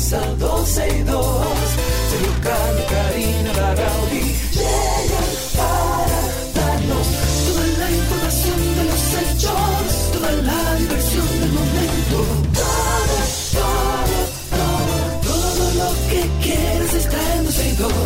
comienza 12 y 2. Sergio, Carlos, Karina, Larrauri llegan para darnos toda la información de los hechos, toda la diversión del momento. Todo lo que quieres está en 12 y 2.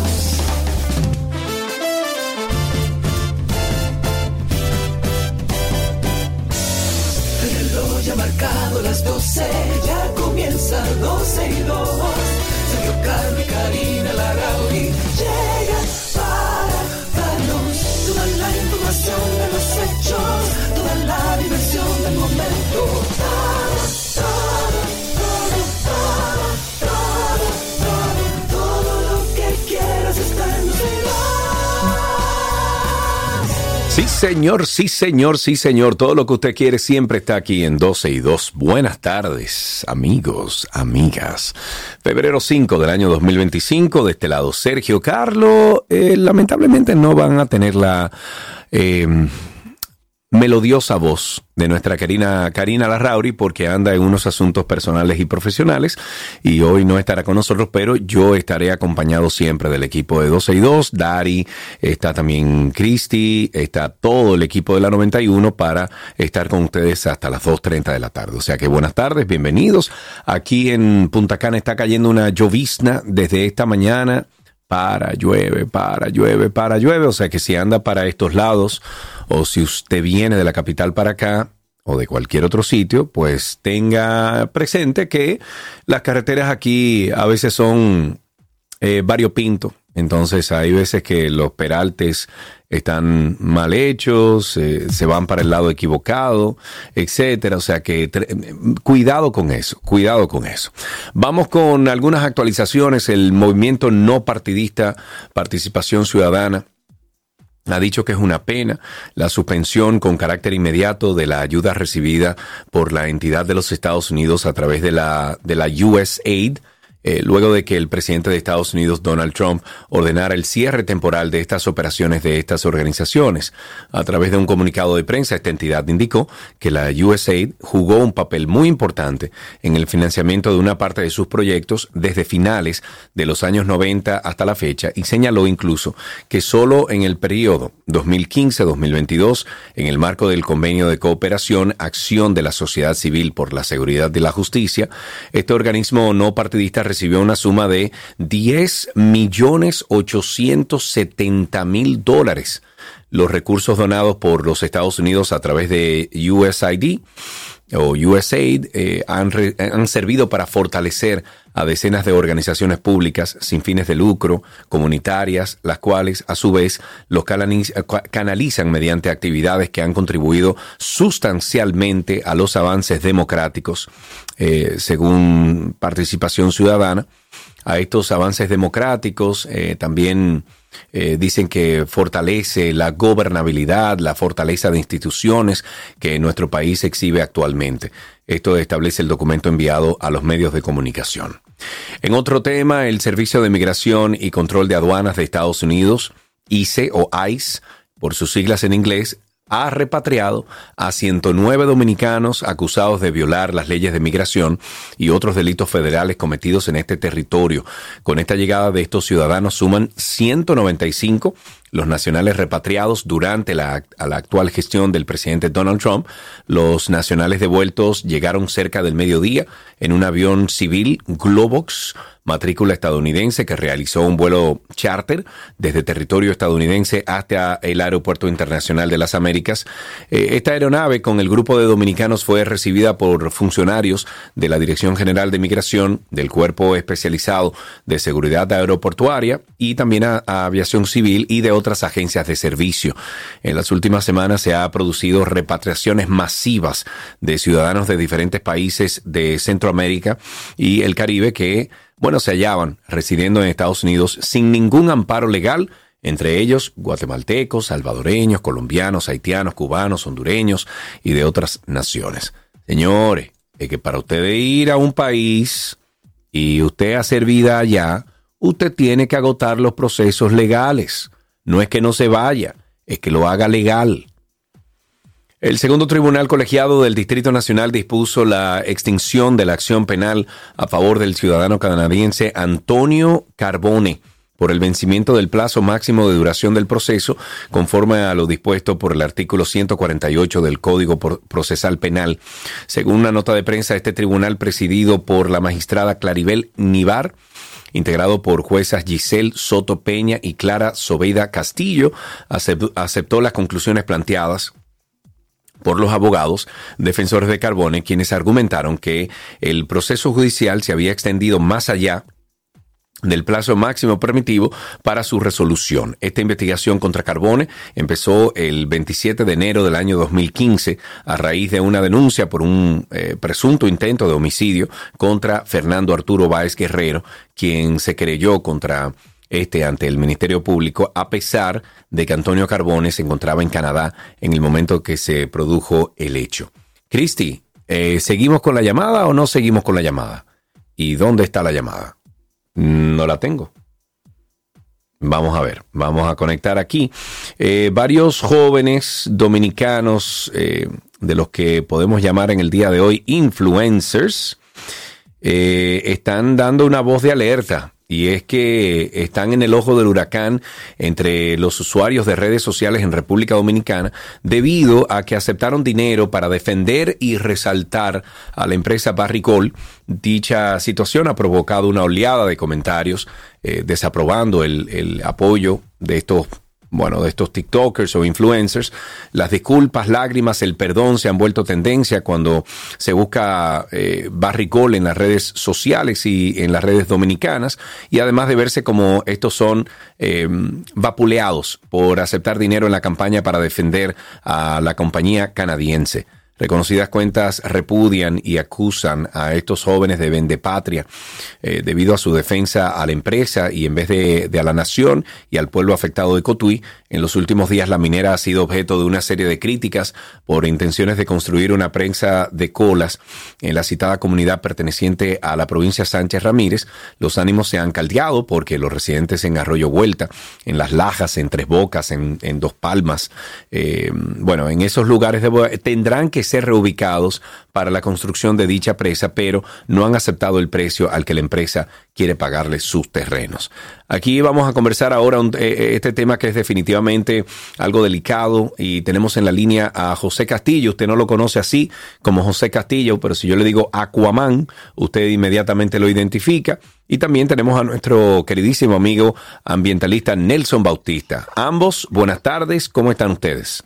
Ya marcado las 12, ya comienza 12 y 2. Sergio, Carlos y Karina Larrauri llegan para darnos toda la información de los hechos, toda la diversión del momento. Todo lo que quieras está en 12 y 2. Sí, señor, sí, señor, sí, señor. Todo lo que usted quiere siempre está aquí en 12 y 2. Buenas tardes, amigos, amigas. Febrero 5 del año 2025. De este lado, Sergio, Carlos. Lamentablemente no van a tener la melodiosa voz de nuestra querida Karina Larrauri porque anda en unos asuntos personales y profesionales y hoy no estará con nosotros, pero yo estaré acompañado siempre del equipo de 12 y 2, Dari, está también Cristi, está todo el equipo de la 91 para estar con ustedes hasta las 2:30 de la tarde. O sea que buenas tardes, bienvenidos. Aquí en Punta Cana está cayendo una llovizna desde esta mañana. Llueve, o sea que si anda para estos lados o si usted viene de la capital para acá o de cualquier otro sitio, pues tenga presente que las carreteras aquí a veces son variopinto. Entonces hay veces que los peraltes están mal hechos, se van para el lado equivocado, etcétera. O sea que cuidado con eso. Vamos con algunas actualizaciones. El movimiento no partidista Participación Ciudadana ha dicho que es una pena la suspensión con carácter inmediato de la ayuda recibida por la entidad de los Estados Unidos a través de la USAID. Luego de que el presidente de Estados Unidos, Donald Trump, ordenara el cierre temporal de estas operaciones de estas organizaciones. A través de un comunicado de prensa, esta entidad indicó que la USAID jugó un papel muy importante en el financiamiento de una parte de sus proyectos desde finales de los años 90 hasta la fecha y señaló incluso que solo en el periodo 2015-2022, en el marco del Convenio de Cooperación, Acción de la Sociedad Civil por la Seguridad de la Justicia, este organismo no partidista recibió una suma de $10,870,000. Los recursos donados por los Estados Unidos a través de USAID han servido para fortalecer a decenas de organizaciones públicas sin fines de lucro, comunitarias, las cuales a su vez los canalizan mediante actividades que han contribuido sustancialmente a los avances democráticos, según Participación Ciudadana. A estos avances democráticos también dicen que fortalece la gobernabilidad, la fortaleza de instituciones que nuestro país exhibe actualmente. Esto establece el documento enviado a los medios de comunicación. En otro tema, el Servicio de Migración y Control de Aduanas de Estados Unidos, ICE o ICE, por sus siglas en inglés, ha repatriado a 109 dominicanos acusados de violar las leyes de migración y otros delitos federales cometidos en este territorio. Con esta llegada de estos ciudadanos suman 195 los nacionales repatriados durante la actual gestión del presidente Donald Trump. Los nacionales devueltos llegaron cerca del mediodía en un avión civil Globox, matrícula estadounidense, que realizó un vuelo charter desde territorio estadounidense hasta el Aeropuerto Internacional de las Américas. Esta aeronave con el grupo de dominicanos fue recibida por funcionarios de la Dirección General de Migración, del Cuerpo Especializado de Seguridad Aeroportuaria y también a Aviación Civil y de otras agencias de servicio. En las últimas semanas se ha producido repatriaciones masivas de ciudadanos de diferentes países de Centroamérica y el Caribe que se hallaban residiendo en Estados Unidos sin ningún amparo legal, entre ellos guatemaltecos, salvadoreños, colombianos, haitianos, cubanos, hondureños y de otras naciones. Señores, es que para usted ir a un país y usted hacer vida allá, usted tiene que agotar los procesos legales. No es que no se vaya, es que lo haga legal. El segundo tribunal colegiado del Distrito Nacional dispuso la extinción de la acción penal a favor del ciudadano canadiense Antonio Carbone por el vencimiento del plazo máximo de duración del proceso, conforme a lo dispuesto por el artículo 148 del Código Procesal Penal. Según una nota de prensa, este tribunal, presidido por la magistrada Claribel Nivar, integrado por juezas Giselle Soto Peña y Clara Zobeida Castillo, aceptó las conclusiones planteadas por los abogados defensores de Carbone, quienes argumentaron que el proceso judicial se había extendido más allá del plazo máximo permitido para su resolución. Esta investigación contra Carbone empezó el 27 de enero del año 2015 a raíz de una denuncia por un presunto intento de homicidio contra Fernando Arturo Báez Guerrero, quien se querelló contra ante el Ministerio Público, a pesar de que Antonio Carbone se encontraba en Canadá en el momento que se produjo el hecho. Cristi, ¿seguimos con la llamada o no seguimos con la llamada? ¿Y dónde está la llamada? No la tengo. Vamos a ver, vamos a conectar aquí. Varios jóvenes dominicanos, de los que podemos llamar en el día de hoy influencers, están dando una voz de alerta. Y es que están en el ojo del huracán entre los usuarios de redes sociales en República Dominicana debido a que aceptaron dinero para defender y resaltar a la empresa Barrick. Dicha situación ha provocado una oleada de comentarios desaprobando el apoyo de estos TikTokers o influencers. Las disculpas, lágrimas, el perdón se han vuelto tendencia cuando se busca Barrick en las redes sociales y en las redes dominicanas, y además de verse como estos son vapuleados por aceptar dinero en la campaña para defender a la compañía canadiense. Reconocidas cuentas repudian y acusan a estos jóvenes de vendepatria debido a su defensa a la empresa y en vez de a la nación y al pueblo afectado de Cotuí. En los últimos días la minera ha sido objeto de una serie de críticas por intenciones de construir una prensa de colas en la citada comunidad perteneciente a la provincia Sánchez Ramírez. Los ánimos se han caldeado porque los residentes en Arroyo Vuelta, en Las Lajas, en Tres Bocas, en Dos Palmas, en esos lugares tendrán que ser reubicados para la construcción de dicha presa, pero no han aceptado el precio al que la empresa quiere pagarles sus terrenos. Aquí vamos a conversar ahora este tema que es definitivamente algo delicado, y tenemos en la línea a José Castillo. Usted no lo conoce así como José Castillo, pero si yo le digo Aquaman, usted inmediatamente lo identifica. Y también tenemos a nuestro queridísimo amigo ambientalista Nelson Bautista. Ambos, buenas tardes, ¿cómo están ustedes?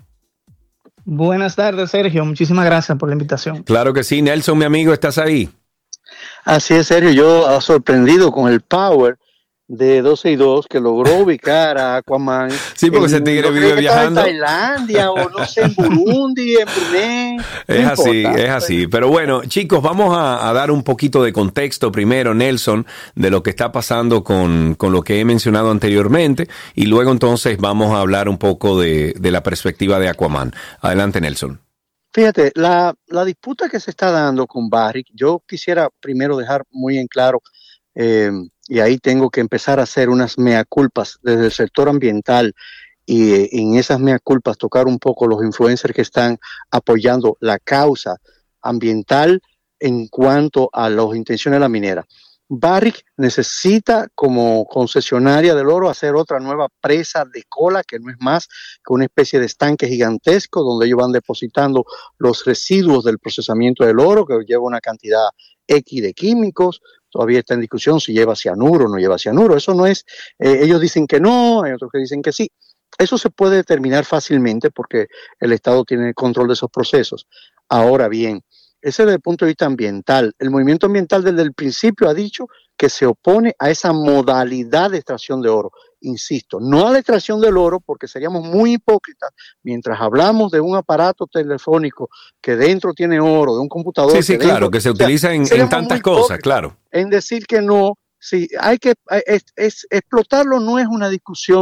Buenas tardes, Sergio. Muchísimas gracias por la invitación. Claro que sí. Nelson, mi amigo, ¿estás ahí? Así es, Sergio. Yo sorprendido con el power de 12 y 2 que logró ubicar a Aquaman. Sí, porque ese tigre vive viajando. En Tailandia o no sé, en Burundi, en Brunei. Es así. Pero bueno, chicos, vamos a dar un poquito de contexto primero, Nelson, de lo que está pasando con lo que he mencionado anteriormente, y luego entonces vamos a hablar un poco de la perspectiva de Aquaman. Adelante, Nelson. Fíjate, la disputa que se está dando con Barrick, yo quisiera primero dejar muy en claro, y ahí tengo que empezar a hacer unas mea culpas desde el sector ambiental, y en esas mea culpas tocar un poco los influencers que están apoyando la causa ambiental en cuanto a las intenciones de la minera. Barrick necesita, como concesionaria del oro, hacer otra nueva presa de cola, que no es más que una especie de estanque gigantesco donde ellos van depositando los residuos del procesamiento del oro, que lleva una cantidad X de químicos. Todavía está en discusión si lleva cianuro o no lleva cianuro. Eso no es, ellos dicen que no, hay otros que dicen que sí. Eso se puede determinar fácilmente porque el Estado tiene el control de esos procesos. Ahora bien, ese desde el punto de vista ambiental. El movimiento ambiental desde el principio ha dicho que se opone a esa modalidad de extracción de oro. Insisto, no a la extracción del oro, porque seríamos muy hipócritas mientras hablamos de un aparato telefónico que dentro tiene oro, de un computador. Sí, claro, que se utiliza en tantas cosas, claro. En decir que no, sí, hay que explotarlo no es una discusión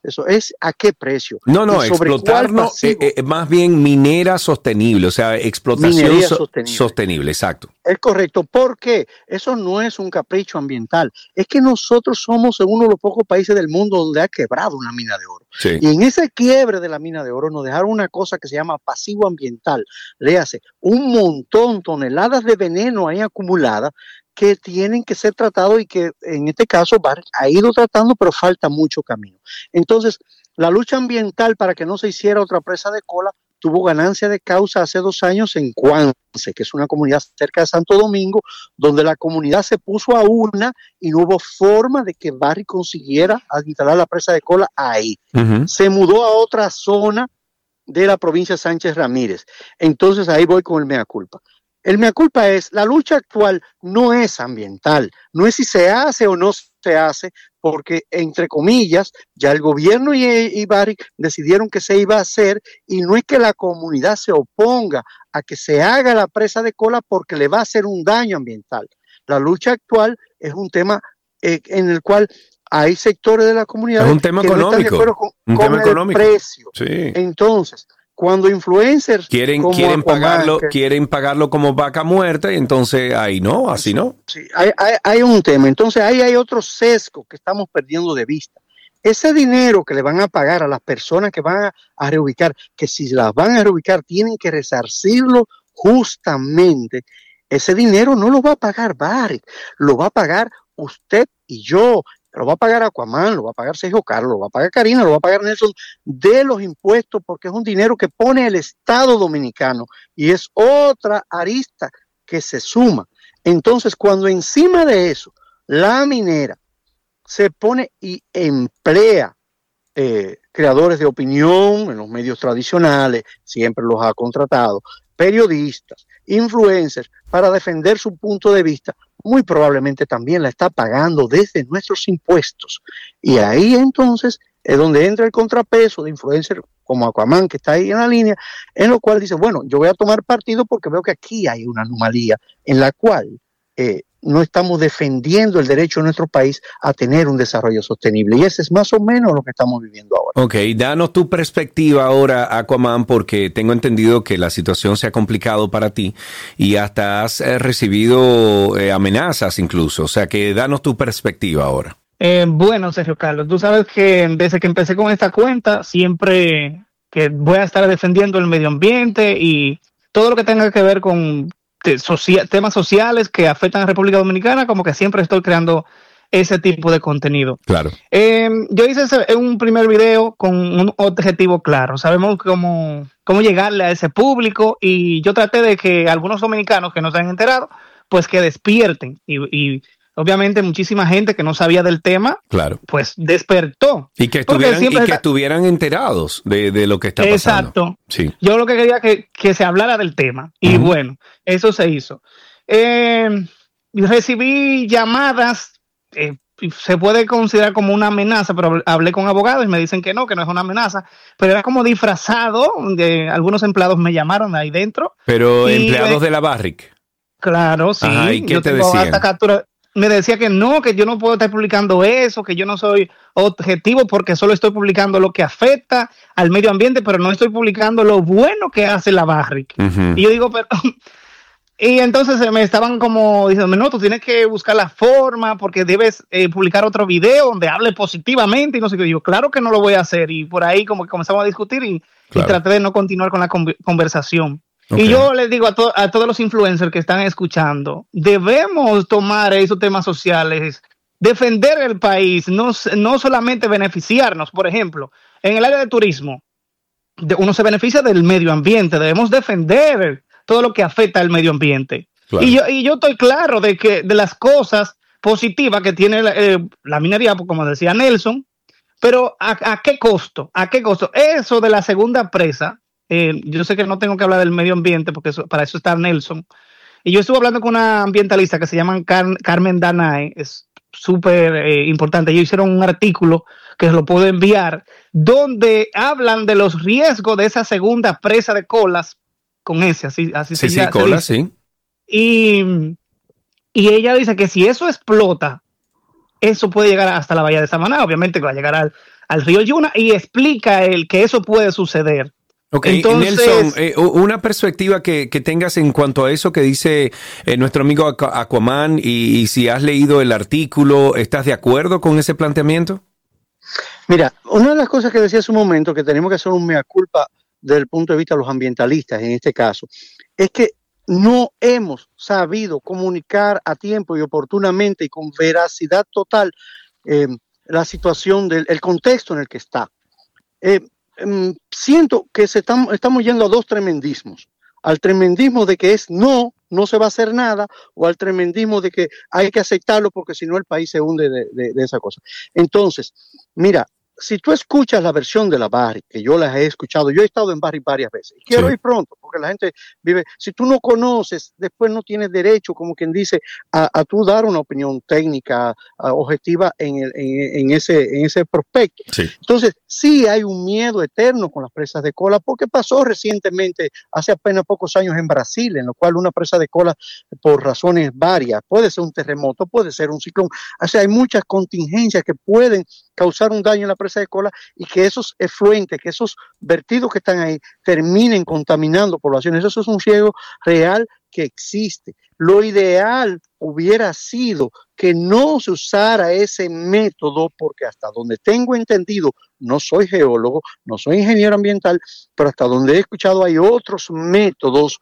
eso, es a qué precio. No, Y sobre explotar cuál no, pasivo. más bien minera sostenible, o sea, explotación Minería sostenible. sostenible, exacto. Es correcto. ¿Por qué? Eso no es un capricho ambiental. Es que nosotros somos uno de los pocos países del mundo donde ha quebrado una mina de oro. Sí. Y en ese quiebre de la mina de oro nos dejaron una cosa que se llama pasivo ambiental. Léase, un montón, toneladas de veneno ahí acumuladas que tienen que ser tratados y que en este caso Barrick ha ido tratando, pero falta mucho camino. Entonces, la lucha ambiental para que no se hiciera otra presa de cola tuvo ganancia de causa hace 2 años en Cuance, que es una comunidad cerca de Santo Domingo, donde la comunidad se puso a una y no hubo forma de que Barrick consiguiera instalar la presa de cola ahí. Uh-huh. Se mudó a otra zona de la provincia de Sánchez Ramírez. Entonces ahí voy con el mea culpa. El mea culpa es, la lucha actual no es ambiental, no es si se hace o no se hace, porque entre comillas, ya el gobierno y Barrick decidieron que se iba a hacer, y no es que la comunidad se oponga a que se haga la presa de cola porque le va a hacer un daño ambiental. La lucha actual es un tema en el cual hay sectores de la comunidad es un tema que económico, no están de acuerdo con el económico. precio. Sí. Entonces, cuando influencers quieren pagarlo como vaca muerta, y entonces ahí no, así no. Sí, hay un tema. Entonces ahí hay otro sesgo que estamos perdiendo de vista. Ese dinero que le van a pagar a las personas que van a reubicar, que si las van a reubicar tienen que resarcirlo justamente, ese dinero no lo va a pagar Barrick, lo va a pagar usted y yo, lo va a pagar Aquaman, lo va a pagar Sergio Carlos, lo va a pagar Karina, lo va a pagar Nelson, de los impuestos, porque es un dinero que pone el Estado Dominicano y es otra arista que se suma. Entonces, cuando encima de eso la minera se pone y emplea creadores de opinión en los medios tradicionales, siempre los ha contratado, periodistas, influencers, para defender su punto de vista, muy probablemente también la está pagando desde nuestros impuestos. Y ahí entonces es donde entra el contrapeso de influencers como Aquaman, que está ahí en la línea, en lo cual dice, bueno, yo voy a tomar partido porque veo que aquí hay una anomalía en la cual no estamos defendiendo el derecho de nuestro país a tener un desarrollo sostenible. Y ese es más o menos lo que estamos viviendo ahora. Ok, danos tu perspectiva ahora, Aquaman, porque tengo entendido que la situación se ha complicado para ti y hasta has recibido amenazas incluso. O sea que danos tu perspectiva ahora. Bueno, Sergio Carlos, tú sabes que desde que empecé con esta cuenta, siempre que voy a estar defendiendo el medio ambiente y todo lo que tenga que ver con temas sociales que afectan a República Dominicana, como que siempre estoy creando ese tipo de contenido. Claro. Yo hice un primer video con un objetivo claro. Sabemos cómo llegarle a ese público, y yo traté de que algunos dominicanos que no se han enterado, pues que despierten, y obviamente muchísima gente que no sabía del tema, claro, pues despertó. Y que estuvieran enterados de lo que está pasando. Exacto. Sí. Yo lo que quería que se hablara del tema. Y bueno, eso se hizo. Recibí llamadas, se puede considerar como una amenaza, pero hablé con abogados y me dicen que no es una amenaza, pero era como disfrazado. Algunos empleados me llamaron ahí dentro. Pero empleados de la Barrick. Claro, sí. Ajá, ¿y qué te decían? Hasta captura. Me decía que no, que yo no puedo estar publicando eso, que yo no soy objetivo porque solo estoy publicando lo que afecta al medio ambiente, pero no estoy publicando lo bueno que hace la Barrick. Uh-huh. Y yo digo, pero... Y entonces me estaban como diciendo, no, tú tienes que buscar la forma porque debes publicar otro video donde hable positivamente y no sé qué. Digo, claro que no lo voy a hacer. Y por ahí como que comenzamos a discutir y traté de no continuar con la conversación. Okay. Y yo les digo a todos los influencers que están escuchando, debemos tomar esos temas sociales, defender el país, no solamente beneficiarnos. Por ejemplo, en el área de turismo, uno se beneficia del medio ambiente, debemos defender todo lo que afecta al medio ambiente. Claro. Y yo estoy claro de las cosas positivas que tiene la minería, como decía Nelson, pero ¿a qué costo? ¿A qué costo? Eso de la segunda presa, yo sé que no tengo que hablar del medio ambiente porque para eso está Nelson. Y yo estuve hablando con una ambientalista que se llama Carmen Danae, es súper importante. Ellos hicieron un artículo que lo puedo enviar, donde hablan de los riesgos de esa segunda presa de Colas, con ese, así se Colas, sí. Y ella dice que si eso explota, eso puede llegar hasta la bahía de Samaná, obviamente va a llegar al río Yuna y explica él que eso puede suceder. Ok, Entonces, Nelson, una perspectiva que tengas en cuanto a eso que dice nuestro amigo Aquaman y si has leído el artículo, ¿estás de acuerdo con ese planteamiento? Mira, una de las cosas que decía hace un momento, que tenemos que hacer un mea culpa desde el punto de vista de los ambientalistas en este caso, es que no hemos sabido comunicar a tiempo y oportunamente y con veracidad total la situación el contexto en el que está. Siento que estamos yendo a dos tremendismos. Al tremendismo de que no se va a hacer nada, o al tremendismo de que hay que aceptarlo porque si no el país se hunde de esa cosa. Entonces, mira, si tú escuchas la versión de la Barrick, que yo las he escuchado, yo he estado en Barrick varias veces, y quiero ir pronto, porque la gente vive, si tú no conoces, después no tienes derecho, como quien dice, a tú dar una opinión técnica, objetiva en ese prospecto. Sí. Entonces, sí hay un miedo eterno con las presas de cola, porque pasó recientemente, hace apenas pocos años en Brasil, en lo cual una presa de cola, por razones varias, puede ser un terremoto, puede ser un ciclón, o sea, hay muchas contingencias que pueden causar un daño en la presa de cola y que esos efluentes, que esos vertidos que están ahí terminen contaminando poblaciones. Eso es un riesgo real que existe. Lo ideal hubiera sido que no se usara ese método, porque hasta donde tengo entendido, no soy geólogo, no soy ingeniero ambiental, pero hasta donde he escuchado hay otros métodos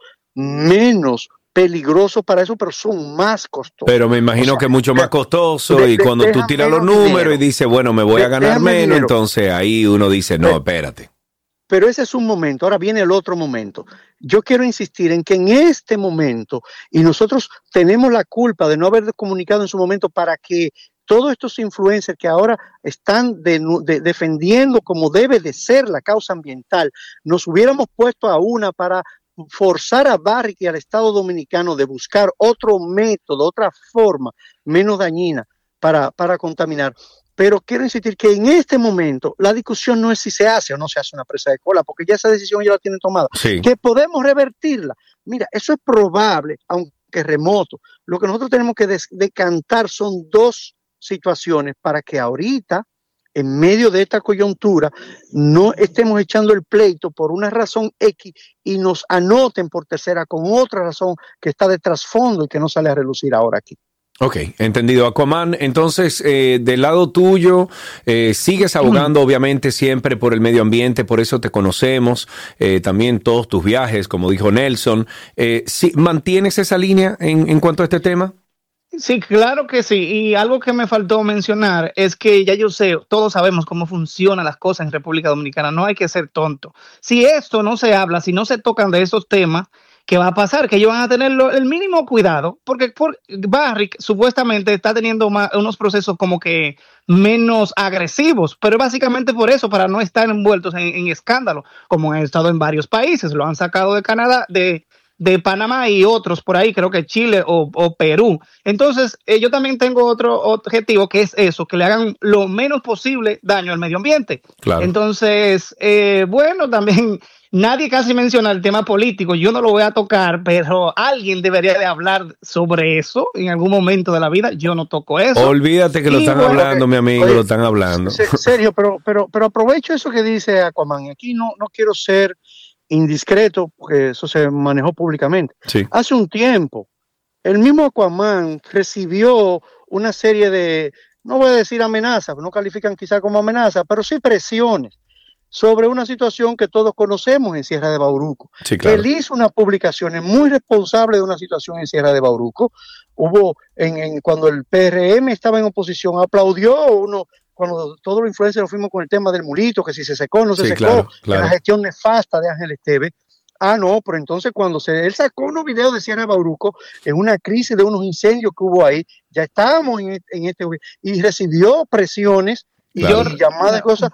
menos peligrosos para eso, pero son más costosos. Pero me imagino que es mucho más costoso y cuando tú tiras los números y dices, bueno, me voy a ganar menos, entonces ahí uno dice, no, espérate. Pero ese es un momento, ahora viene el otro momento. Yo quiero insistir en que en este momento, y nosotros tenemos la culpa de no haber comunicado en su momento para que todos estos influencers que ahora están defendiendo como debe de ser la causa ambiental, nos hubiéramos puesto a una para forzar a Barrick y al Estado Dominicano de buscar otro método, otra forma menos dañina para contaminar. Pero quiero insistir que en este momento la discusión no es si se hace o no se hace una presa de cola, porque ya esa decisión ya la tienen tomada. Sí. Que podemos revertirla. Mira, eso es probable, aunque remoto. Lo que nosotros tenemos que decantar son dos situaciones para que ahorita, en medio de esta coyuntura, no estemos echando el pleito por una razón X y nos anoten por tercera con otra razón que está de trasfondo y que no sale a relucir ahora aquí. Ok, entendido. Aquaman, entonces, del lado tuyo, sigues abogando obviamente siempre por el medio ambiente, por eso te conocemos, también todos tus viajes, como dijo Nelson. ¿Sí, mantienes esa línea en cuanto a este tema? Sí, claro que sí. Y algo que me faltó mencionar es que ya yo sé, todos sabemos cómo funcionan las cosas en República Dominicana. No hay que ser tonto. Si esto no se habla, si no se tocan de esos temas, ¿qué va a pasar? Que ellos van a tener el mínimo cuidado, porque Barrick supuestamente está teniendo unos procesos como que menos agresivos, pero básicamente por eso, para no estar envueltos en escándalos, como han estado en varios países. Lo han sacado de Canadá, de Panamá y otros por ahí, creo que Chile o Perú. Entonces, yo también tengo otro objetivo, que es eso, que le hagan lo menos posible daño al medio ambiente. Claro. Entonces, bueno, también nadie casi menciona el tema político. Yo no lo voy a tocar, pero alguien debería de hablar sobre eso en algún momento de la vida. Yo no toco eso. Olvídate que lo están hablando, mi amigo, lo están hablando. Sergio, pero aprovecho eso que dice Aquaman. Aquí no quiero ser indiscreto, porque eso se manejó públicamente. Sí. Hace un tiempo, el mismo Aquaman recibió una serie de, no voy a decir amenazas, no califican quizá como amenazas, pero sí presiones sobre una situación que todos conocemos en Sierra de Bauruco. Sí, claro. Él hizo unas publicaciones muy responsables de una situación en Sierra de Bauruco. Hubo, cuando el PRM estaba en oposición, aplaudió cuando todos los influencers nos fuimos con el tema del mulito, que si se secó, no se secó, claro. Que la gestión nefasta de Ángel Esteves. No, pero entonces cuando él sacó unos videos de Sierra de Bauruco, en una crisis de unos incendios que hubo ahí, ya estábamos en este, y recibió presiones y llamadas de cosas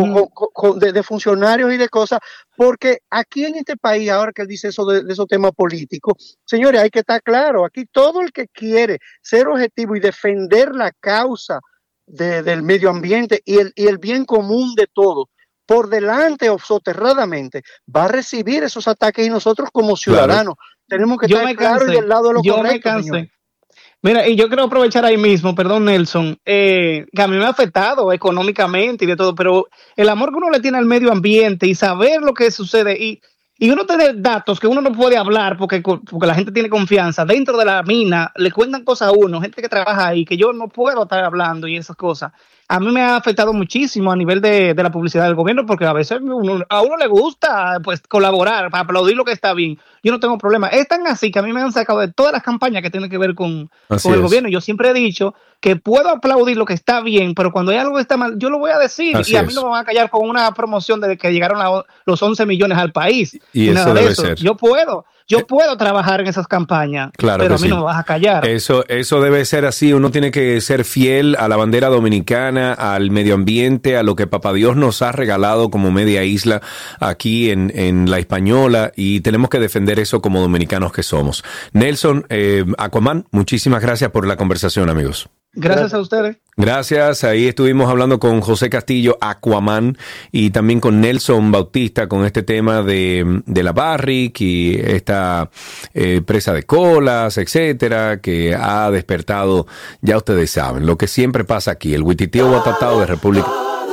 de funcionarios y de cosas, porque aquí en este país, ahora que él dice eso de esos temas políticos, señores, hay que estar claro, aquí todo el que quiere ser objetivo y defender la causa del medio ambiente y el bien común de todos, por delante o soterradamente, va a recibir esos ataques y nosotros como ciudadanos tenemos que estar claros y del lado de lo correcto. Mira, y yo quiero aprovechar ahí mismo, perdón Nelson, que a mí me ha afectado económicamente y de todo, pero el amor que uno le tiene al medio ambiente y saber lo que sucede y uno tener datos que uno no puede hablar porque la gente tiene confianza, dentro de la mina le cuentan cosas a uno, gente que trabaja ahí, que yo no puedo estar hablando y esas cosas. A mí me ha afectado muchísimo a nivel de la publicidad del gobierno porque a veces a uno le gusta pues colaborar para aplaudir lo que está bien. Yo no tengo problema. Es tan así que a mí me han sacado de todas las campañas que tienen que ver con el gobierno. Yo siempre he dicho que puedo aplaudir lo que está bien, pero cuando hay algo que está mal, yo lo voy a decir. Así y a mí no me van a callar con una promoción de que llegaron los 11 millones al país. Y eso debe ser. Yo puedo trabajar en esas campañas, claro, pero a mí no me vas a callar. Eso debe ser así. Uno tiene que ser fiel a la bandera dominicana, al medio ambiente, a lo que Papá Dios nos ha regalado como media isla aquí en La Hispaniola, y tenemos que defender eso como dominicanos que somos. Nelson, Aquaman, muchísimas gracias por la conversación, amigos. Gracias a ustedes. Gracias. Ahí estuvimos hablando con José Castillo, Aquaman, y también con Nelson Bautista con este tema de la Barrick y esta presa de colas, etcétera, que ha despertado, ya ustedes saben, lo que siempre pasa aquí, el huititeo guatatao de República.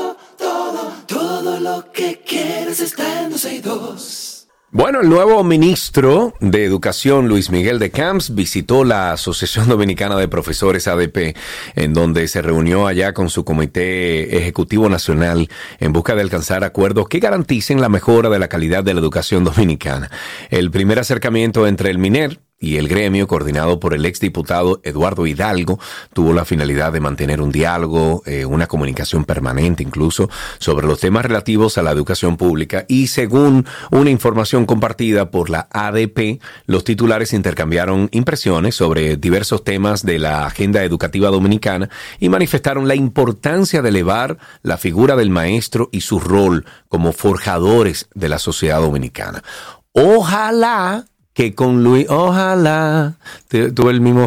Todo lo que quieres está en 12y2. Bueno, el nuevo ministro de Educación, Luis Miguel de Camps, visitó la Asociación Dominicana de Profesores ADP, en donde se reunió allá con su Comité Ejecutivo Nacional en busca de alcanzar acuerdos que garanticen la mejora de la calidad de la educación dominicana. El primer acercamiento entre el MINER y el gremio, coordinado por el exdiputado Eduardo Hidalgo, tuvo la finalidad de mantener un diálogo, una comunicación permanente incluso, sobre los temas relativos a la educación pública, y según una información compartida por la ADP, los titulares intercambiaron impresiones sobre diversos temas de la agenda educativa dominicana y manifestaron la importancia de elevar la figura del maestro y su rol como forjadores de la sociedad dominicana. Ojalá que con Luis, ojalá, tuve el mismo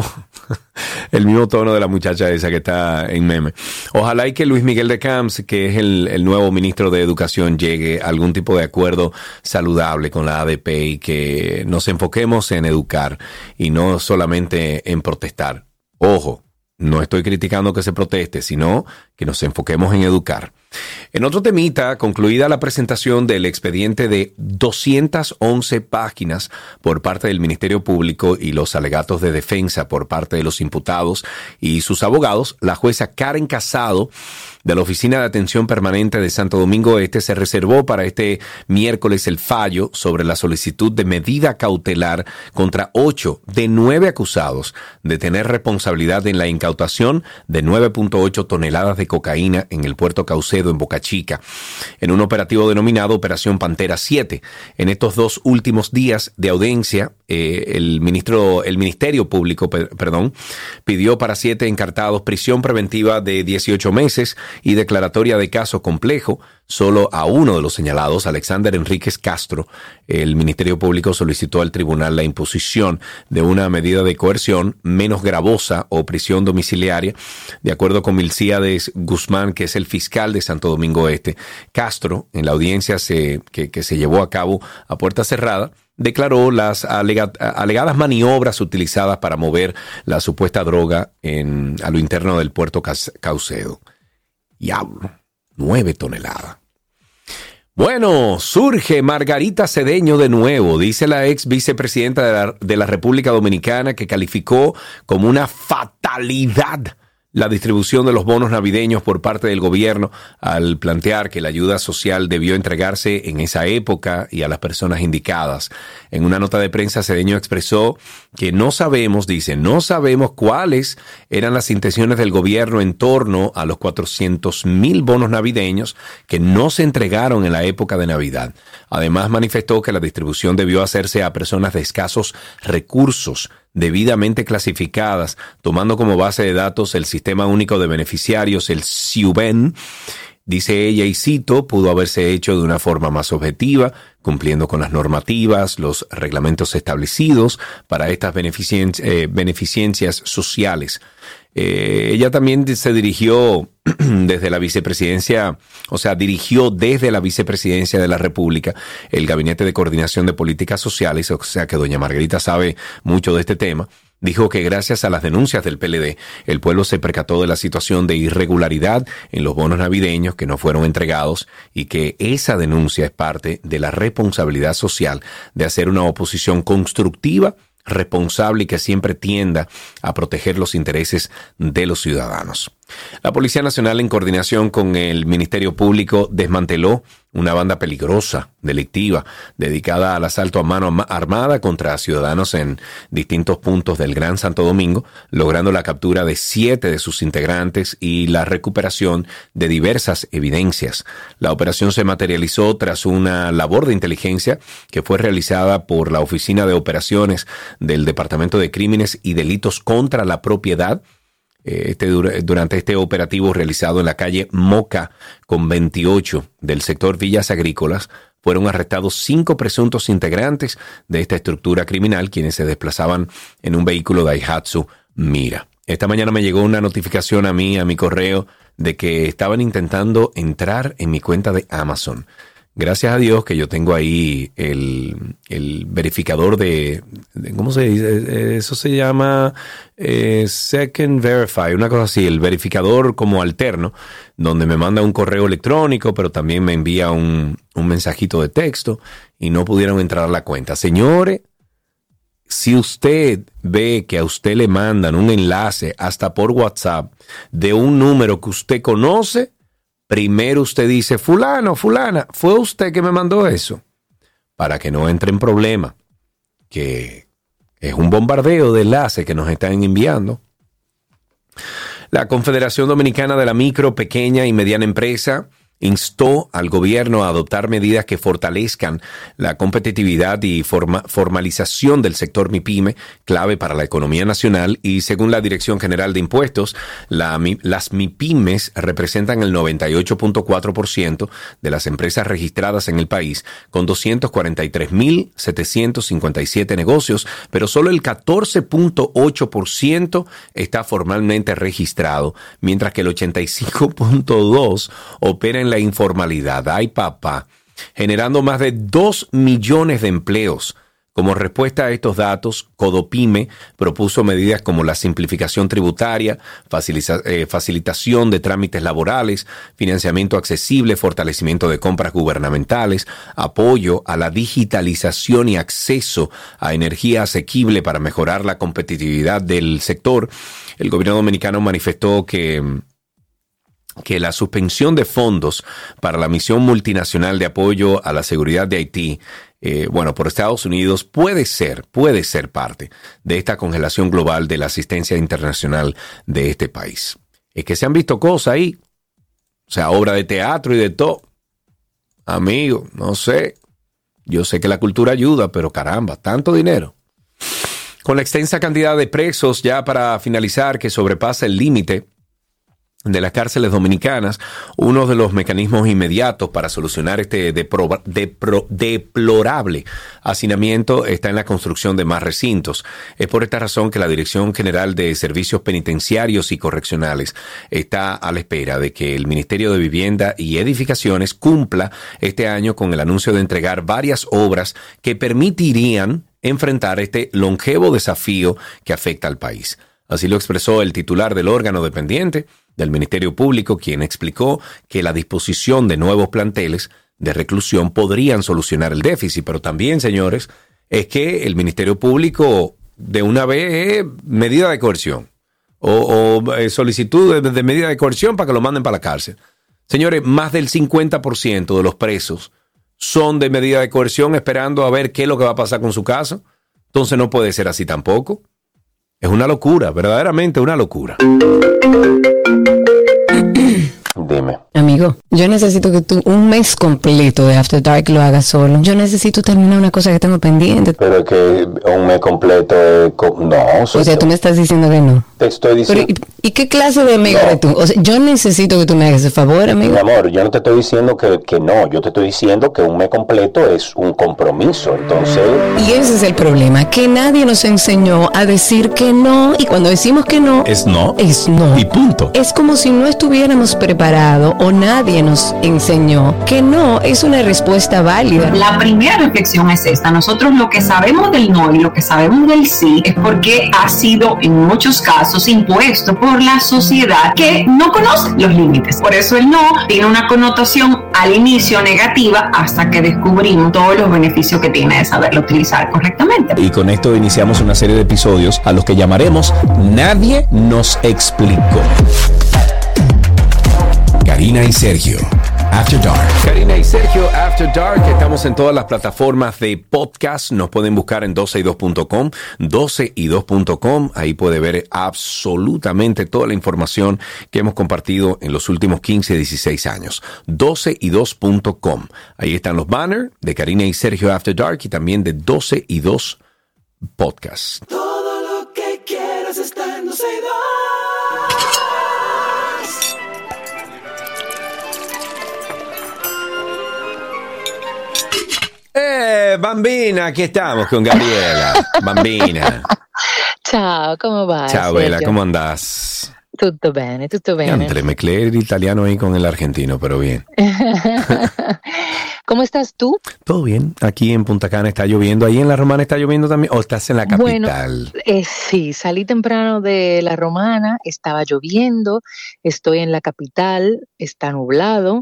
tono de la muchacha esa que está en meme. Ojalá y que Luis Miguel de Camps, que es el nuevo ministro de Educación, llegue a algún tipo de acuerdo saludable con la ADP y que nos enfoquemos en educar y no solamente en protestar. Ojo, no estoy criticando que se proteste, sino que nos enfoquemos en educar. En otro temita, concluida la presentación del expediente de 211 páginas por parte del Ministerio Público y los alegatos de defensa por parte de los imputados y sus abogados, la jueza Karen Casado de la Oficina de Atención Permanente de Santo Domingo Este se reservó para este miércoles el fallo sobre la solicitud de medida cautelar contra 8 de 9 acusados de tener responsabilidad en la incautación de 9.8 toneladas de cocaína en el puerto Caucedo en Boca Chica, en un operativo denominado Operación Pantera 7. En estos 2 últimos días de audiencia, el Ministerio Público, pidió para 7 encartados prisión preventiva de 18 meses y declaratoria de caso complejo. Solo a uno de los señalados, Alexander Enríquez Castro, el Ministerio Público solicitó al tribunal la imposición de una medida de coerción menos gravosa o prisión domiciliaria, de acuerdo con Milcíades Guzmán, que es el fiscal de Santo Domingo Este. Castro, en la audiencia que se llevó a cabo a puerta cerrada, declaró las alegadas maniobras utilizadas para mover la supuesta droga a lo interno del puerto Caucedo. Diablo, 9 toneladas. Bueno, surge Margarita Cedeño de nuevo, dice la ex vicepresidenta de la República Dominicana, que calificó como una fatalidad la distribución de los bonos navideños por parte del gobierno al plantear que la ayuda social debió entregarse en esa época y a las personas indicadas. En una nota de prensa, Cedeño expresó que no sabemos cuáles eran las intenciones del gobierno en torno a los 400,000 bonos navideños que no se entregaron en la época de Navidad. Además, manifestó que la distribución debió hacerse a personas de escasos recursos, debidamente clasificadas, tomando como base de datos el Sistema Único de Beneficiarios, el SIUBEN. Dice ella, y cito, pudo haberse hecho de una forma más objetiva, cumpliendo con las normativas, los reglamentos establecidos para estas beneficencias sociales. Ella también se dirigió desde la vicepresidencia, dirigió desde la vicepresidencia de la República el Gabinete de Coordinación de Políticas Sociales, o sea que doña Margarita sabe mucho de este tema, Dijo que gracias a las denuncias del PLD, el pueblo se percató de la situación de irregularidad en los bonos navideños que no fueron entregados y que esa denuncia es parte de la responsabilidad social de hacer una oposición constructiva, responsable y que siempre tienda a proteger los intereses de los ciudadanos. La Policía Nacional, en coordinación con el Ministerio Público, desmanteló una banda peligrosa, delictiva, dedicada al asalto a mano armada contra ciudadanos en distintos puntos del Gran Santo Domingo, logrando la captura de 7 de sus integrantes y la recuperación de diversas evidencias. La operación se materializó tras una labor de inteligencia que fue realizada por la Oficina de Operaciones del Departamento de Crímenes y Delitos contra la Propiedad. Durante este operativo realizado en la calle Moca con 28 del sector Villas Agrícolas, fueron arrestados 5 presuntos integrantes de esta estructura criminal, quienes se desplazaban en un vehículo Daihatsu Mira. Esta mañana me llegó una notificación a mi correo, de que estaban intentando entrar en mi cuenta de Amazon. Gracias a Dios que yo tengo ahí el verificador de ¿cómo se dice? Eso se llama Second Verify, una cosa así, el verificador como alterno, donde me manda un correo electrónico, pero también me envía un mensajito de texto, y no pudieron entrar a la cuenta. Señores, si usted ve que a usted le mandan un enlace hasta por WhatsApp de un número que usted conoce, primero usted dice, fulano, fulana, ¿fue usted que me mandó eso? Para que no entre en problema, que es un bombardeo de enlaces que nos están enviando. La Confederación Dominicana de la Micro, Pequeña y Mediana Empresa instó al gobierno a adoptar medidas que fortalezcan la competitividad y formalización del sector MIPYME, clave para la economía nacional, y según la Dirección General de Impuestos, las MIPYMES representan el 98.4% de las empresas registradas en el país, con 243.757 negocios, pero solo el 14.8% está formalmente registrado, mientras que el 85.2% opera en la informalidad. ¡Ay, papá! Generando más de 2 millones de empleos. Como respuesta a estos datos, Codopyme propuso medidas como la simplificación tributaria, facilitación de trámites laborales, financiamiento accesible, fortalecimiento de compras gubernamentales, apoyo a la digitalización y acceso a energía asequible para mejorar la competitividad del sector. El gobierno dominicano manifestó que la suspensión de fondos para la misión multinacional de apoyo a la seguridad de Haití, por Estados Unidos, puede ser parte de esta congelación global de la asistencia internacional de este país. Es que se han visto cosas ahí, o sea, obra de teatro y de todo. Amigo, no sé, yo sé que la cultura ayuda, pero caramba, tanto dinero. Con la extensa cantidad de presos, ya para finalizar, que sobrepasa el límite de las cárceles dominicanas, uno de los mecanismos inmediatos para solucionar este deplorable hacinamiento está en la construcción de más recintos. Es por esta razón que la Dirección General de Servicios Penitenciarios y Correccionales está a la espera de que el Ministerio de Vivienda y Edificaciones cumpla este año con el anuncio de entregar varias obras que permitirían enfrentar este longevo desafío que afecta al país. Así lo expresó el titular del órgano dependiente del Ministerio Público, quien explicó que la disposición de nuevos planteles de reclusión podrían solucionar el déficit, pero también, señores, es que el Ministerio Público de una vez medida de coerción o solicitud de medida de coerción para que lo manden para la cárcel. Señores, más del 50% de los presos son de medida de coerción esperando a ver qué es lo que va a pasar con su caso. Entonces no puede ser así tampoco. Es una locura, verdaderamente una locura. Dime. Amigo, yo necesito que tú un mes completo de After Dark lo hagas solo. Yo necesito terminar una cosa que tengo pendiente. Pero que un mes completo, no. O sea, tú me estás diciendo que no. Te estoy diciendo. Pero, ¿y qué clase de amigo eres tú? O sea, yo necesito que tú me hagas ese favor, amigo. Mi amor, yo no te estoy diciendo que no, yo te estoy diciendo que un mes completo es un compromiso, entonces... Y ese es el problema, que nadie nos enseñó a decir que no, y cuando decimos que no, Es no. es no. Y punto. Es como si no estuviéramos preparados o nadie nos enseñó que no es una respuesta válida. La primera reflexión es esta: nosotros lo que sabemos del no y lo que sabemos del sí es porque ha sido en muchos casos impuesto por la sociedad que no conoce los límites. Por eso el no tiene una connotación al inicio negativa hasta que descubrimos todos los beneficios que tiene de saberlo utilizar correctamente. Y con esto iniciamos una serie de episodios a los que llamaremos Nadie nos explicó. Karina y Sergio, After Dark. Karina y Sergio, After Dark. Estamos en todas las plataformas de podcast. Nos pueden buscar en 12y2.com, 12y2.com. Ahí puede ver absolutamente toda la información que hemos compartido en los últimos 15, 16 años. 12y2.com. Ahí están los banners de Karina y Sergio After Dark y también de 12y2 Podcast. Todo lo que quieras está en 12y2. Bambina, aquí estamos con Gabriela. Bambina. Ciao, come va? Ciao, Sergio? Bella, ¿cómo andás? Tutto bene, tutto bene. Entre mezclé el italiano ahí con el argentino, pero bien. ¿Cómo estás tú? Todo bien. Aquí en Punta Cana está lloviendo. ¿Ahí en La Romana está lloviendo también? ¿O estás en la capital? Bueno, sí, salí temprano de La Romana, estaba lloviendo, estoy en la capital, está nublado.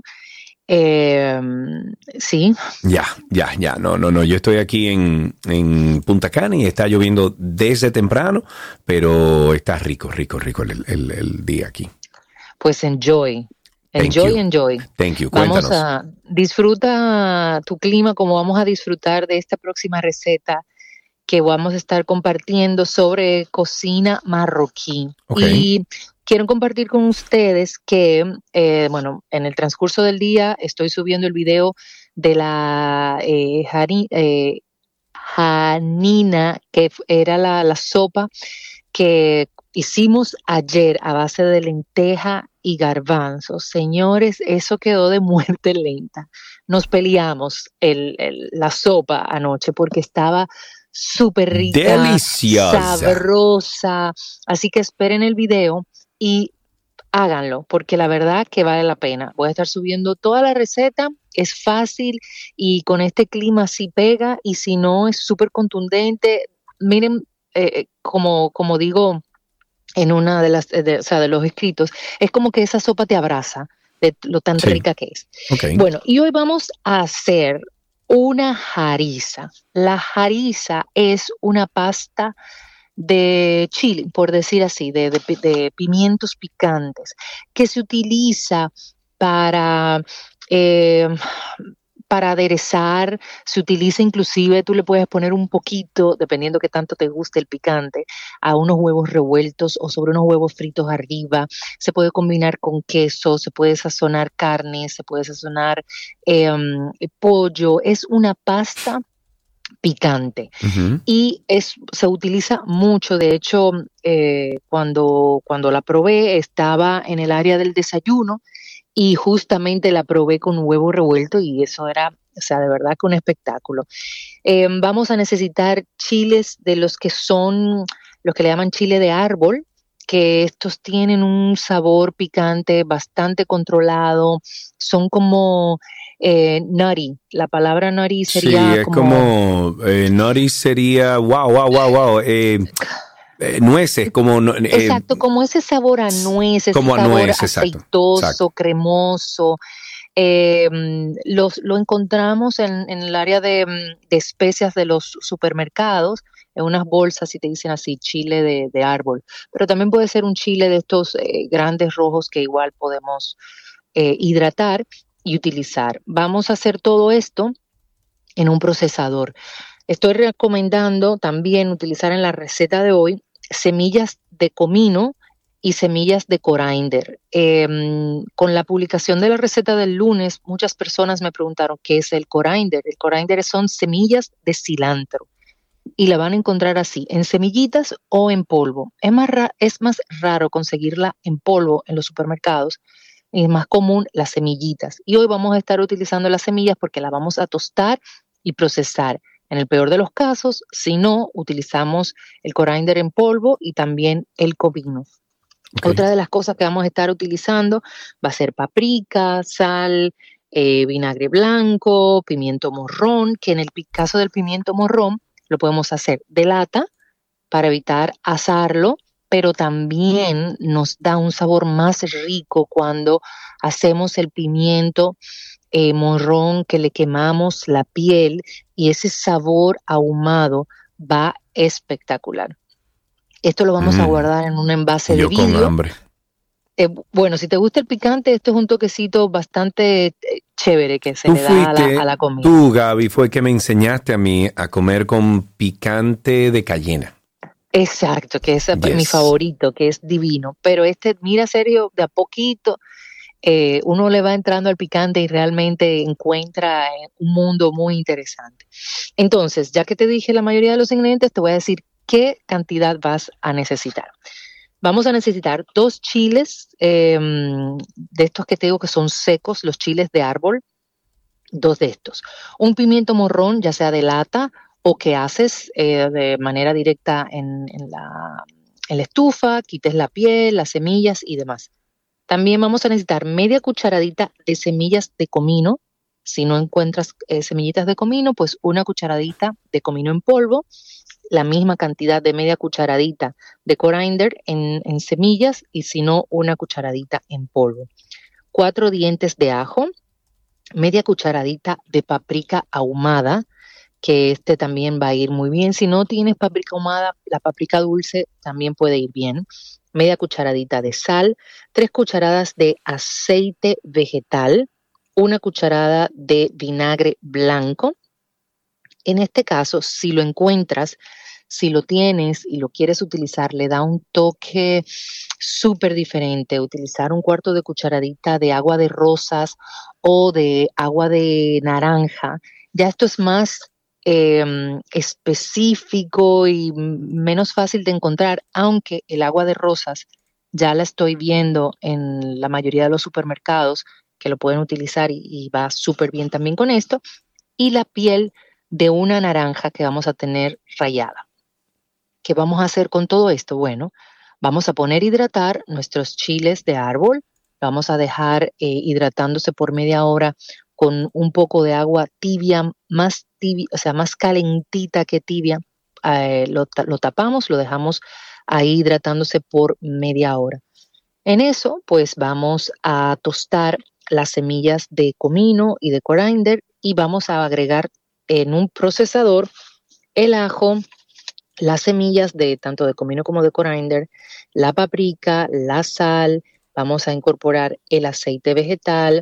Sí. Ya. No. Yo estoy aquí en Punta Cana y está lloviendo desde temprano, pero está rico el día aquí. Pues enjoy. Thank you. Thank you. Cuéntanos. Disfruta tu clima como vamos a disfrutar de esta próxima receta que vamos a estar compartiendo sobre cocina marroquí. Okay. Y quiero compartir con ustedes que, en el transcurso del día estoy subiendo el video de la Hanina, que era la sopa que hicimos ayer a base de lenteja y garbanzos. Señores, eso quedó de muerte lenta. Nos peleamos la sopa anoche porque estaba súper rica, deliciosa, sabrosa. Así que esperen el video y háganlo, porque la verdad que vale la pena. Voy a estar subiendo toda la receta, es fácil y con este clima sí pega, y si no es súper contundente. Miren, como digo en una de los escritos, es como que esa sopa te abraza de lo tan rica que es. Okay. Bueno, y hoy vamos a hacer una harissa. La harissa es una pasta de chile, por decir así, de pimientos picantes, que se utiliza para aderezar. Se utiliza inclusive, tú le puedes poner un poquito, dependiendo que tanto te guste el picante, a unos huevos revueltos o sobre unos huevos fritos arriba. Se puede combinar con queso, se puede sazonar carne, se puede sazonar pollo. Es una pasta picante. Uh-huh. Y se utiliza mucho. De hecho, cuando la probé, estaba en el área del desayuno y justamente la probé con huevo revuelto y eso era, de verdad que un espectáculo. Vamos a necesitar chiles de los que le llaman chile de árbol, que estos tienen un sabor picante bastante controlado, son como nutty. La palabra nutty sería nutty sería wow. Nueces, exacto, como ese sabor a nueces, como sabor a nueces, aceitoso, exacto. Cremoso. Lo encontramos en el área de especias de los supermercados, en unas bolsas, y te dicen así, chile de árbol. Pero también puede ser un chile de estos grandes rojos que igual podemos hidratar y utilizar. Vamos a hacer todo esto en un procesador. Estoy recomendando también utilizar en la receta de hoy semillas de comino y semillas de coriander. Con la publicación de la receta del lunes, muchas personas me preguntaron qué es el coriander. El coriander son semillas de cilantro. y la van a encontrar así, en semillitas o en polvo. Es más raro conseguirla en polvo en los supermercados y es más común las semillitas. Y hoy vamos a estar utilizando las semillas porque las vamos a tostar y procesar. En el peor de los casos, si no, utilizamos el coriander en polvo y también el comino. Okay. Otra de las cosas que vamos a estar utilizando va a ser paprika, sal, vinagre blanco, pimiento morrón, que en el caso del pimiento morrón lo podemos hacer de lata para evitar asarlo, pero también nos da un sabor más rico cuando hacemos el pimiento morrón, que le quemamos la piel y ese sabor ahumado va espectacular. Esto lo vamos a guardar en un envase de vidrio. Yo con hambre. Bueno, si te gusta el picante, esto es un toquecito bastante chévere que se le da a la comida. Tú, Gaby, fue que me enseñaste a mí a comer con picante de cayena. Exacto, que es mi favorito, que es divino. Pero mira, serio, de a poquito uno le va entrando al picante y realmente encuentra un mundo muy interesante. Entonces, ya que te dije la mayoría de los ingredientes, te voy a decir qué cantidad vas a necesitar. Vamos a necesitar 2 chiles de estos que te digo que son secos, los chiles de árbol, 2 de estos. Un pimiento morrón, ya sea de lata o que haces de manera directa en la estufa, quites la piel, las semillas y demás. También vamos a necesitar media cucharadita de semillas de comino. Si no encuentras semillitas de comino, pues 1 cucharadita de comino en polvo. La misma cantidad de media cucharadita de coriander en semillas y si no, 1 cucharadita en polvo. 4 dientes de ajo, media cucharadita de paprika ahumada, que también va a ir muy bien. Si no tienes paprika ahumada, la paprika dulce también puede ir bien. Media cucharadita de sal, 3 cucharadas de aceite vegetal, 1 cucharada de vinagre blanco. En este caso, si lo encuentras, si lo tienes y lo quieres utilizar, le da un toque súper diferente. Utilizar 1/4 de cucharadita de agua de rosas o de agua de naranja. Ya esto es más específico y menos fácil de encontrar, aunque el agua de rosas ya la estoy viendo en la mayoría de los supermercados que lo pueden utilizar y va súper bien también con esto. Y la piel de una naranja que vamos a tener rallada. ¿Qué vamos a hacer con todo esto? Bueno, vamos a poner a hidratar nuestros chiles de árbol, vamos a dejar hidratándose por media hora con un poco de agua tibia, más calentita que tibia. Lo tapamos, lo dejamos ahí hidratándose por media hora. En eso, pues vamos a tostar las semillas de comino y de coriander y vamos a agregar en un procesador el ajo, las semillas de tanto de comino como de coriander, la paprika, la sal, vamos a incorporar el aceite vegetal,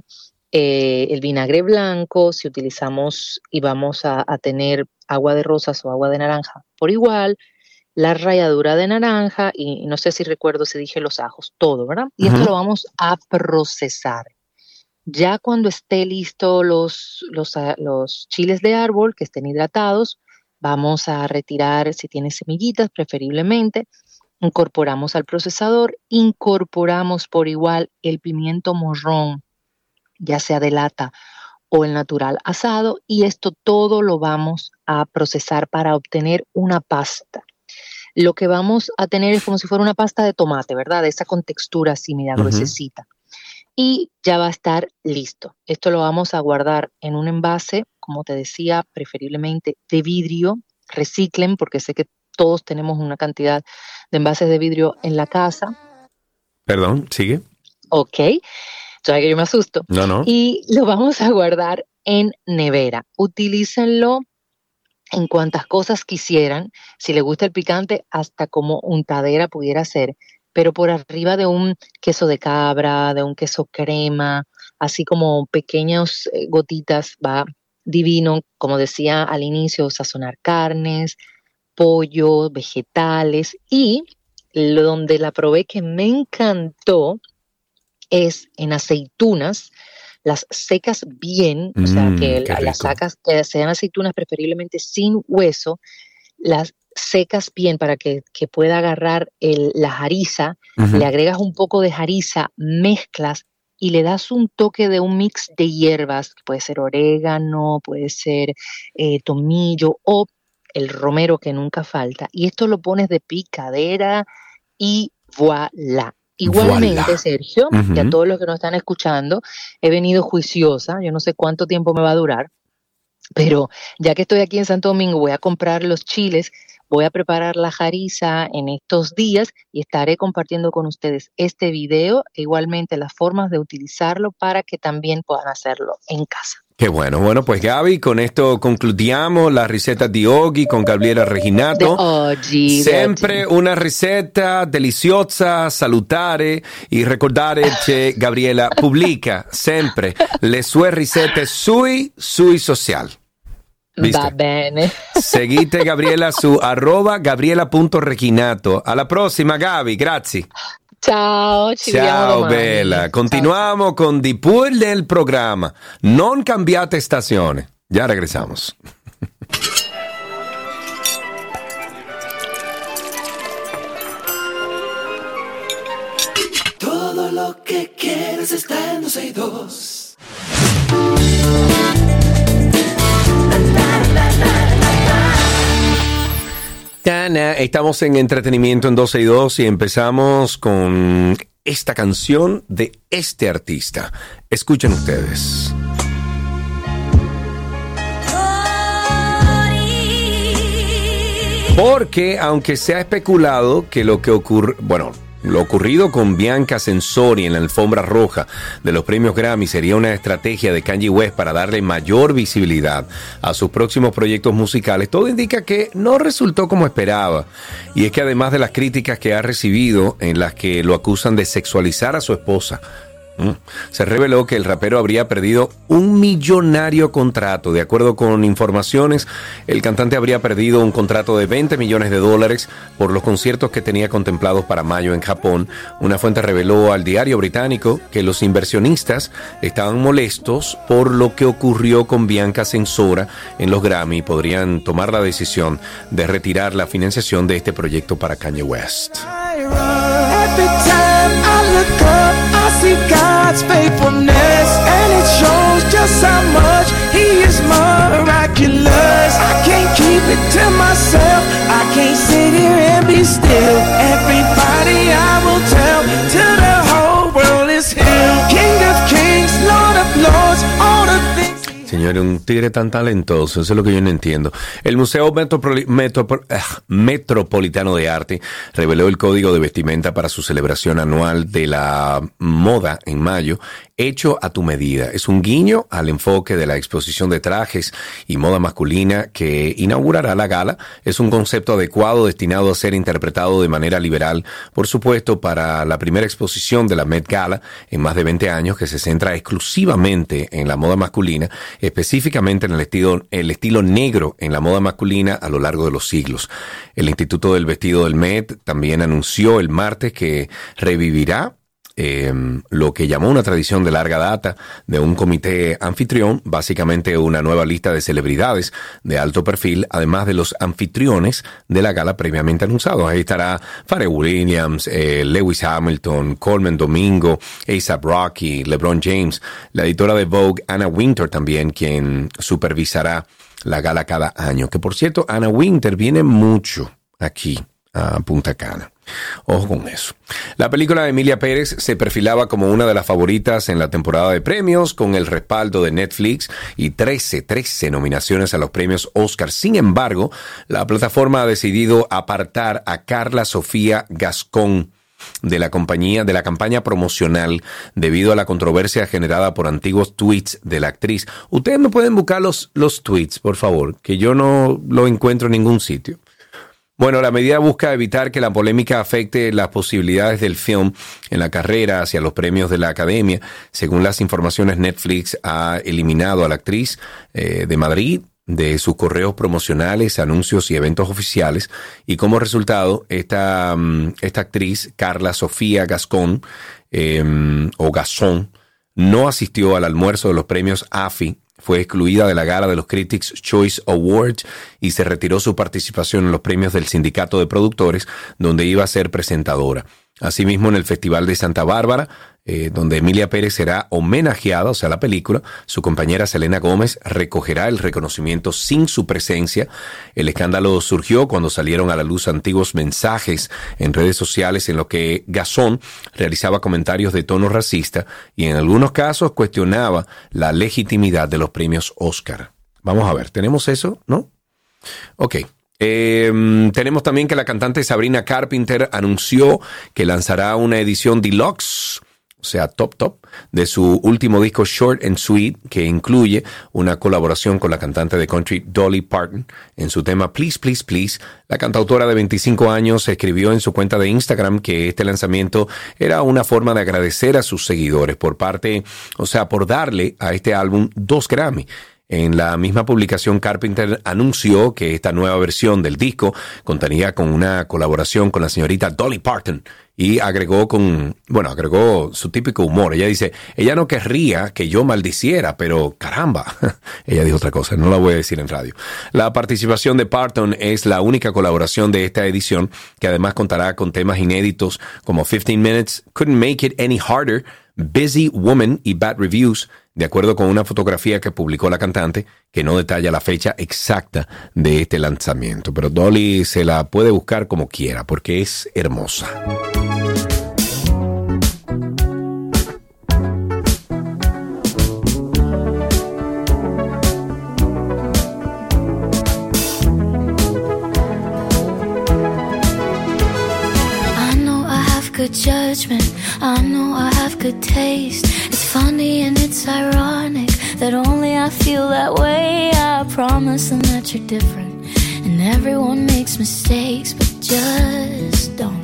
el vinagre blanco, si utilizamos y vamos a tener agua de rosas o agua de naranja por igual, la ralladura de naranja y no sé si recuerdo si dije los ajos, todo, ¿verdad? Y esto lo vamos a procesar. Ya cuando esté listo los chiles de árbol que estén hidratados, vamos a retirar, si tiene semillitas preferiblemente, incorporamos al procesador, incorporamos por igual el pimiento morrón, ya sea de lata o el natural asado, y esto todo lo vamos a procesar para obtener una pasta. Lo que vamos a tener es como si fuera una pasta de tomate, ¿verdad? De esa contextura así media gruesecita. Y ya va a estar listo. Esto lo vamos a guardar en un envase, como te decía, preferiblemente de vidrio. Reciclen, porque sé que todos tenemos una cantidad de envases de vidrio en la casa. Perdón, sigue. Ok, ya que yo me asusto. No. Y lo vamos a guardar en nevera. Utilícenlo en cuantas cosas quisieran. Si les gusta el picante, hasta como untadera pudiera ser. Pero por arriba de un queso de cabra, de un queso crema, así como pequeñas gotitas, va divino, como decía al inicio, sazonar carnes, pollo, vegetales, y donde la probé que me encantó es en aceitunas, las secas bien, o sea que las sacas, que sean aceitunas preferiblemente sin hueso, las secas bien para que pueda agarrar la jariza, le agregas un poco de jariza, mezclas y le das un toque de un mix de hierbas, puede ser orégano, puede ser tomillo o el romero que nunca falta, y esto lo pones de picadera y voilà. Igualmente, Sergio, y a todos los que nos están escuchando, he venido juiciosa, yo no sé cuánto tiempo me va a durar, pero ya que estoy aquí en Santo Domingo, voy a comprar los chiles, voy a preparar la jariza en estos días y estaré compartiendo con ustedes este video e igualmente las formas de utilizarlo para que también puedan hacerlo en casa. Qué bueno. Bueno, pues Gaby, con esto concludiamo la ricetta di oggi con Gabriela Reginato. Sempre una ricetta deliziosa, salutare e ricordare che Gabriela pubblica sempre le sue ricette sui social. ¿Viste? Va bene. Seguite Gabriela su @gabriela.reginato. Alla prossima Gaby, grazie. Ciao, ci vediamo domani. Bella. Continuiamo ciao. Con Di Pur nel programma. Non cambiate stazione. Ya regresamos. Todo lo que quieres está en 262. Estamos en entretenimiento en 12 y 2 y empezamos con esta canción de este artista. Escuchen ustedes. Porque aunque se ha especulado que lo ocurrido con Bianca Censori en la alfombra roja de los premios Grammy sería una estrategia de Kanye West para darle mayor visibilidad a sus próximos proyectos musicales, todo indica que no resultó como esperaba. Y es que además de las críticas que ha recibido en las que lo acusan de sexualizar a su esposa, se reveló que el rapero habría perdido un millonario contrato. De acuerdo con informaciones, el cantante habría perdido un contrato de $20 millones por los conciertos que tenía contemplados para mayo en Japón. Una fuente reveló al diario británico que los inversionistas estaban molestos por lo que ocurrió con Bianca Censora en los Grammy y podrían tomar la decisión de retirar la financiación de este proyecto para Kanye West. Every time I look up, I see God's faithfulness, and it shows just how much He is miraculous. I can't keep it to myself, I can't sit here and be still. Everybody I will tell, till the whole world is healed. King of kings, Lord of lords, all the things. Señores, un tigre tan talentoso, eso es lo que yo no entiendo. El Museo Metropolitano de Arte reveló el código de vestimenta para su celebración anual de la moda en mayo, hecho a tu medida. Es un guiño al enfoque de la exposición de trajes y moda masculina que inaugurará la gala. Es un concepto adecuado destinado a ser interpretado de manera liberal, por supuesto, para la primera exposición de la Met Gala en más de 20 años, que se centra exclusivamente en la moda masculina, específicamente en el estilo negro en la moda masculina a lo largo de los siglos. El Instituto del Vestido del Met también anunció el martes que revivirá lo que llamó una tradición de larga data de un comité anfitrión, básicamente una nueva lista de celebridades de alto perfil, además de los anfitriones de la gala previamente anunciados. Ahí estará Pharrell Williams, Lewis Hamilton, Coleman Domingo, A$AP Rocky, LeBron James, la editora de Vogue, Anna Wintour también, quien supervisará la gala cada año. Que por cierto, Anna Wintour viene mucho aquí a Punta Cana. Ojo con eso. La película de Emilia Pérez se perfilaba como una de las favoritas en la temporada de premios, con el respaldo de Netflix y 13 nominaciones a los premios Oscar. Sin embargo, la plataforma ha decidido apartar a Carla Sofía Gascón de la campaña promocional debido a la controversia generada por antiguos tweets de la actriz. Ustedes me pueden buscar los tweets, por favor, que yo no lo encuentro en ningún sitio. Bueno, la medida busca evitar que la polémica afecte las posibilidades del film en la carrera hacia los premios de la Academia. Según las informaciones, Netflix ha eliminado a la actriz de Madrid de sus correos promocionales, anuncios y eventos oficiales, y como resultado, esta actriz, Carla Sofía Gascón, o Gascón, no asistió al almuerzo de los premios AFI fue excluida de la gala de los Critics' Choice Awards y se retiró su participación en los premios del Sindicato de Productores, donde iba a ser presentadora. Asimismo, en el Festival de Santa Bárbara, donde Emilia Pérez será homenajeada, o sea, la película, su compañera Selena Gómez recogerá el reconocimiento sin su presencia. El escándalo surgió cuando salieron a la luz antiguos mensajes en redes sociales en los que Garzón realizaba comentarios de tono racista y en algunos casos cuestionaba la legitimidad de los premios Oscar. Vamos a ver, ¿tenemos eso? ¿No? Ok. Tenemos también que la cantante Sabrina Carpenter anunció que lanzará una edición deluxe, o sea, top, de su último disco Short and Sweet, que incluye una colaboración con la cantante de country Dolly Parton en su tema Please, Please, Please. La cantautora de 25 años escribió en su cuenta de Instagram que este lanzamiento era una forma de agradecer a sus seguidores por darle a este álbum 2 Grammy. En la misma publicación, Carpenter anunció que esta nueva versión del disco contaría con una colaboración con la señorita Dolly Parton y agregó su típico humor. Ella dice, ella no querría que yo maldiciera, pero caramba. Ella dijo otra cosa, no la voy a decir en radio. La participación de Parton es la única colaboración de esta edición, que además contará con temas inéditos como 15 Minutes, Couldn't Make It Any Harder, Busy Woman y Bad Reviews, de acuerdo con una fotografía que publicó la cantante, que no detalla la fecha exacta de este lanzamiento. Pero Dolly se la puede buscar como quiera, porque es hermosa. Good judgment, I know I have good taste. It's funny and it's ironic that only I feel that way. I promise them that you're different, and everyone makes mistakes, but just don't.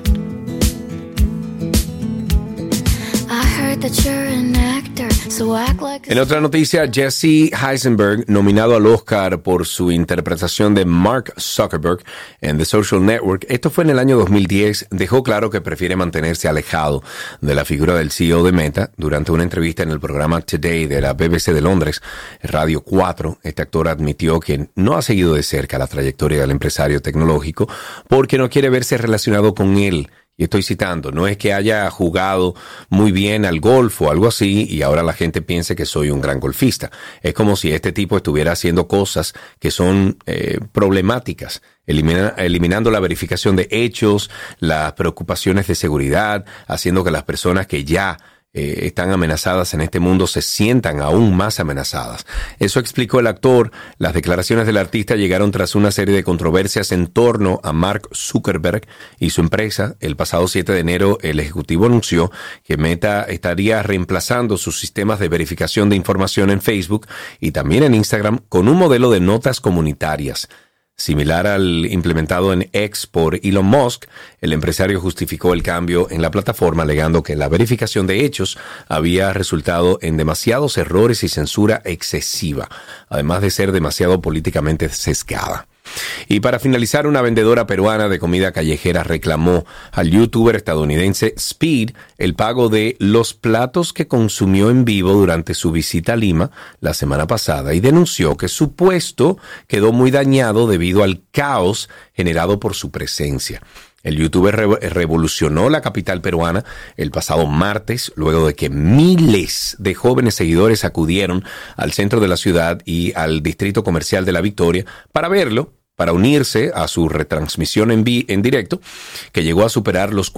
I heard that you're an actor, so act like. En otra noticia, Jesse Eisenberg, nominado al Oscar por su interpretación de Mark Zuckerberg en The Social Network, esto fue en el año 2010, dejó claro que prefiere mantenerse alejado de la figura del CEO de Meta. Durante una entrevista en el programa Today de la BBC de Londres, Radio 4, este actor admitió que no ha seguido de cerca la trayectoria del empresario tecnológico porque no quiere verse relacionado con él. Y estoy citando, no es que haya jugado muy bien al golf o algo así y ahora la gente piense que soy un gran golfista. Es como si este tipo estuviera haciendo cosas que son problemáticas, eliminando la verificación de hechos, las preocupaciones de seguridad, haciendo que las personas que ya están amenazadas en este mundo se sientan aún más amenazadas. Eso explicó el actor. Las declaraciones del artista llegaron tras una serie de controversias en torno a Mark Zuckerberg y su empresa. El pasado 7 de enero, el ejecutivo anunció que Meta estaría reemplazando sus sistemas de verificación de información en Facebook y también en Instagram con un modelo de notas comunitarias. Similar al implementado en X por Elon Musk, el empresario justificó el cambio en la plataforma alegando que la verificación de hechos había resultado en demasiados errores y censura excesiva, además de ser demasiado políticamente sesgada. Y para finalizar, una vendedora peruana de comida callejera reclamó al youtuber estadounidense Speed el pago de los platos que consumió en vivo durante su visita a Lima la semana pasada y denunció que su puesto quedó muy dañado debido al caos generado por su presencia. El youtuber revolucionó la capital peruana el pasado martes, luego de que miles de jóvenes seguidores acudieron al centro de la ciudad y al distrito comercial de La Victoria para verlo, para unirse a su retransmisión en directo, que llegó a superar los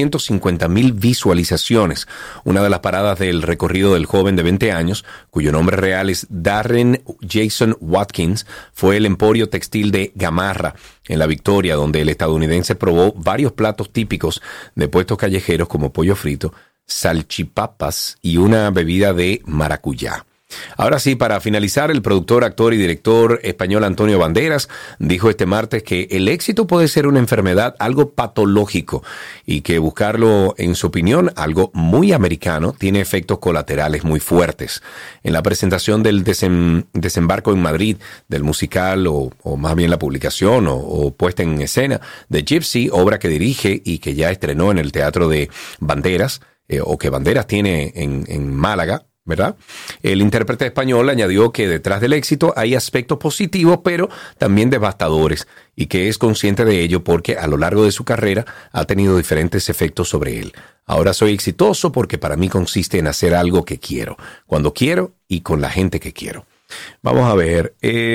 450,000 visualizaciones. Una de las paradas del recorrido del joven de 20 años, cuyo nombre real es Darren Jason Watkins, fue el emporio textil de Gamarra, en La Victoria, donde el estadounidense probó varios platos típicos de puestos callejeros como pollo frito, salchipapas y una bebida de maracuyá. Ahora sí, para finalizar, el productor, actor y director español Antonio Banderas dijo este martes que el éxito puede ser una enfermedad, algo patológico, y que buscarlo, en su opinión, algo muy americano, tiene efectos colaterales muy fuertes. En la presentación del desembarco en Madrid del musical, o más bien la publicación o puesta en escena de Gypsy, obra que dirige y que ya estrenó en el Teatro de Banderas, o que Banderas tiene en Málaga, ¿verdad? El intérprete español añadió que detrás del éxito hay aspectos positivos, pero también devastadores, y que es consciente de ello porque a lo largo de su carrera ha tenido diferentes efectos sobre él. Ahora soy exitoso porque para mí consiste en hacer algo que quiero, cuando quiero y con la gente que quiero. Vamos a ver.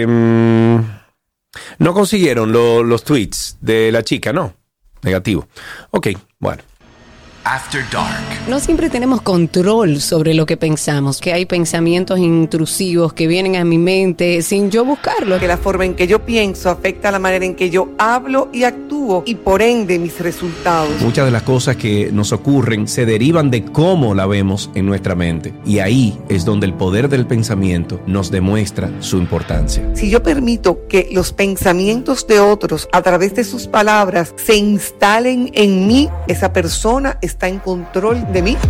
No consiguieron los tweets de la chica, ¿no? Negativo. Ok, bueno. After Dark. No siempre tenemos control sobre lo que pensamos, que hay pensamientos intrusivos que vienen a mi mente sin yo buscarlo. Que la forma en que yo pienso afecta la manera en que yo hablo y actúo y por ende mis resultados. Muchas de las cosas que nos ocurren se derivan de cómo la vemos en nuestra mente. Y ahí es donde el poder del pensamiento nos demuestra su importancia. Si yo permito que los pensamientos de otros a través de sus palabras se instalen en mí, esa persona está en control de mí.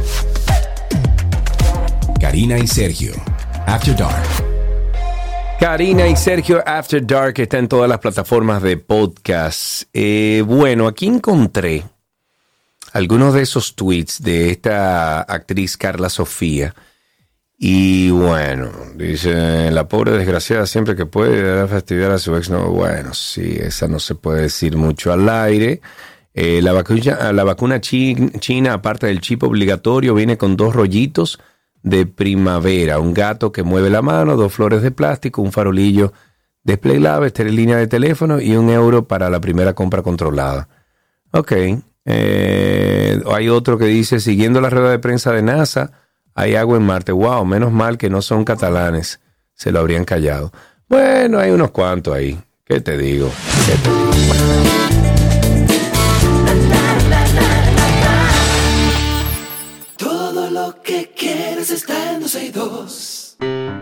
Karina y Sergio, After Dark. Karina y Sergio After Dark está en todas las plataformas de podcast. Bueno, aquí encontré algunos de esos tweets de esta actriz Carla Sofía. Y bueno, dice, la pobre desgraciada siempre que puede da fastidiar a su ex. No, bueno, sí, esa no se puede decir mucho al aire. La vacuna china, aparte del chip obligatorio, viene con 2 rollitos de primavera, un gato que mueve la mano, 2 flores de plástico, un farolillo desplegable, línea de teléfono y €1 para la primera compra controlada. Ok. Hay otro que dice, siguiendo la rueda de prensa de NASA, hay agua en Marte. Wow, menos mal que no son catalanes. Se lo habrían callado. Bueno, hay unos cuantos ahí. ¿Qué te digo? Todo lo que quieres está en 262.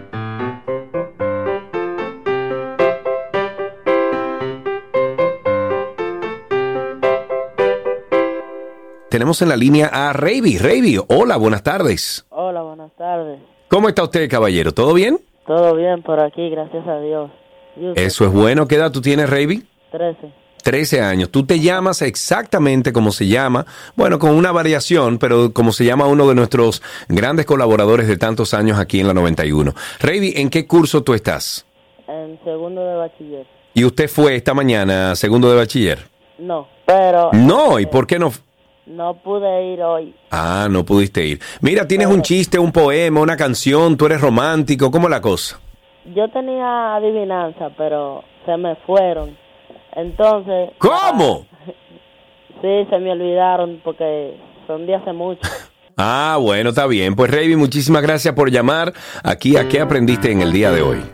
Tenemos en la línea a Raby. Raby, hola, buenas tardes. Hola, buenas tardes. ¿Cómo está usted, caballero? ¿Todo bien? Todo bien por aquí, gracias a Dios. Eso es bueno. ¿Qué edad tú tienes, Raby? 13 años. Tú te llamas exactamente como se llama, bueno, con una variación, pero como se llama uno de nuestros grandes colaboradores de tantos años aquí en la 91. Raby, ¿en qué curso tú estás? En segundo de bachiller. ¿Y usted fue esta mañana a segundo de bachiller? No, pero... No, ¿y por qué no? No pude ir hoy. Ah, no pudiste ir. Mira, ¿tienes un chiste, un poema, una canción? ¿Tú eres romántico? ¿Cómo es la cosa? Yo tenía adivinanza, pero se me fueron. Entonces... ¿Cómo? Sí, se me olvidaron porque son de hace mucho. Ah, bueno, está bien. Pues, Raby, muchísimas gracias por llamar aquí a ¿Qué aprendiste en el día de hoy?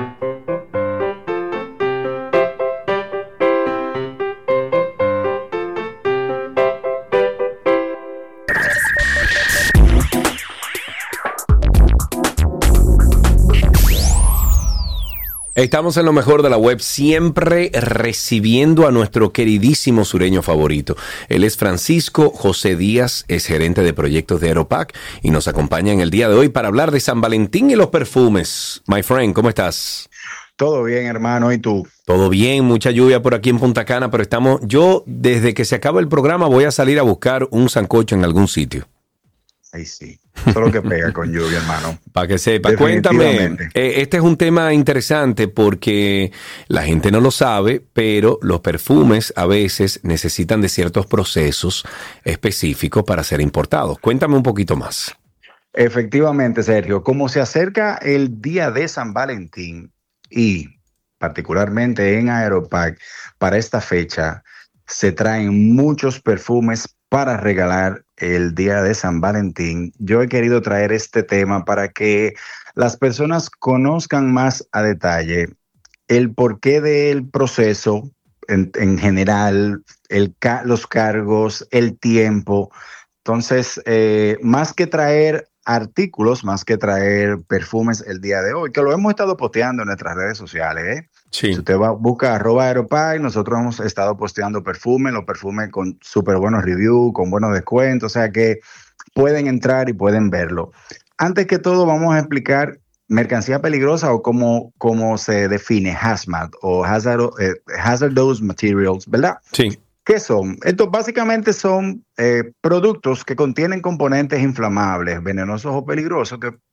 Estamos en lo mejor de la web, siempre recibiendo a nuestro queridísimo sureño favorito. Él es Francisco José Díaz, es gerente de proyectos de Aeropack y nos acompaña en el día de hoy para hablar de San Valentín y los perfumes. My friend, ¿cómo estás? Todo bien, hermano, ¿y tú? Todo bien, mucha lluvia por aquí en Punta Cana, pero yo desde que se acaba el programa voy a salir a buscar un sancocho en algún sitio. Ahí sí, eso es lo que pega con lluvia, hermano. Para que sepa, cuéntame, este es un tema interesante porque la gente no lo sabe, pero los perfumes a veces necesitan de ciertos procesos específicos para ser importados. Cuéntame un poquito más. Efectivamente, Sergio, como se acerca el día de San Valentín y particularmente en Aeropack, para esta fecha se traen muchos perfumes para regalar el día de San Valentín. Yo he querido traer este tema para que las personas conozcan más a detalle el porqué del proceso en general, los cargos, el tiempo. Entonces, más que traer artículos, más que traer perfumes el día de hoy, que lo hemos estado posteando en nuestras redes sociales, ¿eh? Sí. Si usted busca @Aeropack, nosotros hemos estado posteando perfumes, los perfumes con súper buenos reviews, con buenos descuentos, o sea que pueden entrar y pueden verlo. Antes que todo, vamos a explicar mercancía peligrosa o cómo se define hazmat o hazardous materials, ¿verdad? Sí. ¿Qué son? Estos básicamente son productos que contienen componentes inflamables, venenosos o peligrosos que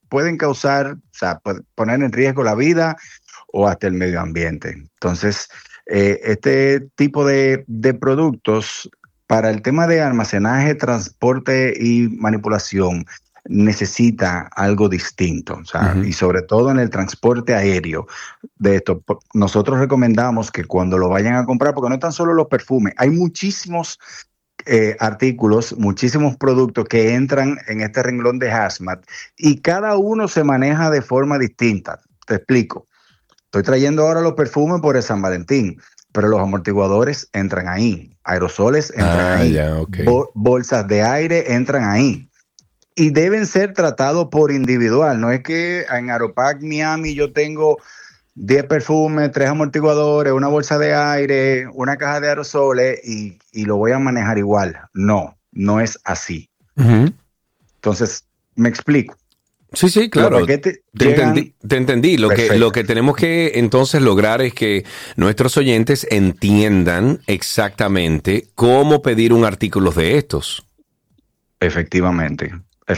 pueden causar, o sea, poner en riesgo la vida o hasta el medio ambiente. Entonces, este tipo de productos para el tema de almacenaje, transporte y manipulación necesita algo distinto, o sea, y sobre todo en el transporte aéreo de esto. Nosotros recomendamos que cuando lo vayan a comprar, porque no es tan solo los perfumes, hay muchísimos artículos, muchísimos productos que entran en este renglón de hazmat y cada uno se maneja de forma distinta. Te explico. Estoy trayendo ahora los perfumes por el San Valentín, pero los amortiguadores entran ahí, aerosoles entran ahí, ya, okay. Bolsas de aire entran ahí. Y deben ser tratados por individual. No es que en Aeropack Miami yo tengo 10 perfumes, 3 amortiguadores, una bolsa de aire, una caja de aerosoles y lo voy a manejar igual. No, no es así. Entonces, me explico. Sí, claro. Te entendí. Lo que tenemos que entonces lograr es que nuestros oyentes entiendan exactamente cómo pedir un artículo de estos. Efectivamente.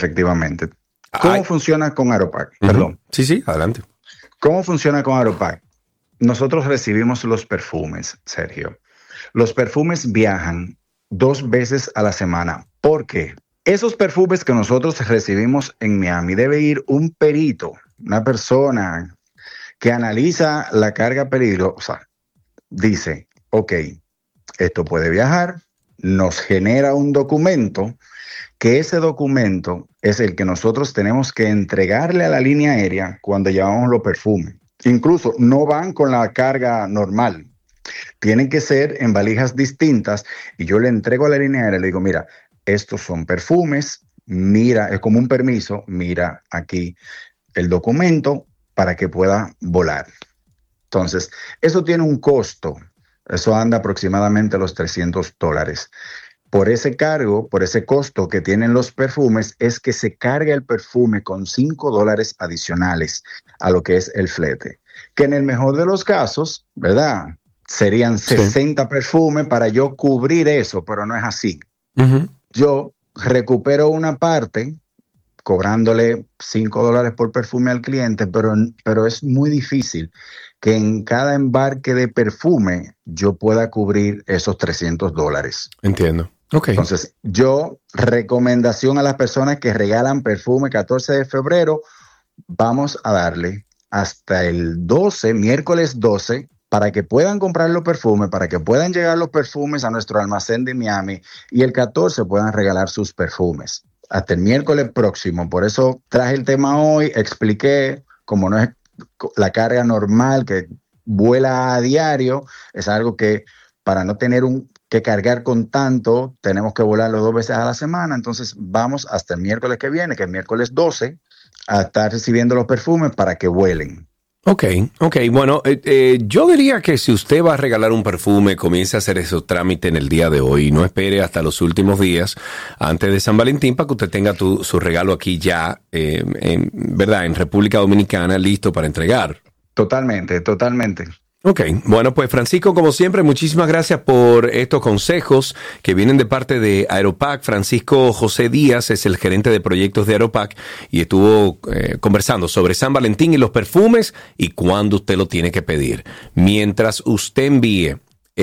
¿Cómo funciona con Aeropack? Perdón. Sí, adelante. ¿Cómo funciona con Aeropack? Nosotros recibimos los perfumes, Sergio. Los perfumes viajan 2 veces a la semana. ¿Por qué? Esos perfumes que nosotros recibimos en Miami debe ir un perito, una persona que analiza la carga peligrosa. Dice, ok, esto puede viajar, nos genera un documento, que ese documento es el que nosotros tenemos que entregarle a la línea aérea cuando llevamos los perfumes. Incluso no van con la carga normal. Tienen que ser en valijas distintas y yo le entrego a la línea aérea y le digo, mira, estos son perfumes, mira, es como un permiso, mira aquí el documento para que pueda volar. Entonces, eso tiene un costo. Eso anda aproximadamente a los $300. Por ese cargo, por ese costo que tienen los perfumes, es que se carga el perfume con $5 adicionales a lo que es el flete. Que en el mejor de los casos, ¿verdad? Serían 60 perfumes para yo cubrir eso, pero no es así. Yo recupero una parte cobrándole $5 por perfume al cliente, pero es muy difícil que en cada embarque de perfume yo pueda cubrir esos $300. Entiendo. Okay. Entonces, recomendación a las personas que regalan perfume 14 de febrero, vamos a darle hasta el 12, miércoles 12, para que puedan comprar los perfumes, para que puedan llegar los perfumes a nuestro almacén de Miami y el 14 puedan regalar sus perfumes. Hasta el miércoles próximo. Por eso traje el tema hoy, expliqué, como no es la carga normal que vuela a diario, es algo que para no tener que cargar con tanto, tenemos que volarlo 2 veces a la semana. Entonces vamos hasta el miércoles que viene, que es miércoles 12, a estar recibiendo los perfumes para que vuelen. Ok. Bueno, yo diría que si usted va a regalar un perfume, comience a hacer esos trámites en el día de hoy. No espere hasta los últimos días antes de San Valentín para que usted tenga su regalo aquí ya, ¿verdad? En República Dominicana, listo para entregar. Totalmente. Ok, bueno, pues Francisco, como siempre, muchísimas gracias por estos consejos que vienen de parte de Aeropack. Francisco José Díaz es el gerente de proyectos de Aeropack y estuvo conversando sobre San Valentín y los perfumes y cuándo usted lo tiene que pedir. Mientras usted envíe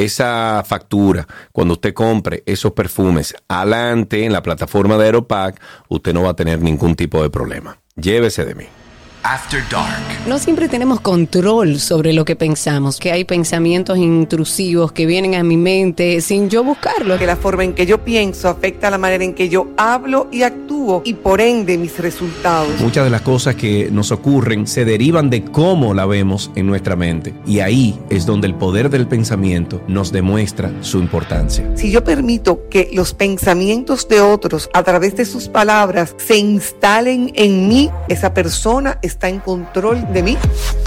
esa factura, cuando usted compre esos perfumes adelante en la plataforma de Aeropack, usted no va a tener ningún tipo de problema. Llévese de mí. After Dark. No siempre tenemos control sobre lo que pensamos, que hay pensamientos intrusivos que vienen a mi mente sin yo buscarlo. Que la forma en que yo pienso afecta la manera en que yo hablo y actúo y por ende mis resultados. Muchas de las cosas que nos ocurren se derivan de cómo la vemos en nuestra mente y ahí es donde el poder del pensamiento nos demuestra su importancia. Si yo permito que los pensamientos de otros a través de sus palabras se instalen en mí, esa persona está en control de mí.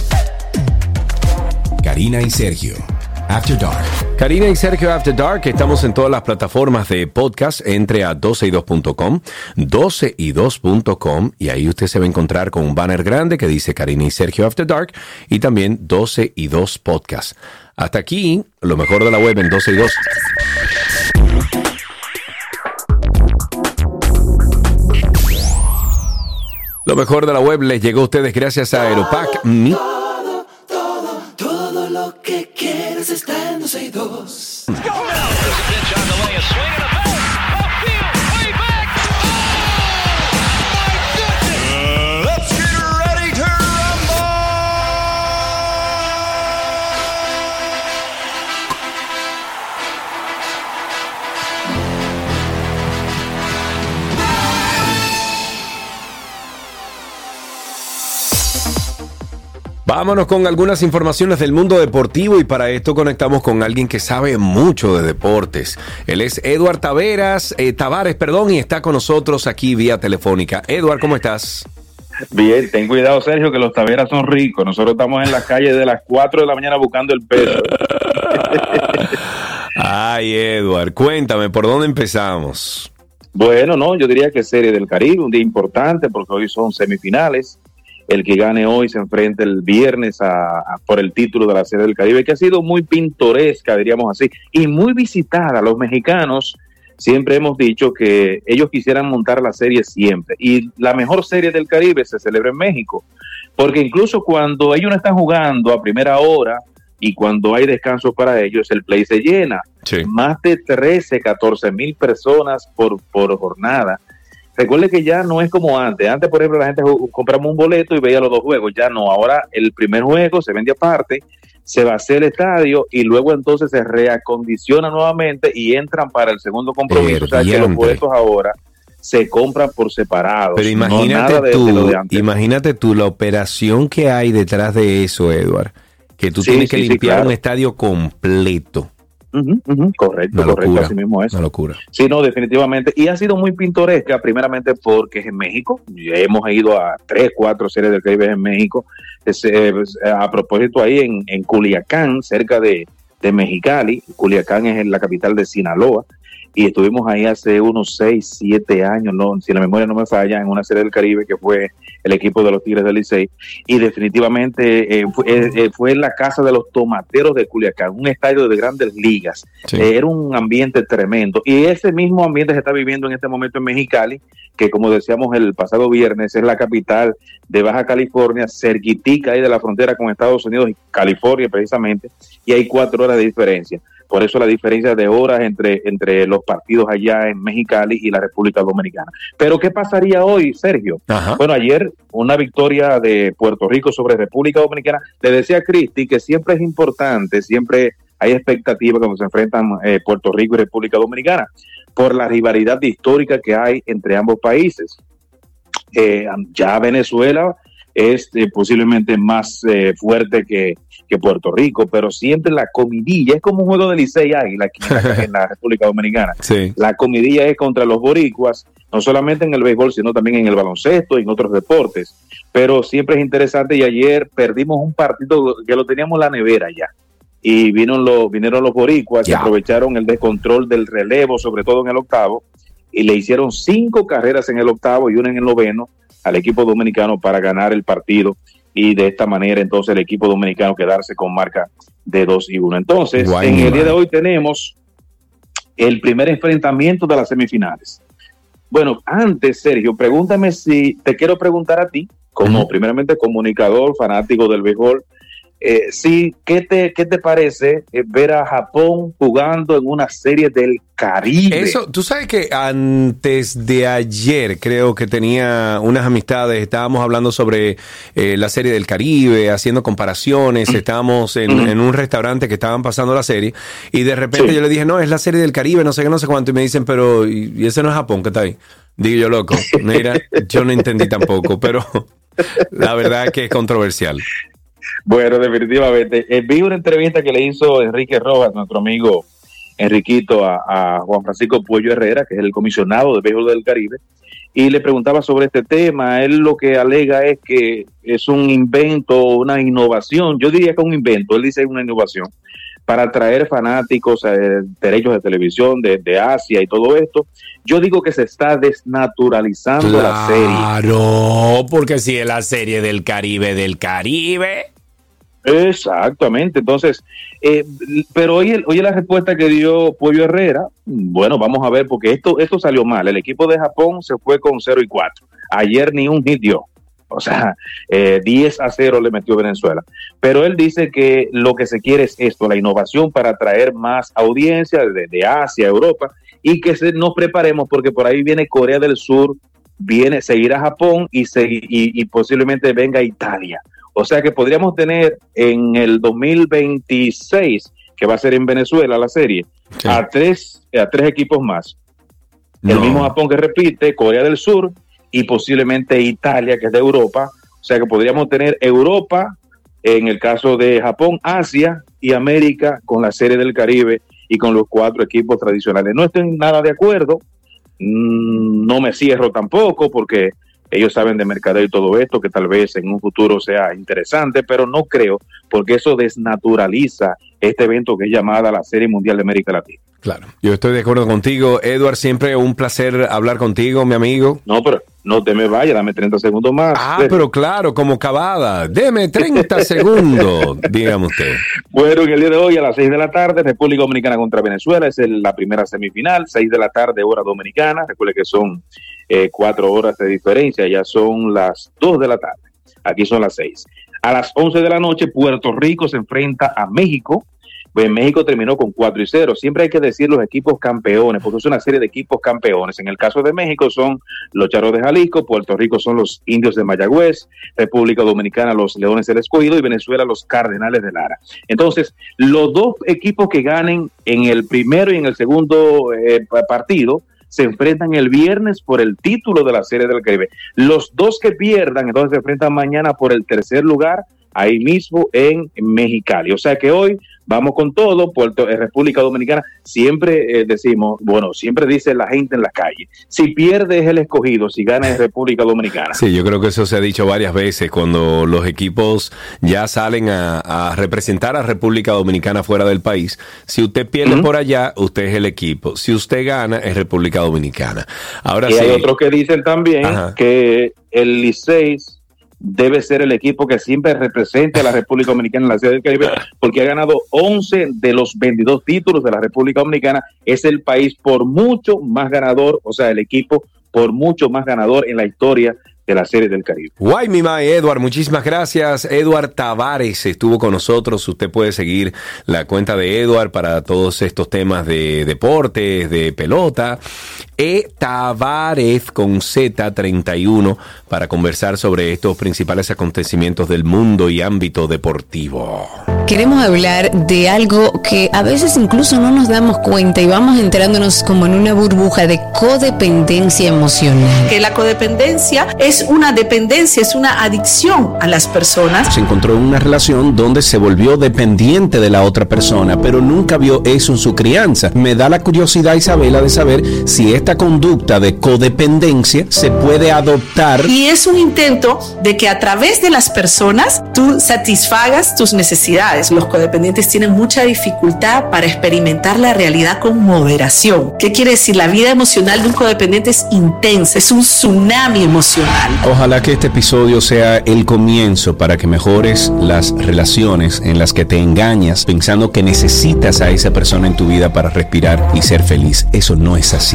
Karina y Sergio, After Dark. Karina y Sergio After Dark, estamos en todas las plataformas de podcast. Entre a 12y2.com, 12y2.com, y ahí usted se va a encontrar con un banner grande que dice Karina y Sergio After Dark y también 12y2 Podcast. Hasta aquí, lo mejor de la web en 12y2. Lo mejor de la web les llegó a ustedes gracias a Aeropack. Todo lo que quieres está en 262. Vámonos con algunas informaciones del mundo deportivo y para esto conectamos con alguien que sabe mucho de deportes. Él es Edward Tavares, y está con nosotros aquí vía telefónica. Edward, ¿cómo estás? Bien, ten cuidado, Sergio, que los Taveras son ricos. Nosotros estamos en la calle de las 4 de la mañana buscando el peso. Ay, Edward, cuéntame, ¿por dónde empezamos? Bueno, yo diría que Serie del Caribe, un día importante porque hoy son semifinales. El que gane hoy se enfrenta el viernes por el título de la Serie del Caribe, que ha sido muy pintoresca, diríamos así, y muy visitada. Los mexicanos siempre hemos dicho que ellos quisieran montar la serie siempre, y la mejor Serie del Caribe se celebra en México, porque incluso cuando ellos no están jugando a primera hora y cuando hay descanso para ellos, el play se llena. Sí. Más de 14,000 personas por jornada. Recuerde que ya no es como antes. Antes, por ejemplo, la gente compraba un boleto y veía los dos juegos. Ya no. Ahora el primer juego se vende aparte, se vacía el estadio y luego entonces se reacondiciona nuevamente y entran para el segundo compromiso. O sea que los boletos ahora se compran por separado. Pero imagínate tú la operación que hay detrás de eso, Edward. Que tú tienes que limpiar un estadio completo. Correcto, así mismo es. Una locura. Sí, no, definitivamente. Y ha sido muy pintoresca, primeramente porque es en México. Ya hemos ido a 3, 4 series del Caribe en México. A propósito, ahí en Culiacán, cerca de Mexicali. Culiacán es la capital de Sinaloa. Y estuvimos ahí hace unos 6, 7 años, si la memoria no me falla, en una serie del Caribe que fue el equipo de los Tigres del Licey, y definitivamente fue la casa de los tomateros de Culiacán, un estadio de grandes ligas. Sí. Era un ambiente tremendo, y ese mismo ambiente se está viviendo en este momento en Mexicali, que como decíamos el pasado viernes, es la capital de Baja California, cerquitica ahí de la frontera con Estados Unidos y California precisamente, y hay 4 horas de diferencia. Por eso la diferencia de horas entre los partidos allá en Mexicali y la República Dominicana. Pero ¿qué pasaría hoy, Sergio? Ajá. Bueno, ayer una victoria de Puerto Rico sobre República Dominicana. Le decía a Cristi que siempre es importante, siempre hay expectativa cuando se enfrentan Puerto Rico y República Dominicana por la rivalidad histórica que hay entre ambos países. Ya Venezuela es posiblemente más fuerte que Puerto Rico, pero siempre la comidilla es como un juego de Licey Águila aquí en la República Dominicana. Sí. La comidilla es contra los boricuas, no solamente en el béisbol, sino también en el baloncesto y en otros deportes, pero siempre es interesante. Y ayer perdimos un partido que lo teníamos en la nevera ya, y vinieron los boricuas que aprovecharon el descontrol del relevo, sobre todo en el octavo, y le hicieron 5 carreras en el octavo y una en el noveno al equipo dominicano para ganar el partido, y de esta manera entonces el equipo dominicano quedarse con marca de 2-1. Entonces, en el día de hoy tenemos el primer enfrentamiento de las semifinales. Bueno, antes, Sergio, pregúntame, si te quiero preguntar a ti, como primeramente comunicador, fanático del béisbol, ¿qué te parece ver a Japón jugando en una serie del Caribe? Eso, tú sabes que antes de ayer creo que tenía unas amistades, estábamos hablando sobre la serie del Caribe, haciendo comparaciones, estábamos en un restaurante que estaban pasando la serie, y de repente yo le dije, no, es la serie del Caribe, no sé qué, no sé cuánto, y me dicen, pero ¿y ese no es Japón que está ahí? Digo yo, loco, mira, yo no entendí tampoco, pero la verdad es que es controversial. Bueno, definitivamente. Vi una entrevista que le hizo Enrique Rojas, nuestro amigo Enriquito, a Juan Francisco Puello Herrera, que es el comisionado de béisbol del Caribe, y le preguntaba sobre este tema. Él lo que alega es que es un invento, una innovación. Yo diría que es un invento, él dice una innovación, para atraer fanáticos, derechos de televisión de Asia y todo esto. Yo digo que se está desnaturalizando la serie. Claro, porque si es la serie del Caribe. Exactamente. Entonces, pero oye la respuesta que dio Puello Herrera. Bueno, vamos a ver, porque esto salió mal. El equipo de Japón se fue con 0-4. Ayer ni un hit dio. O sea, 10-0 le metió Venezuela. Pero él dice que lo que se quiere es esto, la innovación para atraer más audiencia de Asia, Europa, y que nos preparemos porque por ahí viene Corea del Sur, seguirá Japón y posiblemente venga Italia. O sea que podríamos tener en el 2026, que va a ser en Venezuela la serie, sí, a tres equipos más. El mismo Japón que repite, Corea del Sur y posiblemente Italia, que es de Europa. O sea que podríamos tener Europa, en el caso de Japón, Asia y América con la serie del Caribe y con los 4 equipos tradicionales. No estoy nada de acuerdo, no me cierro tampoco porque ellos saben de mercadeo y todo esto, que tal vez en un futuro sea interesante, pero no creo, porque eso desnaturaliza este evento que es llamada la Serie Mundial de América Latina. Claro, yo estoy de acuerdo contigo, Edward, siempre un placer hablar contigo, mi amigo. No, pero no te me vayas, dame 30 segundos más. Pero claro, como Cavada, deme 30 segundos, dígame usted. Bueno, en el día de hoy a las 6 de la tarde, República Dominicana contra Venezuela, es la primera semifinal, 6 de la tarde, hora dominicana, recuerde que son 4 horas de diferencia, ya son las 2 de la tarde, aquí son las 6. A las 11 de la noche, Puerto Rico se enfrenta a México. Pues México terminó con 4-0. Siempre hay que decir los equipos campeones, porque es una serie de equipos campeones. En el caso de México son los Charros de Jalisco, Puerto Rico son los Indios de Mayagüez, República Dominicana los Leones del Escogido y Venezuela los Cardenales de Lara. Entonces, los 2 equipos que ganen en el primero y en el segundo partido se enfrentan el viernes por el título de la Serie del Caribe. Los 2 que pierdan, entonces se enfrentan mañana por el tercer lugar, ahí mismo en Mexicali. O sea que hoy vamos con todo. República Dominicana, siempre decimos, bueno, siempre dice la gente en la calle, si pierde es el Escogido, si gana es República Dominicana. Sí, yo creo que eso se ha dicho varias veces cuando los equipos ya salen a representar a República Dominicana fuera del país. Si usted pierde por allá, usted es el equipo. Si usted gana, es República Dominicana. Ahora y sí, hay otros que dicen también que el Licey debe ser el equipo que siempre represente a la República Dominicana en la Serie del Caribe, porque ha ganado 11 de los 22 títulos de la República Dominicana. Es el país por mucho más ganador, o sea, el equipo por mucho más ganador en la historia de la Serie del Caribe. Guay, mi mae, Edward, muchísimas gracias. Edward Tavares estuvo con nosotros. Usted puede seguir la cuenta de Edward para todos estos temas de deportes, de pelota. Tavares con Z31 para conversar sobre estos principales acontecimientos del mundo y ámbito deportivo. Queremos hablar de algo que a veces incluso no nos damos cuenta y vamos enterándonos como en una burbuja de codependencia emocional. Que la codependencia es una dependencia, es una adicción a las personas. Se encontró en una relación donde se volvió dependiente de la otra persona, pero nunca vio eso en su crianza. Me da la curiosidad, Isabela, de saber si esta conducta de codependencia se puede adoptar. Y es un intento de que a través de las personas tú satisfagas tus necesidades. Los codependientes tienen mucha dificultad para experimentar la realidad con moderación. ¿Qué quiere decir? La vida emocional de un codependiente es intensa, es un tsunami emocional. Ojalá que este episodio sea el comienzo para que mejores las relaciones en las que te engañas pensando que necesitas a esa persona en tu vida para respirar y ser feliz. Eso no es así.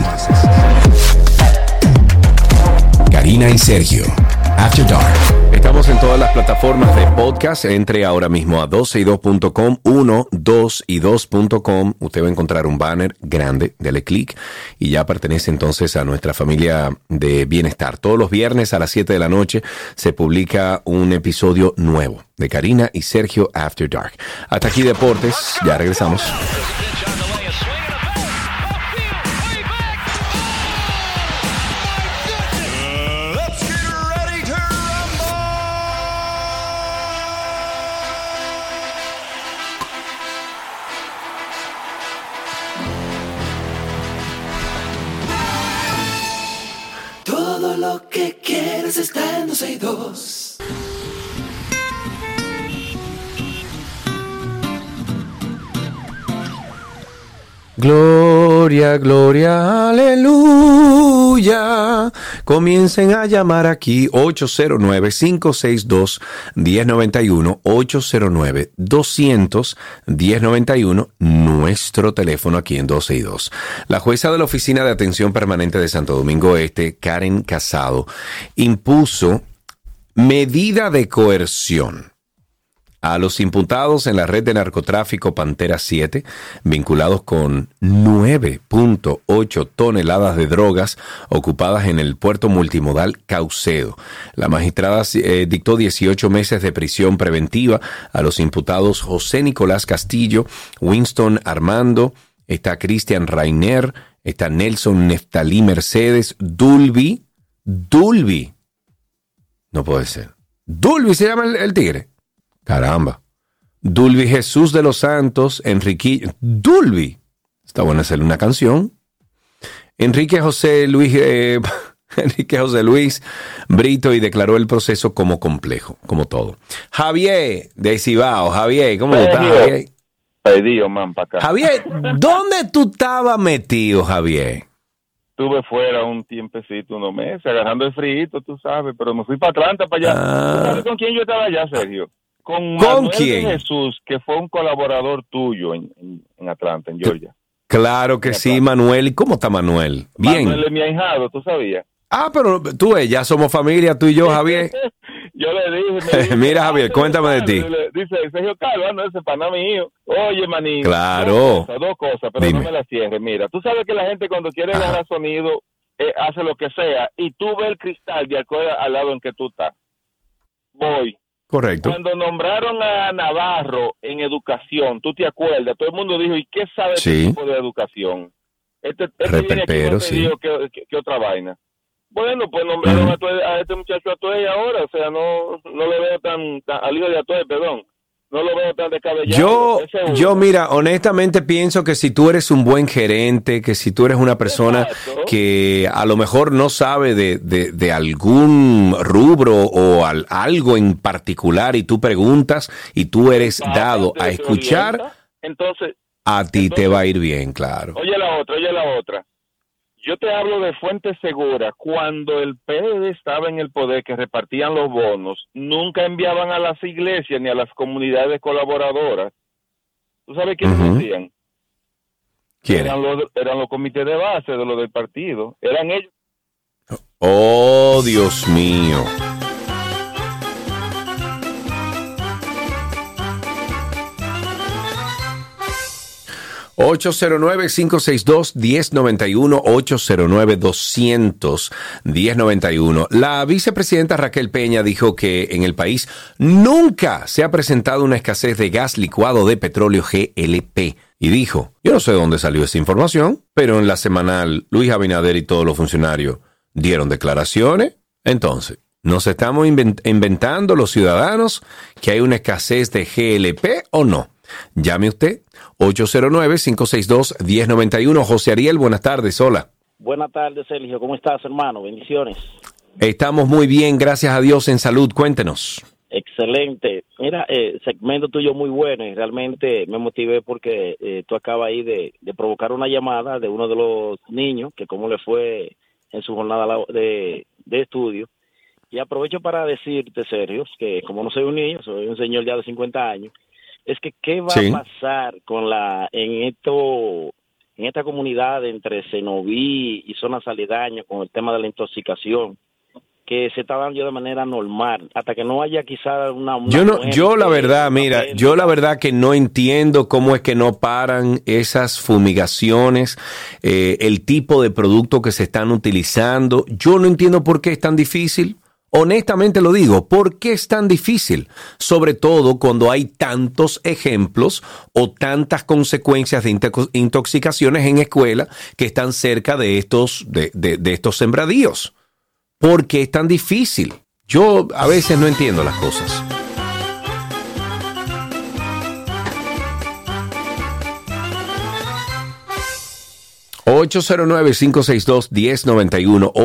Karina y Sergio, After Dark. Estamos en todas las plataformas de podcast. Entre ahora mismo a 12y2.com, 12y2.com. Usted va a encontrar un banner grande, dele clic y ya pertenece entonces a nuestra familia de bienestar. Todos los viernes a las 7 de la noche se publica un episodio nuevo de Karina y Sergio After Dark. Hasta aquí deportes, ya regresamos. Todo lo que quieres está en 12y2. Gloria, gloria, aleluya. Comiencen a llamar aquí 809-562-1091, 809-200-1091, nuestro teléfono aquí en 12y2. La jueza de la Oficina de Atención Permanente de Santo Domingo Este, Karen Casado, impuso Medida de coerción. A los imputados en la red de narcotráfico Pantera 7, vinculados con 9.8 toneladas de drogas ocupadas en el puerto multimodal Caucedo. La magistrada dictó 18 meses de prisión preventiva a los imputados José Nicolás Castillo, Winston Armando, está Cristian Rainer, está Nelson Neftalí Mercedes, Dulby. No puede ser. Dulby se llama el tigre. Caramba. Dulby Jesús de los Santos, Enrique. Dulby. Está bueno hacerle una canción. Enrique José Luis Brito, y declaró el proceso como complejo, como todo. Javier de Cibao. Javier, ¿cómo estás, Javier? Perdido, man, para acá. Javier, ¿dónde tú estabas metido, Javier? Estuve fuera un tiempecito, unos meses, agarrando el frío, tú sabes, pero me fui para Atlanta, para allá. ¿Tú sabes con quién yo estaba allá, Sergio? Con Manuel quién? de Jesús, que fue un colaborador tuyo en Atlanta, en Georgia. Claro que sí, Manuel. ¿Y cómo está Manuel? Bien. Manuel es mi ahijado, ¿tú sabías? Ah, pero tú ya somos familia, tú y yo, Javier. Yo le dije... Mira, Javier, cuéntame de ti. Dice Sergio Carlos, no, ese pana mío. Oye, manito. Claro. Dos cosas, pero Dime. no me las cierres. Mira, tú sabes que la gente cuando quiere agarrar sonido hace lo que sea, y tú ves el cristal de alcohol al lado en que tú estás. Voy. Correcto. Cuando nombraron a Navarro en educación, ¿tú te acuerdas? Todo el mundo dijo, ¿y qué sabe este tipo de educación? Este Repelpero, sí. dijo, ¿qué otra vaina? Bueno, pues nombraron a este muchacho Atuey ahora, o sea, no lo veo tan al hijo de Atuey, perdón. No lo veo tan descabellado. Yo, mira, honestamente pienso que si tú eres un buen gerente, que si tú eres una persona que a lo mejor no sabe de algún rubro o algo en particular y tú preguntas y tú eres dado a escuchar, entonces a ti te va a ir bien, claro. Oye la otra. Yo te hablo de fuentes seguras. Cuando el PLD estaba en el poder, que repartían los bonos, nunca enviaban a las iglesias ni a las comunidades colaboradoras. ¿Tú sabes quiénes lo hacían? ¿Quiénes? Eran los comités de base de los del partido. Eran ellos. Oh, Dios mío. $809-562-1091, 809-200-1091. La vicepresidenta Raquel Peña dijo que en el país nunca se ha presentado una escasez de gas licuado de petróleo GLP. Y dijo, yo no sé de dónde salió esa información, pero en la semanal Luis Abinader y todos los funcionarios dieron declaraciones. Entonces, ¿nos estamos inventando los ciudadanos que hay una escasez de GLP o no? Llame usted, 809-562-1091. José Ariel, buenas tardes, hola. Buenas tardes, Sergio. ¿Cómo estás, hermano? Bendiciones. Estamos muy bien, gracias a Dios, en salud. Cuéntenos. Excelente. Mira, segmento tuyo muy bueno y realmente me motivé porque tú acabas ahí de provocar una llamada de uno de los niños que cómo le fue en su jornada de estudio. Y aprovecho para decirte, Sergio, que como no soy un niño, soy un señor ya de 50 años, es que ¿qué va a pasar con en esta comunidad entre Cenoví y zonas aledañas con el tema de la intoxicación que se está dando de manera normal hasta que no haya quizá una yo la verdad que no entiendo cómo es que no paran esas fumigaciones, el tipo de producto que se están utilizando. Yo no entiendo por qué es tan difícil. Honestamente lo digo, ¿por qué es tan difícil? Sobre todo cuando hay tantos ejemplos o tantas consecuencias de intoxicaciones en escuelas que están cerca de estos sembradíos. ¿Por qué es tan difícil? Yo a veces no entiendo las cosas. $809-562-1091,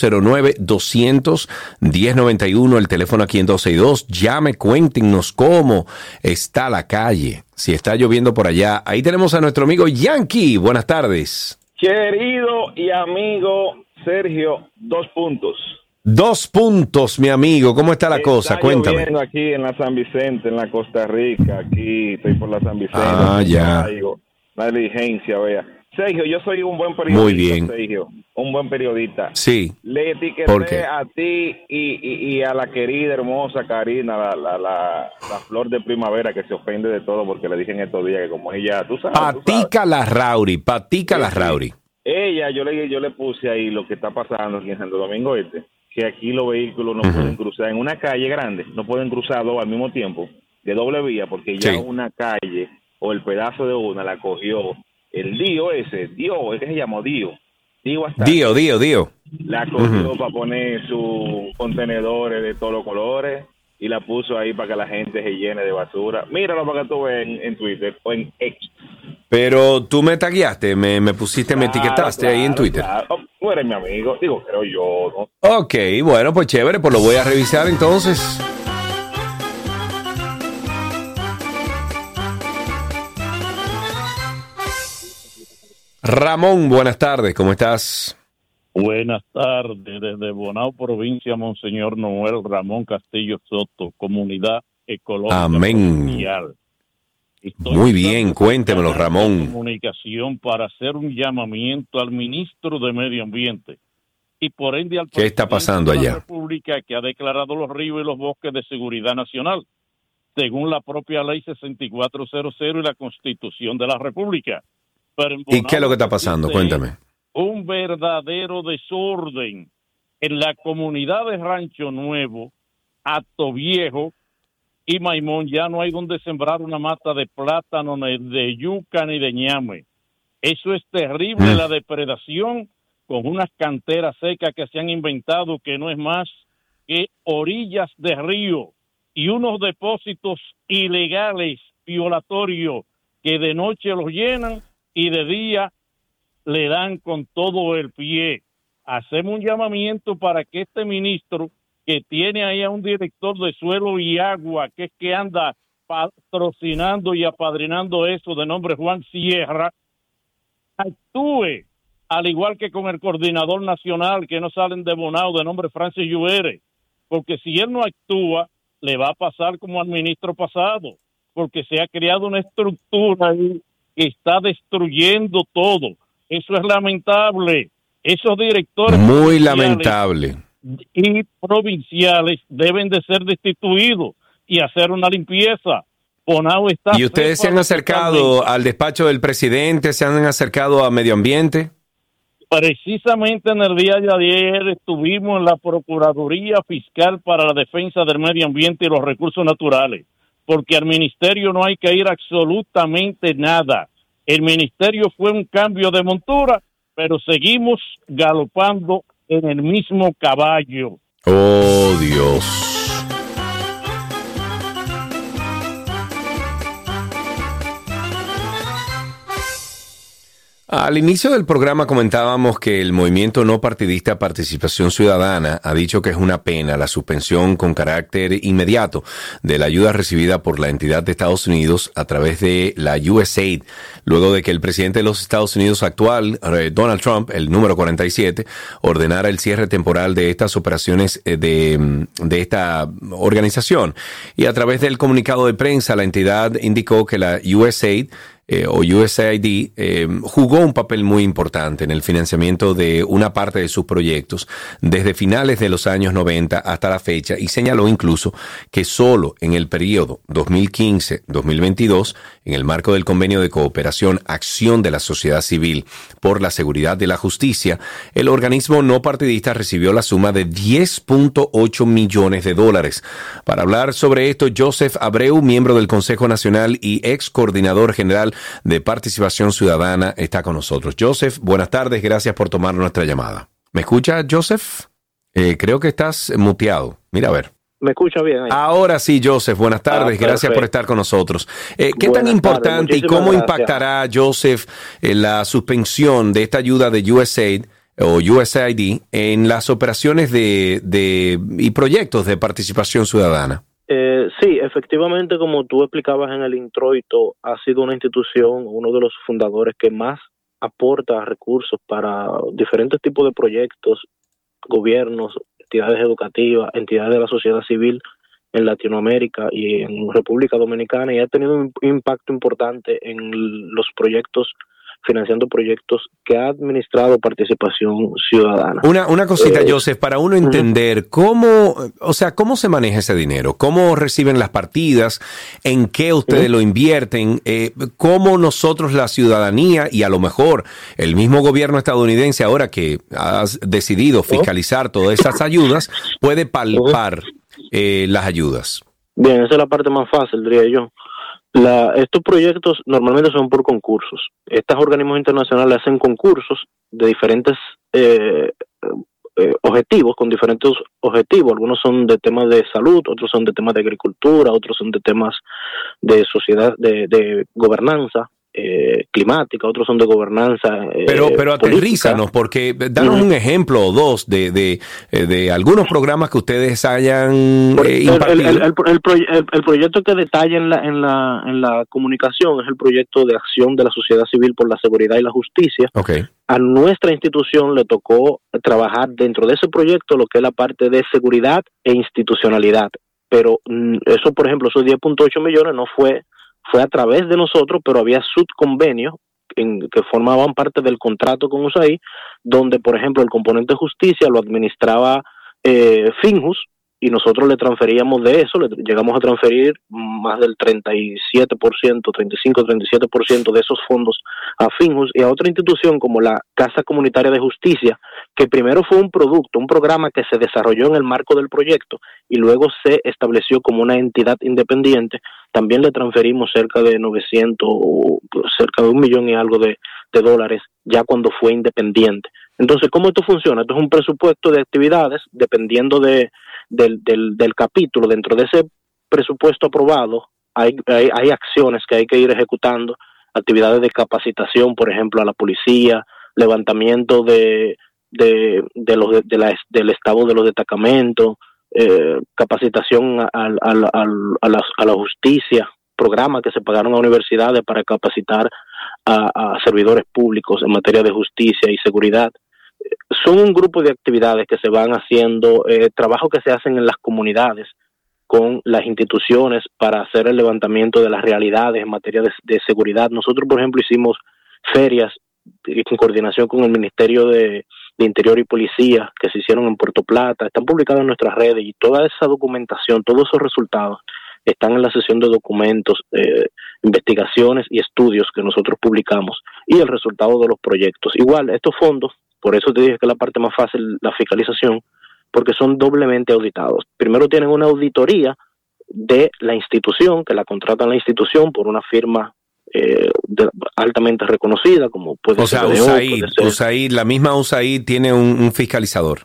809-200-1091, el teléfono aquí en 262. Llame, cuéntenos cómo está la calle, si está lloviendo por allá. Ahí tenemos a nuestro amigo Yankee. Buenas tardes. Querido y amigo Sergio, 2 puntos. 2 puntos, mi amigo. ¿Cómo está la cosa? Cuéntame. Estoy aquí en la San Vicente, en la Costa Rica. Aquí estoy por la San Vicente. Ah, ya. La diligencia, vea. Sergio, yo soy un buen periodista. Muy bien. Sergio. un buen periodista. Sí. Le ¿Por qué? etiqueté a ti y a la querida, hermosa Karina, la flor de primavera que se ofende de todo porque le dije en estos días que como ella, tú sabes. Patica Larrauri. Ella, yo le puse ahí lo que está pasando aquí en Santo Domingo Este, que aquí los vehículos no pueden cruzar en una calle grande, no pueden cruzar dos al mismo tiempo, de doble vía, porque ya una calle o el pedazo de una la cogió el Dio ese, es que se llamó Dio. Dio. La cogió para poner sus contenedores de todos los colores y la puso ahí para que la gente se llene de basura. Míralo para que tú veas en Twitter o en X. Pero tú me tagueaste, me etiquetaste ahí en Twitter. Claro. Oh, tú eres mi amigo, digo, creo yo, ¿no? Ok, bueno, pues chévere, pues lo voy a revisar entonces. Ramón, buenas tardes, ¿cómo estás? Buenas tardes, desde Bonao, provincia, Monseñor Noel Ramón Castillo Soto, Comunidad Ecológica. Amén. Social. Muy bien, cuéntemelo, Ramón. Comunicación para hacer un llamamiento al ministro de Medio Ambiente y por ende al ¿Qué está pasando presidente de allá? la República, que ha declarado los ríos y los bosques de seguridad nacional, según la propia ley 6400 y la Constitución de la República. ¿Y qué es lo que está pasando? Cuéntame. Un verdadero desorden en la comunidad de Rancho Nuevo, Hato Viejo y Maimón. Ya no hay donde sembrar una mata de plátano, ni de yuca, ni de ñame. Eso es terrible, la depredación con unas canteras secas que se han inventado, que no es más que orillas de río y unos depósitos ilegales, violatorios, que de noche los llenan y de día le dan con todo el pie. Hacemos un llamamiento para que este ministro, que tiene ahí a un director de suelo y agua, que es que anda patrocinando y apadrinando eso, de nombre Juan Sierra, actúe, al igual que con el coordinador nacional, que no salen de Bonao, de nombre Francis Lluere, porque si él no actúa, le va a pasar como al ministro pasado, porque se ha creado una estructura ahí que está destruyendo todo. Eso es lamentable. Esos directores muy lamentable y provinciales deben de ser destituidos y hacer una limpieza. Bonao está. ¿Y ustedes se han acercado al despacho del presidente? ¿Se han acercado a Medio Ambiente? Precisamente en el día de ayer estuvimos en la Procuraduría Fiscal para la Defensa del Medio Ambiente y los Recursos Naturales, porque al ministerio no hay que ir absolutamente nada. El ministerio fue un cambio de montura, pero seguimos galopando en el mismo caballo. Oh, Dios. Al inicio del programa comentábamos que el movimiento no partidista Participación Ciudadana ha dicho que es una pena la suspensión con carácter inmediato de la ayuda recibida por la entidad de Estados Unidos a través de la USAID, luego de que el presidente de los Estados Unidos actual, Donald Trump, el número 47, ordenara el cierre temporal de estas operaciones de esta organización. Y a través del comunicado de prensa, la entidad indicó que la USAID o USAID jugó un papel muy importante en el financiamiento de una parte de sus proyectos desde finales de los años 90 hasta la fecha, y señaló incluso que solo en el periodo 2015-2022, en el marco del convenio de cooperación Acción de la Sociedad Civil por la Seguridad de la Justicia, el organismo no partidista recibió la suma de $10.8 millones. Para hablar sobre esto, Joseph Abreu, miembro del Consejo Nacional y ex coordinador general de Participación Ciudadana, está con nosotros. Joseph, buenas tardes, gracias por tomar nuestra llamada. ¿Me escucha, Joseph? Creo que estás muteado. Mira, a ver. ¿Me escucha bien ahí? Ahora sí, Joseph, buenas tardes, gracias por estar con nosotros. ¿Qué tan importante y cómo impactará, Joseph, la suspensión de esta ayuda de USAID o USAID en las operaciones y proyectos de participación ciudadana? Sí, efectivamente, como tú explicabas en el introito, ha sido una institución, uno de los fundadores que más aporta recursos para diferentes tipos de proyectos, gobiernos, entidades educativas, entidades de la sociedad civil en Latinoamérica y en República Dominicana, y ha tenido un impacto importante en los proyectos financiando proyectos que ha administrado Participación Ciudadana. Una cosita, Joseph, para uno entender cómo se maneja ese dinero, cómo reciben las partidas, en qué ustedes lo invierten, cómo nosotros, la ciudadanía y a lo mejor el mismo gobierno estadounidense, ahora que ha decidido fiscalizar todas esas ayudas, puede palpar las ayudas. Bien, esa es la parte más fácil, diría yo. Estos proyectos normalmente son por concursos. Estos organismos internacionales hacen concursos de diferentes objetivos, con diferentes objetivos. Algunos son de temas de salud, otros son de temas de agricultura, otros son de temas de sociedad, de gobernanza climática, otros son de gobernanza pero aterrízanos, porque danos un ejemplo o dos de algunos programas que ustedes hayan impartido. El proyecto que detalla en la comunicación es el proyecto de acción de la sociedad civil por la seguridad y la justicia. Okay. A nuestra institución le tocó trabajar dentro de ese proyecto lo que es la parte de seguridad e institucionalidad, pero eso, por ejemplo, esos 10.8 millones no fue a través de nosotros, pero había subconvenios que formaban parte del contrato con USAID, donde, por ejemplo, el componente de justicia lo administraba Finjus, y nosotros le transferíamos de eso, le llegamos a transferir más del 35-37% de esos fondos a Finjus y a otra institución como la Casa Comunitaria de Justicia, que primero fue un programa que se desarrolló en el marco del proyecto y luego se estableció como una entidad independiente. También le transferimos cerca de 900, cerca de $1 millón y algo de dólares ya cuando fue independiente. Entonces, ¿cómo esto funciona? Esto es un presupuesto de actividades dependiendo del capítulo. Dentro de ese presupuesto aprobado hay acciones que hay que ir ejecutando, actividades de capacitación, por ejemplo, a la policía, levantamiento del estado de los destacamentos, capacitación a la justicia, programas que se pagaron a universidades para capacitar a servidores públicos en materia de justicia y seguridad. Son un grupo de actividades que se van haciendo, trabajo que se hacen en las comunidades con las instituciones para hacer el levantamiento de las realidades en materia de seguridad. Nosotros, por ejemplo, hicimos ferias en coordinación con el Ministerio de Interior y Policía que se hicieron en Puerto Plata, están publicadas en nuestras redes y toda esa documentación, todos esos resultados están en la sesión de documentos, investigaciones y estudios que nosotros publicamos y el resultado de los proyectos. Igual, estos fondos, por eso te dije que es la parte más fácil, la fiscalización, porque son doblemente auditados. Primero tienen una auditoría de la institución, que la contratan la institución por una firma altamente reconocida, como puede ser. O sea, USAID, la misma USAID tiene un fiscalizador.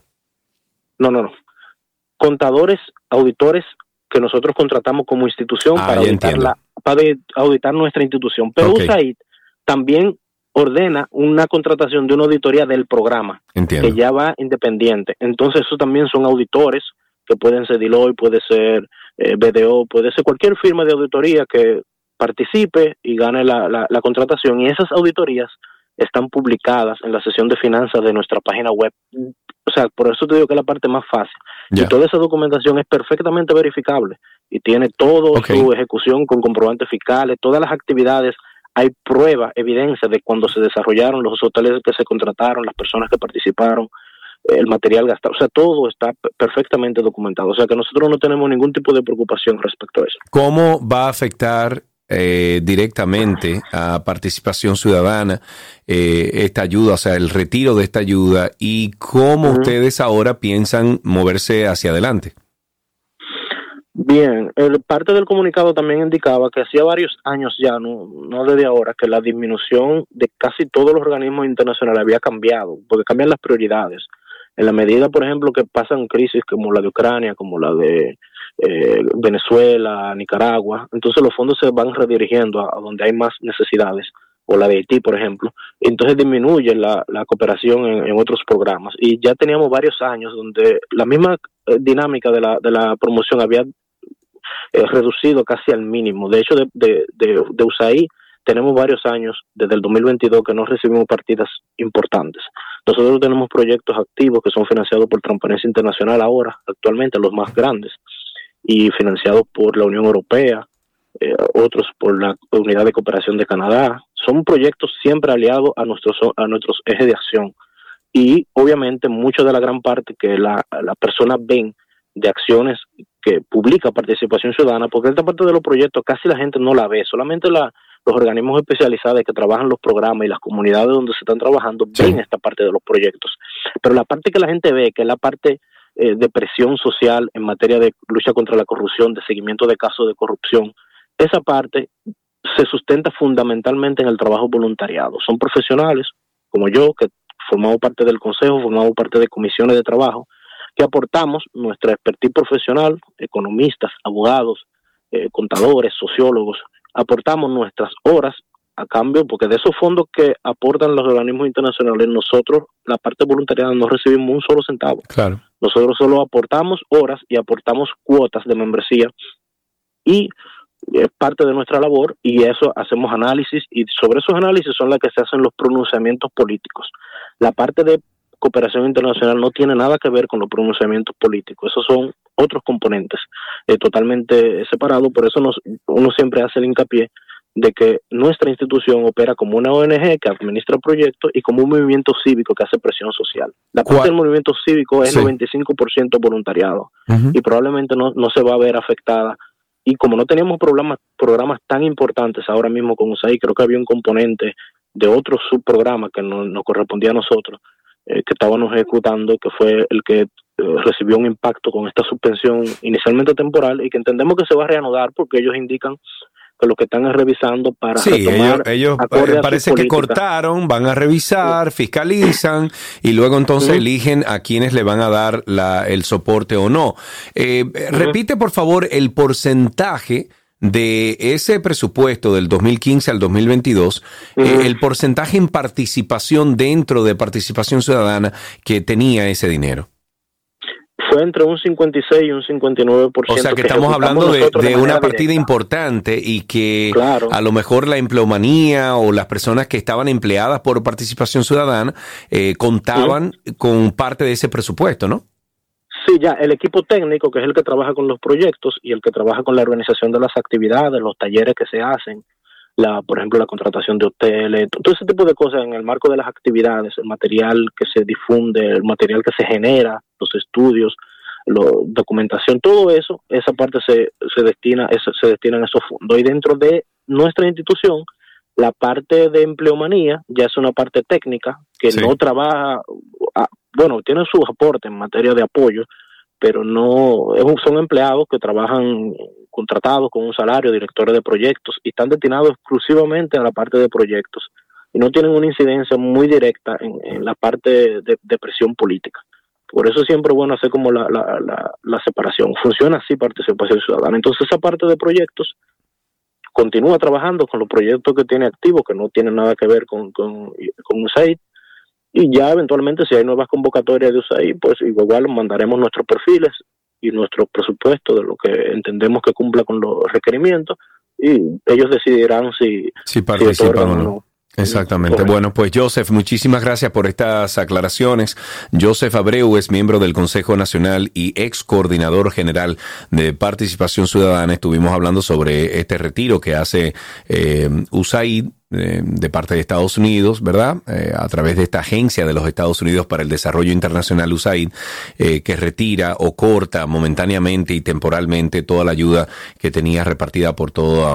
No. Contadores, auditores que nosotros contratamos como institución para auditar nuestra institución. Pero USAID también ordena una contratación de una auditoría del programa, que ya va independiente. Entonces, eso también son auditores, que pueden ser Deloitte, puede ser BDO, puede ser cualquier firma de auditoría que participe y gane la contratación. Y esas auditorías están publicadas en la sesión de finanzas de nuestra página web. O sea, por eso te digo que es la parte más fácil. Y toda esa documentación es perfectamente verificable y tiene toda su ejecución con comprobantes fiscales, todas las actividades. Hay prueba, evidencia de cuando se desarrollaron, los hoteles que se contrataron, las personas que participaron, el material gastado. O sea, todo está perfectamente documentado. O sea, que nosotros no tenemos ningún tipo de preocupación respecto a eso. ¿Cómo va a afectar directamente a Participación Ciudadana esta ayuda, o sea, el retiro de esta ayuda, y cómo ustedes ahora piensan moverse hacia adelante? Bien, parte del comunicado también indicaba que hacía varios años ya, no desde ahora, que la disminución de casi todos los organismos internacionales había cambiado, porque cambian las prioridades. En la medida, por ejemplo, que pasan crisis como la de Ucrania, como la de Venezuela, Nicaragua, entonces los fondos se van redirigiendo a donde hay más necesidades, o la de Haití, por ejemplo. Entonces disminuye la cooperación en otros programas. Y ya teníamos varios años donde la misma dinámica de la promoción había reducido casi al mínimo. De hecho, de USAID tenemos varios años, desde el 2022, que no recibimos partidas importantes. Nosotros tenemos proyectos activos que son financiados por Transparencia Internacional ahora, actualmente los más grandes, y financiados por la Unión Europea, otros por la Unidad de Cooperación de Canadá. son proyectos siempre aliados a nuestros ejes de acción. Y obviamente mucho de la gran parte que las personas ven de acciones que publica Participación Ciudadana, porque esta parte de los proyectos casi la gente no la ve, solamente los organismos especializados que trabajan los programas y las comunidades donde se están trabajando ven esta parte de los proyectos. Pero la parte que la gente ve, que es la parte de presión social en materia de lucha contra la corrupción, de seguimiento de casos de corrupción, esa parte se sustenta fundamentalmente en el trabajo voluntariado. Son profesionales como yo, que formamos parte del consejo, formamos parte de comisiones de trabajo, que aportamos nuestra expertise profesional, economistas, abogados, contadores, sociólogos, aportamos nuestras horas a cambio, porque de esos fondos que aportan los organismos internacionales, nosotros, la parte voluntaria, no recibimos un solo centavo. Claro. Nosotros solo aportamos horas y aportamos cuotas de membresía, y es parte de nuestra labor, y eso hacemos análisis, y sobre esos análisis son las que se hacen los pronunciamientos políticos. La parte de cooperación internacional no tiene nada que ver con los pronunciamientos políticos, esos son otros componentes totalmente separados. Por eso uno siempre hace el hincapié de que nuestra institución opera como una ONG que administra proyectos y como un movimiento cívico que hace presión social. La parte del movimiento cívico es 95% voluntariado, y probablemente no se va a ver afectada. Y como no teníamos programas tan importantes ahora mismo con USAID, creo que había un componente de otro subprograma que nos correspondía a nosotros, que estábamos ejecutando, que fue el que recibió un impacto con esta suspensión inicialmente temporal, y que entendemos que se va a reanudar porque ellos indican que lo que están es revisando para retomar. Ellos parece que cortaron, van a revisar, fiscalizan y luego entonces eligen a quienes le van a dar el soporte o no. Repite por favor el porcentaje de ese presupuesto del 2015 al 2022, el porcentaje en participación dentro de Participación Ciudadana que tenía ese dinero. Fue entre un 56 y un 59%. O sea que estamos hablando de una partida importante, y que a lo mejor la empleomanía o las personas que estaban empleadas por Participación Ciudadana contaban con parte de ese presupuesto, ¿no? Sí, ya el equipo técnico, que es el que trabaja con los proyectos y el que trabaja con la organización de las actividades, los talleres que se hacen, por ejemplo, la contratación de hoteles, todo ese tipo de cosas en el marco de las actividades, el material que se difunde, el material que se genera, los estudios, la documentación, todo eso, esa parte se destina en esos fondos. Y dentro de nuestra institución, la parte de empleomanía ya es una parte técnica que no trabaja, tiene sus aportes en materia de apoyo, pero son empleados que trabajan contratados con un salario, directores de proyectos, y están destinados exclusivamente a la parte de proyectos, y no tienen una incidencia muy directa en la parte de presión política. Por eso siempre es bueno hacer como la separación. Funciona así Participación Ciudadana. Entonces esa parte de proyectos continúa trabajando con los proyectos que tiene activos, que no tienen nada que ver con USAID, y ya eventualmente si hay nuevas convocatorias de USAID, pues igual mandaremos nuestros perfiles y nuestro presupuesto de lo que entendemos que cumpla con los requerimientos, y ellos decidirán si participan o no. Exactamente. Correcto. Bueno, pues Joseph, muchísimas gracias por estas aclaraciones. Joseph Abreu es miembro del Consejo Nacional y ex coordinador general de Participación Ciudadana. Estuvimos hablando sobre este retiro que hace USAID de parte de Estados Unidos, ¿verdad? A través de esta agencia de los Estados Unidos para el Desarrollo Internacional, USAID, que retira o corta momentáneamente y temporalmente toda la ayuda que tenía repartida por todo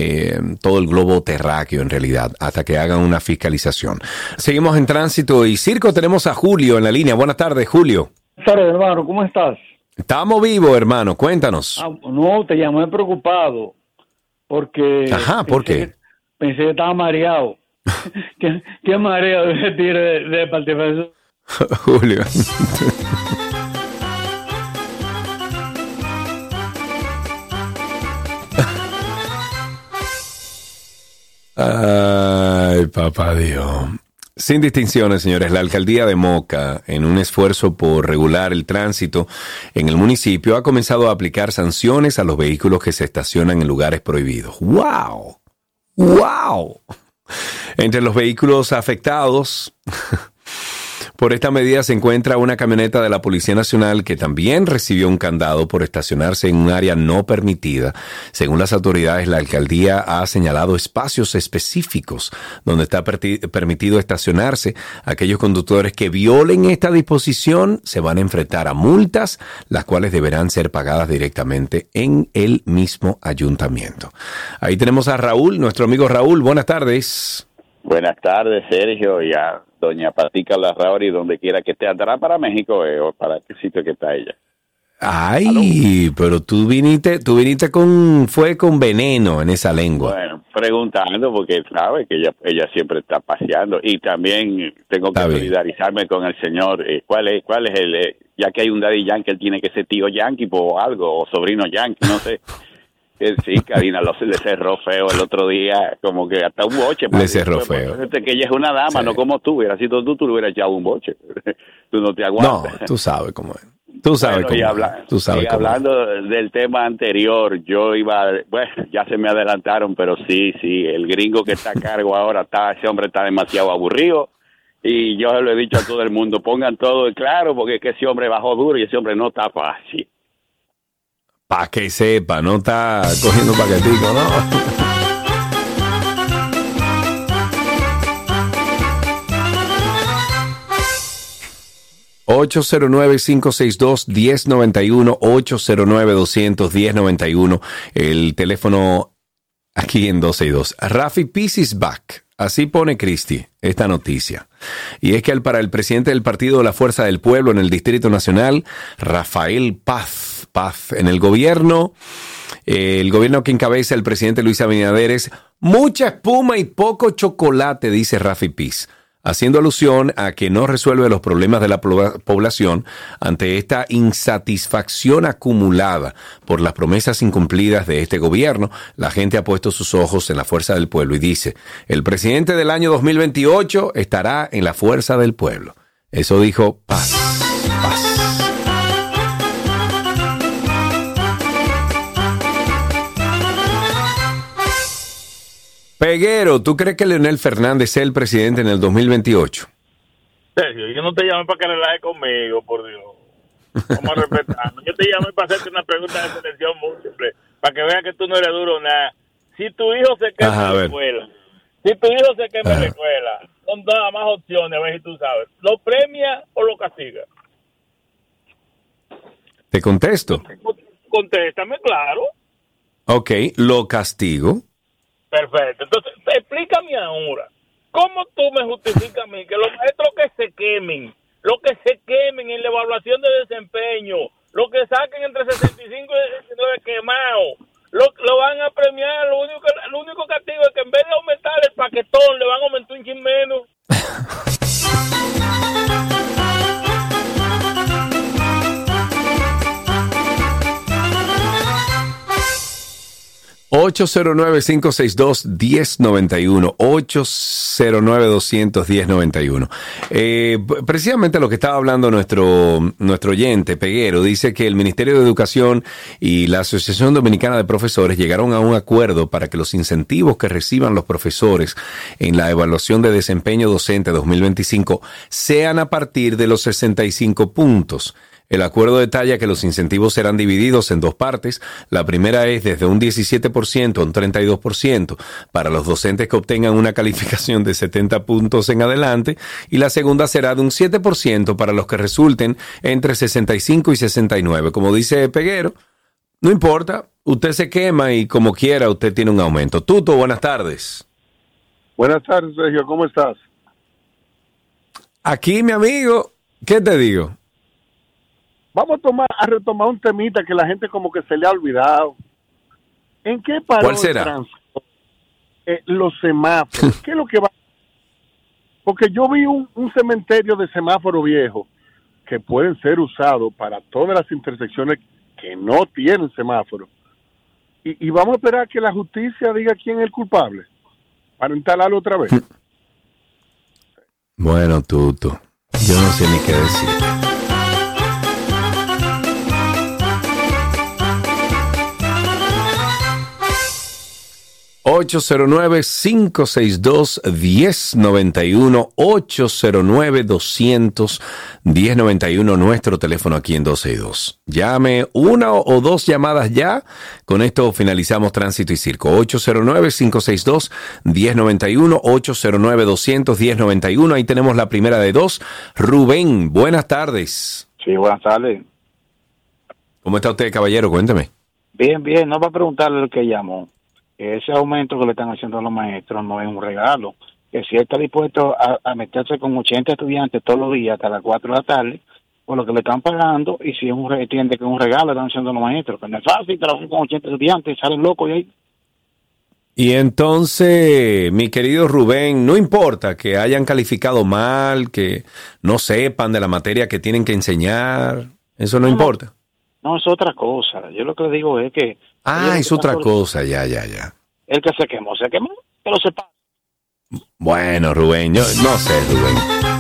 el globo terráqueo, en realidad, hasta que hagan una fiscalización. Seguimos en Tránsito y Circo. Tenemos a Julio en la línea. Buenas tardes, Julio. Buenas tardes, hermano. ¿Cómo estás? Estamos vivos, hermano. Cuéntanos. No, te llamé preocupado porque... Ajá, ¿por qué? Pensé que estaba mareado. ¿Qué mareo de retiro de participación? Julio. Ay, papá Dios. Sin distinciones, señores, la alcaldía de Moca, en un esfuerzo por regular el tránsito en el municipio, ha comenzado a aplicar sanciones a los vehículos que se estacionan en lugares prohibidos. ¡Wow! ¡Wow! Entre los vehículos afectados, Por esta medida se encuentra una camioneta de la Policía Nacional que también recibió un candado por estacionarse en un área no permitida. Según las autoridades, la alcaldía ha señalado espacios específicos donde está permitido estacionarse. Aquellos conductores que violen esta disposición se van a enfrentar a multas, las cuales deberán ser pagadas directamente en el mismo ayuntamiento. Ahí tenemos a Raúl, nuestro amigo Raúl. Buenas tardes. Buenas tardes, Sergio, y a doña Patica Larrauri, donde quiera que esté. ¿Andará para México o para qué sitio que está ella? Ay, ¿aló? Pero tú viniste con veneno en esa lengua. Bueno, preguntando porque sabe que ella siempre está paseando, y también tengo que solidarizarme con el señor. ¿Cuál es el, ya que hay un Daddy Yankee, él tiene que ser tío Yankee o algo, o sobrino Yankee, no sé. Sí, Karina le cerró feo el otro día, como que hasta un boche. Le cerró feo. Que ella es una dama, sí. No como tú. Hubiera sido tú le hubieras echado un boche. Tú no te aguantas. No, tú sabes cómo es. Tú sabes cómo es. Hablando del tema anterior, ya se me adelantaron, pero sí, el gringo que está a cargo ahora, ese hombre está demasiado aburrido. Y yo se lo he dicho a todo el mundo, pongan todo claro, porque es que ese hombre bajó duro y ese hombre no está fácil. Para que sepa, no está cogiendo paquetico, ¿no? ...809-562-1091... ...809-200-1091... ...el teléfono aquí en 12y2... Rafi Peace is back... Así pone Cristi esta noticia. Y es que para el presidente del partido La Fuerza del Pueblo en el Distrito Nacional, Rafael Paz, en el gobierno que encabeza el presidente Luis Abinader, mucha espuma y poco chocolate, dice Rafi Piz, haciendo alusión a que no resuelve los problemas de la población ante esta insatisfacción acumulada por las promesas incumplidas de este gobierno. La gente ha puesto sus ojos en La Fuerza del Pueblo y dice, el presidente del año 2028 estará en La Fuerza del Pueblo. Eso dijo Paz. Peguero, ¿tú crees que Leonel Fernández sea el presidente en el 2028? Sergio, yo no te llamé para que relajes conmigo, por Dios. Vamos a respetarnos. Yo te llamé para hacerte una pregunta de selección múltiple, para que veas que tú no eres duro nada. Si tu hijo se quema en la escuela, son nada más opciones, a ver si tú sabes. ¿Lo premia o lo castiga? Te contesto. Contéstame, claro. Ok, lo castigo. Perfecto. Entonces, explícame ahora, ¿cómo tú me justificas a mí que los maestros que se quemen en la evaluación de desempeño, lo que saquen entre 65 y 69 quemados, lo van a premiar? Lo único castigo es que en vez de aumentar el paquetón, le van a aumentar un chin menos. 809-562-1091, 809-200-1091. Precisamente lo que estaba hablando nuestro oyente, Peguero, dice que el Ministerio de Educación y la Asociación Dominicana de Profesores llegaron a un acuerdo para que los incentivos que reciban los profesores en la evaluación de desempeño docente 2025 sean a partir de los 65 puntos. El acuerdo detalla que los incentivos serán divididos en dos partes. La primera es desde un 17% a un 32% para los docentes que obtengan una calificación de 70 puntos en adelante, y la segunda será de un 7% para los que resulten entre 65 y 69. Como dice Peguero, no importa, usted se quema y como quiera usted tiene un aumento. Tuto, buenas tardes. Buenas tardes, Sergio, ¿cómo estás? Aquí, mi amigo, ¿qué te digo? Vamos a retomar un temita que la gente como que se le ha olvidado. ¿En qué paró ¿Cuál será? el tránsito? Los semáforos. ¿Qué es lo que va? Porque yo vi un cementerio de semáforo viejo que pueden ser usados para todas las intersecciones que no tienen semáforo. Y vamos a esperar que la justicia diga quién es el culpable para instalarlo otra vez. Bueno, Tuto, yo no sé ni qué decir. 809-562-1091, 809-562-1091, 809-200-1091, nuestro teléfono aquí en 12y2. Llame una o dos llamadas ya. Con esto finalizamos Tránsito y Circo. 809-562-1091, 809-200-1091. Ahí tenemos la primera de dos. Rubén, buenas tardes. Sí, buenas tardes. ¿Cómo está usted, caballero? Cuénteme. Bien, no va a preguntarle al que llamó. Ese aumento que le están haciendo a los maestros no es un regalo. Que si él está dispuesto a meterse con 80 estudiantes todos los días hasta las 4 de la tarde, por lo que le están pagando, y si entiende que es un regalo, le están haciendo a los maestros. Que no es fácil trabajar con 80 estudiantes, salen locos de ahí. Y entonces, mi querido Rubén, no importa que hayan calificado mal, que no sepan de la materia que tienen que enseñar, eso no importa. No, es otra cosa. Yo lo que le digo es que... es otra cosa, ya. El que se quemó, pero se pasa. Bueno, Rubén, yo no sé, Rubén.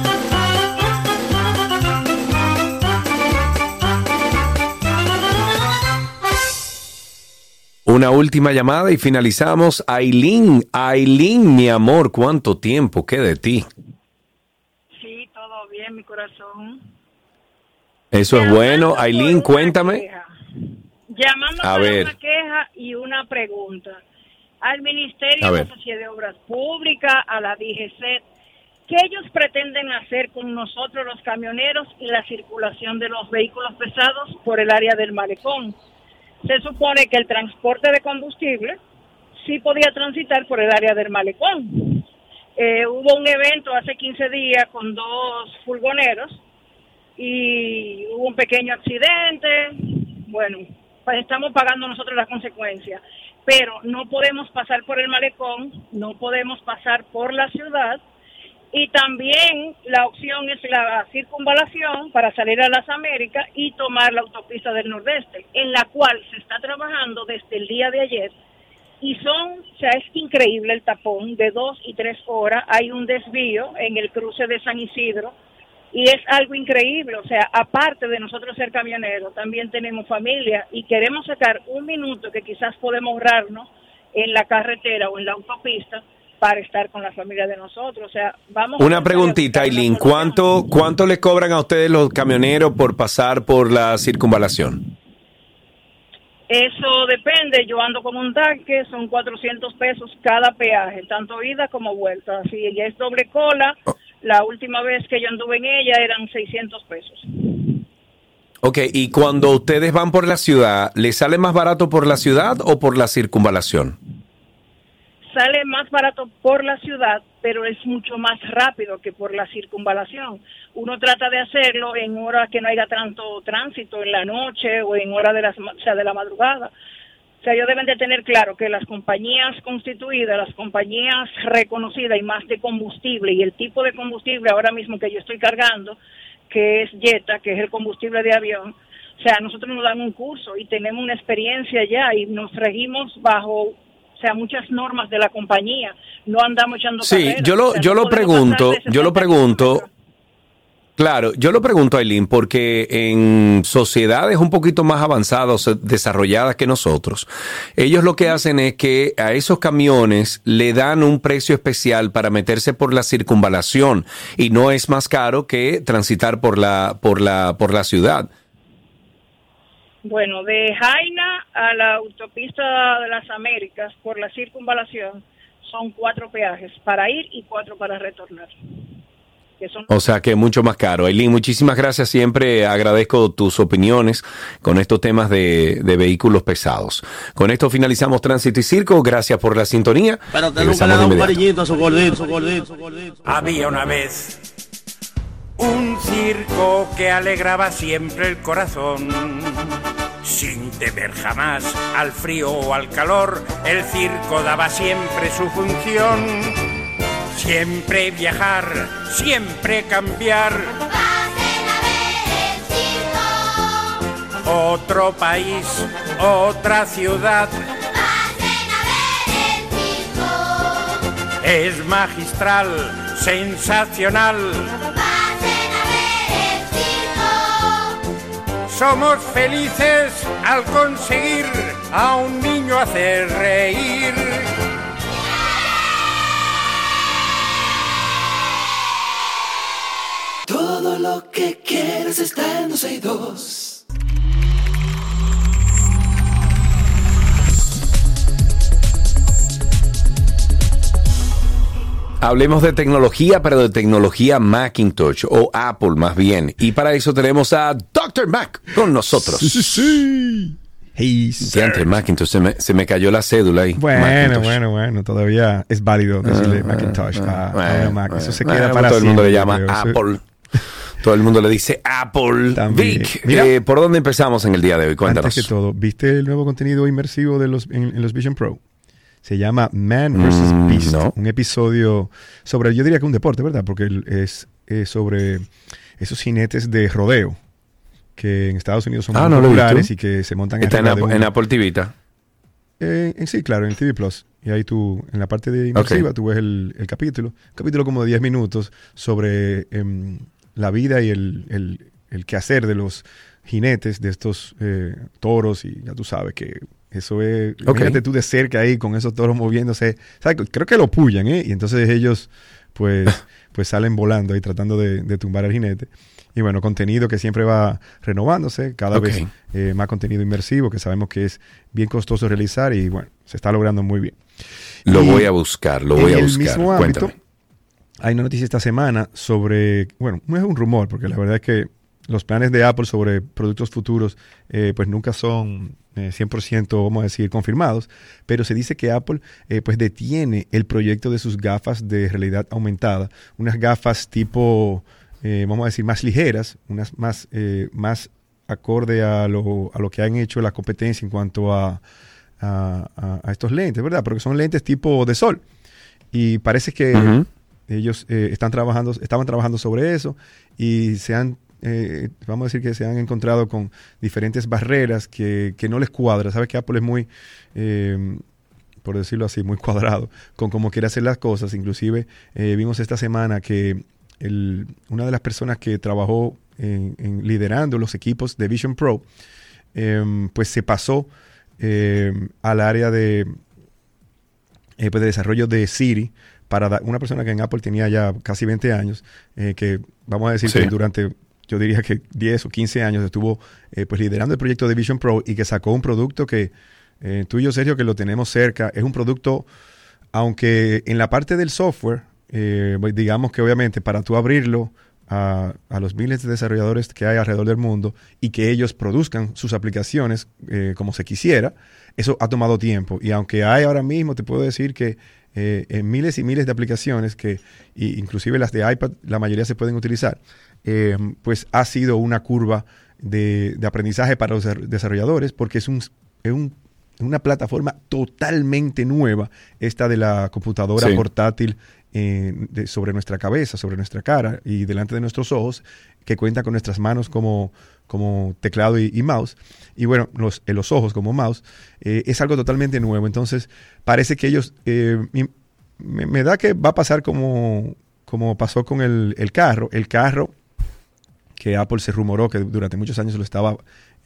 Una última llamada y finalizamos. Aileen, mi amor, ¿cuánto tiempo? ¿Qué de ti? Sí, todo bien, mi corazón. Eso es bueno. Aileen, cuéntame. Llamando para una queja y una pregunta. Al Ministerio de Sociedad de Obras Públicas, a la DGC, ¿qué ellos pretenden hacer con nosotros los camioneros y la circulación de los vehículos pesados por el área del malecón? Se supone que el transporte de combustible sí podía transitar por el área del malecón. Hubo un evento hace 15 días con 2 furgoneros y hubo un pequeño accidente. Bueno, pues estamos pagando nosotros las consecuencias, pero no podemos pasar por el malecón, no podemos pasar por la ciudad, y también la opción es la circunvalación para salir a las Américas y tomar la autopista del Nordeste, en la cual se está trabajando desde el día de ayer, y es increíble el tapón de 2 y 3 horas. Hay un desvío en el cruce de San Isidro, y es algo increíble. O sea, aparte de nosotros ser camioneros, también tenemos familia y queremos sacar un minuto que quizás podemos ahorrarnos en la carretera o en la autopista para estar con la familia de nosotros. O sea, vamos. Una preguntita, Aileen, ¿cuánto le cobran a ustedes los camioneros por pasar por la circunvalación? Eso depende. Yo ando con un tanque, son 400 pesos cada peaje, tanto ida como vuelta. Si ella es doble cola, la última vez que yo anduve en ella eran 600 pesos. Ok, y cuando ustedes van por la ciudad, ¿les sale más barato por la ciudad o por la circunvalación? Sale más barato por la ciudad, pero es mucho más rápido que por la circunvalación. Uno trata de hacerlo en horas que no haya tanto tránsito, en la noche o en horas de la madrugada. O sea, ellos deben de tener claro que las compañías constituidas, las compañías reconocidas y más de combustible, y el tipo de combustible ahora mismo que yo estoy cargando, que es Jetta, que es el combustible de avión, o sea, nosotros nos dan un curso y tenemos una experiencia ya y nos regimos bajo, o sea, muchas normas de la compañía. No andamos echando carreras. Sí, yo lo pregunto. Claro, yo lo pregunto, Aileen, porque en sociedades un poquito más avanzadas, desarrolladas que nosotros, ellos lo que hacen es que a esos camiones le dan un precio especial para meterse por la circunvalación y no es más caro que transitar por la ciudad. Bueno, de Jaina a la autopista de las Américas por la circunvalación son 4 peajes para ir y 4 para retornar. O sea que es mucho más caro. Aileen, muchísimas gracias. Siempre agradezco tus opiniones con estos temas de vehículos pesados. Con esto finalizamos Tránsito y Circo. Gracias por la sintonía. Pero usted nunca le da un cariñito a su gordito. Había una vez un circo que alegraba siempre el corazón. Sin temer jamás al frío o al calor, el circo daba siempre su función. Siempre viajar, siempre cambiar. Pasen a ver el circo. Otro país, otra ciudad. Pasen a ver el circo. Es magistral, sensacional. Pasen a ver el circo. Somos felices al conseguir a un niño hacer reír. lo que quieres está en 262. Hablemos de tecnología, pero de tecnología Macintosh o Apple más bien. Y para eso tenemos a Dr. Mac con nosotros. Sí. Hey, entre Macintosh, se me cayó la cédula ahí. Bueno, todavía es válido decirle Macintosh a Mac. Eso se queda para todo el mundo siempre, le llama Apple. Todo el mundo le dice Apple. También. Vic, ¿por dónde empezamos en el día de hoy? Cuéntanos. Antes que todo, ¿viste el nuevo contenido inmersivo de en los Vision Pro? Se llama Man vs. Beast. No. Un episodio sobre, yo diría que un deporte, ¿verdad? Porque es sobre esos jinetes de rodeo que en Estados Unidos son muy populares y que se montan en Apple TV. Sí, claro, en TV Plus. Y ahí tú, en la parte de inmersiva, tú ves el capítulo. Un capítulo como de 10 minutos sobre la vida y el quehacer de los jinetes, de estos toros. Y ya tú sabes que eso es... Imagínate tú de cerca ahí con esos toros moviéndose. ¿Sabes? Creo que lo pullan, ¿eh? Y entonces ellos, pues salen volando ahí tratando de tumbar al jinete. Y bueno, contenido que siempre va renovándose, cada vez más contenido inmersivo, que sabemos que es bien costoso realizar y bueno, se está logrando muy bien. Lo voy a buscar. En el mismo ámbito, hay una noticia esta semana sobre, bueno, no es un rumor, porque la verdad es que los planes de Apple sobre productos futuros pues nunca son 100%, vamos a decir, confirmados, pero se dice que Apple pues detiene el proyecto de sus gafas de realidad aumentada, unas gafas tipo... vamos a decir, más ligeras, unas más acorde a lo que han hecho la competencia en cuanto a estos lentes, ¿verdad? Porque son lentes tipo de sol. Y parece que ellos estaban trabajando sobre eso y vamos a decir que se han encontrado con diferentes barreras que no les cuadra. Sabes que Apple es muy... por decirlo así, muy cuadrado con cómo quiere hacer las cosas. Inclusive vimos esta semana que una de las personas que trabajó en liderando los equipos de Vision Pro, pues se pasó al área de desarrollo de Siri para una persona que en Apple tenía ya casi 20 años, que vamos a decir que durante, yo diría que 10 o 15 años estuvo pues liderando el proyecto de Vision Pro y que sacó un producto que tú y yo, Sergio, que lo tenemos cerca, es un producto, aunque en la parte del software, digamos que obviamente para tú abrirlo a los miles de desarrolladores que hay alrededor del mundo y que ellos produzcan sus aplicaciones como se quisiera, eso ha tomado tiempo. Y aunque hay ahora mismo, te puedo decir que en miles y miles de aplicaciones que inclusive las de iPad, la mayoría se pueden utilizar, pues ha sido una curva de aprendizaje para los desarrolladores porque es una plataforma totalmente nueva, esta de la computadora portátil sobre nuestra cabeza, sobre nuestra cara y delante de nuestros ojos, que cuenta con nuestras manos como teclado y mouse, y bueno, los ojos como mouse, es algo totalmente nuevo. Entonces, parece que ellos, me da que va a pasar como pasó con el carro que Apple se rumoró que durante muchos años lo estaba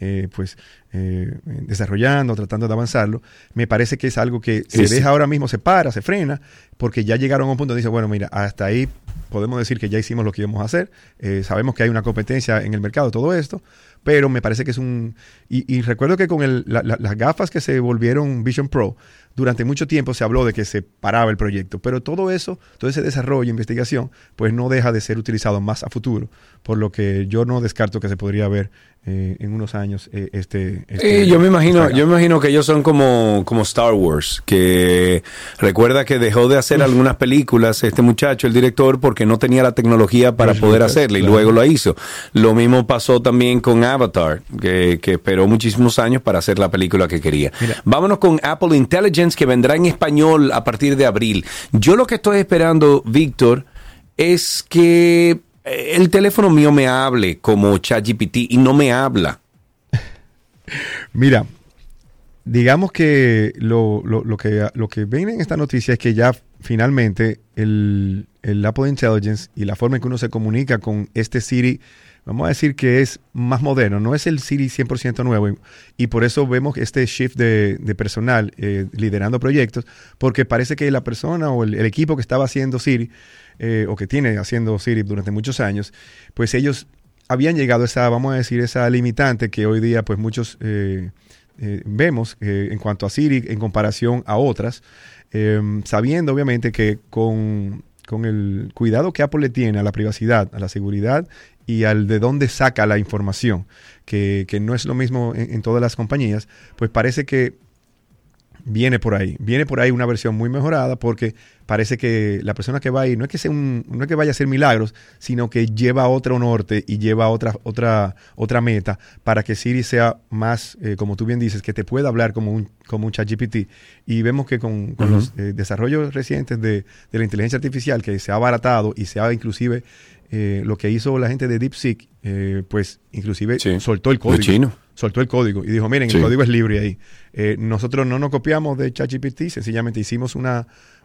desarrollando, tratando de avanzarlo. Me parece que es algo que se deja ahora mismo, se para, se frena, porque ya llegaron a un punto donde dice, bueno, mira, hasta ahí podemos decir que ya hicimos lo que íbamos a hacer, sabemos que hay una competencia en el mercado, todo esto, pero me parece que es y recuerdo que con las gafas que se volvieron Vision Pro, durante mucho tiempo se habló de que se paraba el proyecto, pero todo ese desarrollo e investigación, pues no deja de ser utilizado más a futuro, por lo que yo no descarto que se podría ver en unos años yo me imagino que ellos son como Star Wars, que recuerda que dejó de hacer algunas películas este muchacho, el director, porque no tenía la tecnología para poder hacerla, y luego lo hizo. Lo mismo pasó también con Avatar, que esperó muchísimos años para hacer la película que quería. Vámonos con Apple Intelligence, que vendrá en español a partir de abril. Yo lo que estoy esperando, Víctor, es que el teléfono mío me hable como ChatGPT y no me habla. Mira, digamos que lo que viene en esta noticia es que ya finalmente el Apple Intelligence y la forma en que uno se comunica con este Siri, vamos a decir que es más moderno, no es el Siri 100% nuevo, y por eso vemos este shift de personal liderando proyectos, porque parece que la persona o el equipo que estaba haciendo Siri, o que tiene haciendo Siri durante muchos años, pues ellos habían llegado a esa, vamos a decir, esa limitante que hoy día pues muchos vemos en cuanto a Siri en comparación a otras, sabiendo obviamente que con el cuidado que Apple le tiene a la privacidad, a la seguridad y al de dónde saca la información, que no es lo mismo en todas las compañías, pues parece que viene por ahí una versión muy mejorada, porque parece que la persona que va ahí no es que vaya a hacer milagros, sino que lleva otro norte y lleva otra meta para que Siri sea más, como tú bien dices, que te pueda hablar como un ChatGPT. Y vemos que con los desarrollos recientes de la inteligencia artificial, que se ha abaratado y se ha inclusive lo que hizo la gente de DeepSeek, pues inclusive soltó el código. Soltó el código y dijo, miren, el código es libre ahí. Nosotros no nos copiamos de ChatGPT, sencillamente hicimos una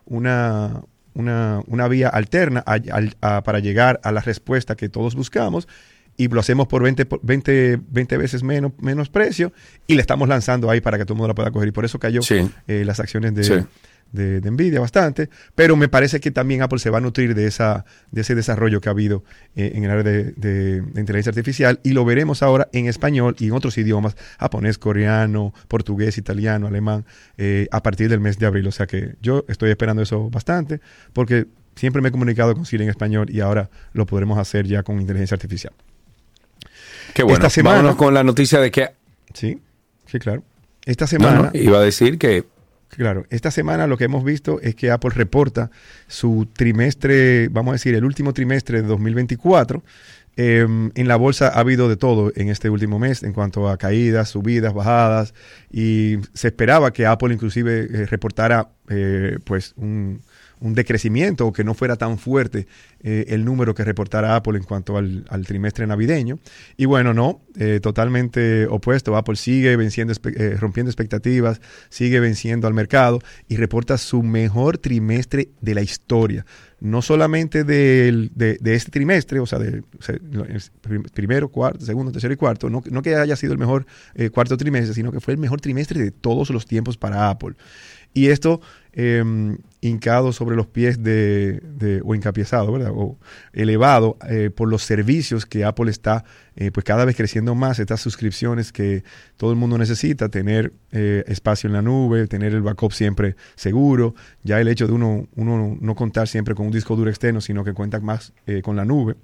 vía alterna para llegar a la respuesta que todos buscamos, y lo hacemos por 20 veces menos precio, y le estamos lanzando ahí para que todo el mundo la pueda coger. Y por eso cayó las acciones de Nvidia bastante, pero me parece que también Apple se va a nutrir de ese desarrollo que ha habido en el área de inteligencia artificial, y lo veremos ahora en español y en otros idiomas, japonés, coreano, portugués, italiano, alemán, a partir del mes de abril. O sea que yo estoy esperando eso bastante, porque siempre me he comunicado con Siri en español y ahora lo podremos hacer ya con inteligencia artificial. Qué bueno. Vámonos con la noticia de que... Sí, claro. Esta semana... iba a decir que... Claro, esta semana lo que hemos visto es que Apple reporta su trimestre, vamos a decir, el último trimestre de 2024. En la bolsa ha habido de todo en este último mes en cuanto a caídas, subidas, bajadas, y se esperaba que Apple inclusive reportara pues un decrecimiento, o que no fuera tan fuerte el número que reportara Apple en cuanto al trimestre navideño. Y bueno, no, totalmente opuesto. Apple sigue rompiendo expectativas, sigue venciendo al mercado y reporta su mejor trimestre de la historia. No solamente de este trimestre, o sea, primero, cuarto, segundo, tercero y cuarto, no que haya sido el mejor cuarto trimestre, sino que fue el mejor trimestre de todos los tiempos para Apple. Y esto hincado sobre los pies o hincapiezado, ¿verdad? O elevado por los servicios que Apple está pues cada vez creciendo más, estas suscripciones que todo el mundo necesita, tener espacio en la nube, tener el backup siempre seguro, ya el hecho de uno no contar siempre con un disco duro externo, sino que cuenta más con la nube.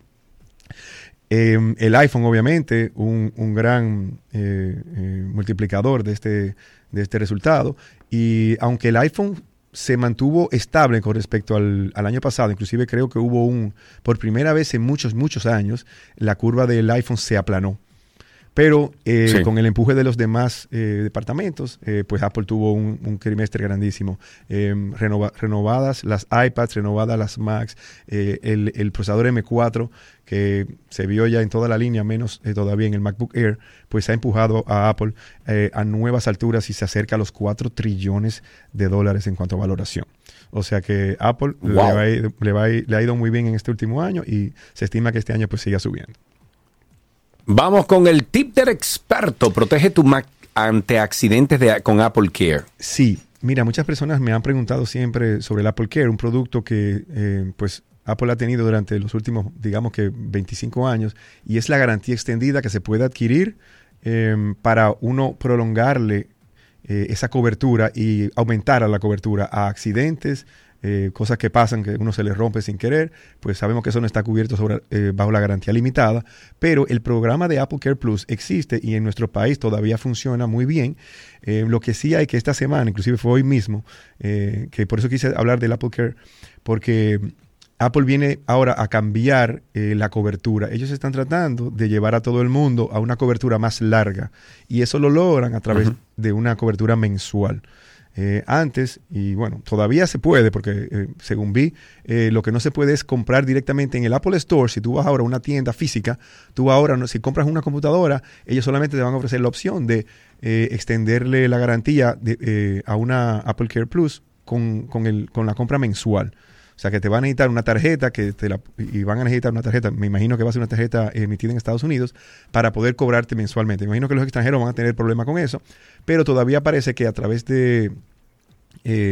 El iPhone, obviamente, un gran multiplicador de este resultado. Y aunque el iPhone se mantuvo estable con respecto al año pasado, inclusive creo que hubo por primera vez en muchos años, la curva del iPhone se aplanó. Pero con el empuje de los demás departamentos, pues Apple tuvo un trimestre grandísimo. Renovadas las iPads, renovadas las Macs, el procesador M4, que se vio ya en toda la línea, menos todavía en el MacBook Air, pues ha empujado a Apple a nuevas alturas y se acerca a los $4 trillones en cuanto a valoración. O sea que Apple le ha ido muy bien en este último año, y se estima que este año pues siga subiendo. Vamos con el tip del experto. Protege tu Mac ante accidentes con Apple Care. Sí, mira, muchas personas me han preguntado siempre sobre el Apple Care, un producto que pues Apple ha tenido durante los últimos, digamos que 25 años, y es la garantía extendida que se puede adquirir para uno prolongarle esa cobertura y aumentar la cobertura a accidentes, cosas que pasan, que uno se le rompe sin querer. Pues sabemos que eso no está cubierto bajo la garantía limitada, pero el programa de Apple Care Plus existe y en nuestro país todavía funciona muy bien. Lo que sí hay que esta semana, inclusive fue hoy mismo, que por eso quise hablar del Apple Care, porque Apple viene ahora a cambiar la cobertura. Ellos están tratando de llevar a todo el mundo a una cobertura más larga, y eso lo logran a través de una cobertura mensual. Antes, y bueno, todavía se puede, porque según vi, lo que no se puede es comprar directamente en el Apple Store. Si tú vas ahora a una tienda física, tú ahora, si compras una computadora, ellos solamente te van a ofrecer la opción de extenderle la garantía a una Apple Care Plus con la compra mensual. O sea, que te van a necesitar una tarjeta, y van a necesitar una tarjeta, me imagino que va a ser una tarjeta emitida en Estados Unidos, para poder cobrarte mensualmente. Me imagino que los extranjeros van a tener problema con eso, pero todavía parece que a través de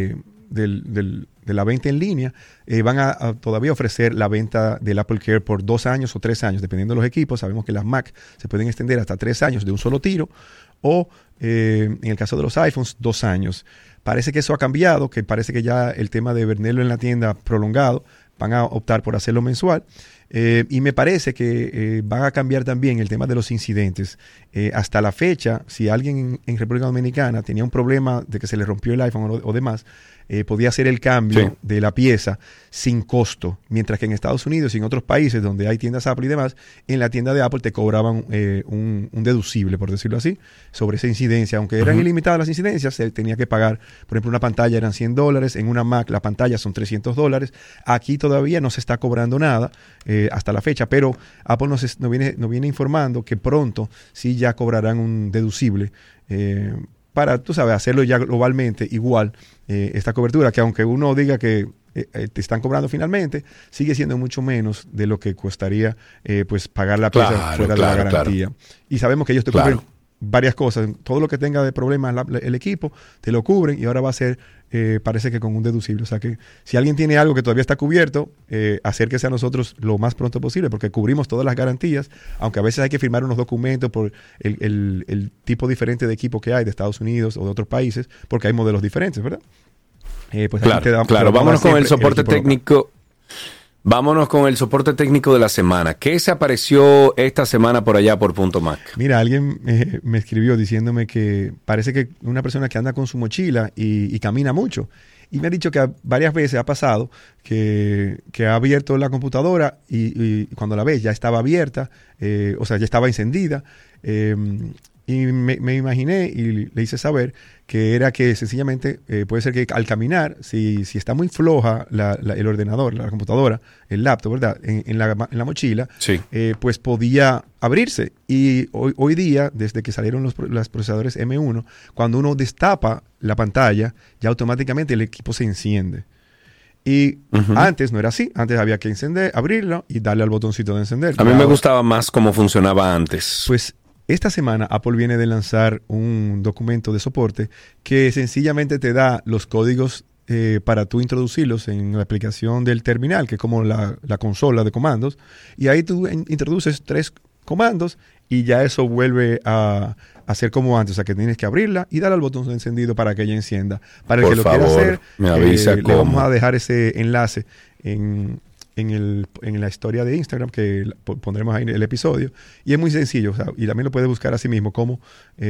de la venta en línea, van a todavía ofrecer la venta del Apple Care por 2 años o 3 años, dependiendo de los equipos. Sabemos que las Mac se pueden extender hasta 3 años de un solo tiro, o en el caso de los iPhones, 2 años. Parece que eso ha cambiado, que parece que ya el tema de venderlo en la tienda prolongado, van a optar por hacerlo mensual. Y me parece que van a cambiar también el tema de los incidentes. Hasta la fecha, si alguien en República Dominicana tenía un problema de que se le rompió el iPhone o demás, podía hacer el cambio de la pieza sin costo, mientras que en Estados Unidos y en otros países donde hay tiendas Apple y demás, en la tienda de Apple te cobraban un deducible, por decirlo así, sobre esa incidencia. Aunque eran ilimitadas las incidencias, se tenía que pagar, por ejemplo, una pantalla eran $100, en una Mac la pantalla son $300. Aquí todavía no se está cobrando nada hasta la fecha, pero Apple nos viene informando que pronto sí ya cobrarán un deducible para, tú sabes, hacerlo ya globalmente igual esta cobertura, que aunque uno diga que te están cobrando finalmente, sigue siendo mucho menos de lo que costaría pues pagar la pieza fuera de la garantía. Y sabemos que ellos te cubren varias cosas. Todo lo que tenga de problemas el equipo, te lo cubren, y ahora va a ser, parece que con un deducible. O sea que si alguien tiene algo que todavía está cubierto, acérquese a nosotros lo más pronto posible, porque cubrimos todas las garantías, aunque a veces hay que firmar unos documentos por el tipo diferente de equipo que hay de Estados Unidos o de otros países, porque hay modelos diferentes, ¿verdad? Pues claro. Vámonos con el soporte técnico. Vámonos con el soporte técnico de la semana. ¿Qué se apareció esta semana por allá por Punto Mac? Mira, alguien me escribió diciéndome que parece que una persona que anda con su mochila y camina mucho. Y me ha dicho que varias veces ha pasado que ha abierto la computadora y cuando la ves ya estaba abierta, o sea, ya estaba encendida. Y me imaginé y le hice saber que era que sencillamente puede ser que al caminar, si está muy floja el ordenador, la computadora, el laptop, ¿verdad? En la mochila, pues podía abrirse. Y hoy día, desde que salieron los procesadores M1, cuando uno destapa la pantalla, ya automáticamente el equipo se enciende. Y antes no era así. Antes había que abrirlo y darle al botoncito de encender. A mí me gustaba más cómo funcionaba antes. Pues esta semana Apple viene de lanzar un documento de soporte que sencillamente te da los códigos para tú introducirlos en la aplicación del terminal, que es como la consola de comandos, y ahí tú introduces 3 comandos y ya eso vuelve a hacer como antes. O sea, que tienes que abrirla y darle al botón de encendido para que ella encienda. Para el que lo quiera hacer, me avisa le vamos a dejar ese enlace en la historia de Instagram, que pondremos ahí en el episodio, y es muy sencillo, o sea, y también lo puedes buscar así mismo como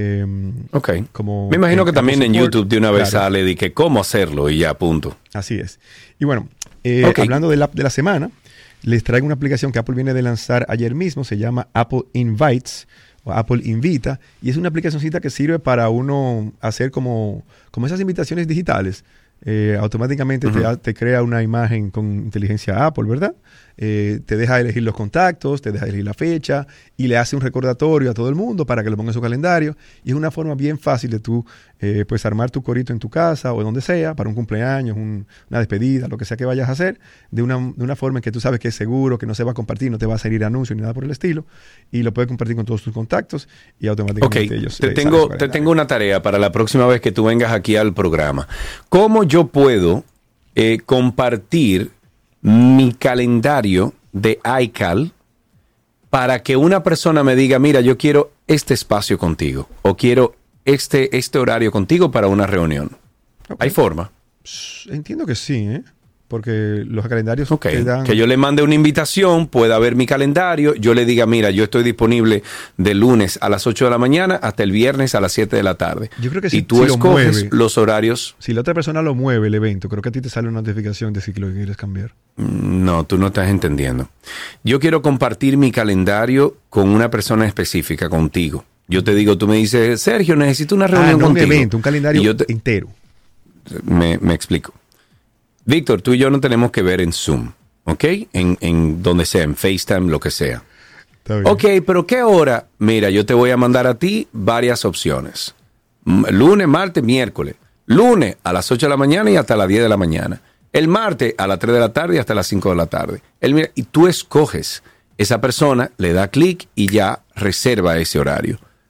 me imagino que también en YouTube de una vez sale de que cómo hacerlo y ya, punto. Así es. Y bueno, hablando del app de la semana, les traigo una aplicación que Apple viene de lanzar ayer mismo, se llama Apple Invites o Apple Invita, y es una aplicacioncita que sirve para uno hacer como esas invitaciones digitales. Automáticamente te crea una imagen con inteligencia Apple, ¿verdad? Te deja elegir los contactos, te deja elegir la fecha y le hace un recordatorio a todo el mundo para que lo ponga en su calendario, y es una forma bien fácil de tú pues armar tu corito en tu casa o donde sea para un cumpleaños, una despedida, lo que sea que vayas a hacer, de una forma en que tú sabes que es seguro, que no se va a compartir, no te va a salir anuncio ni nada por el estilo, y lo puedes compartir con todos tus contactos y automáticamente ellos te tengo una tarea para la próxima vez que tú vengas aquí al programa. ¿Cómo yo puedo compartir mi calendario de iCal para que una persona me diga, mira, yo quiero este espacio contigo o quiero este horario contigo para una reunión? ¿Hay forma? Entiendo que sí, porque los calendarios te dan... Que yo le mande una invitación, pueda ver mi calendario, yo le diga, mira, yo estoy disponible de lunes a las 8 de la mañana hasta el viernes a las 7 de la tarde. Yo creo que y tú escoges los horarios. Si la otra persona lo mueve el evento, creo que a ti te sale una notificación de si lo quieres cambiar. No, tú no estás entendiendo. Yo quiero compartir mi calendario con una persona específica, contigo. Yo te digo, tú me dices, Sergio, necesito una reunión contigo. Un evento, un calendario entero. Me explico. Víctor, tú y yo no tenemos que ver en Zoom, ¿ok? En donde sea, en FaceTime, lo que sea. Ok, pero ¿qué hora? Mira, yo te voy a mandar a ti varias opciones. Lunes, martes, miércoles. Lunes a las 8 de la mañana y hasta las 10 de la mañana. El martes a las 3 de la tarde y hasta las 5 de la tarde. Y tú escoges. Esa persona le da clic y ya reserva ese horario.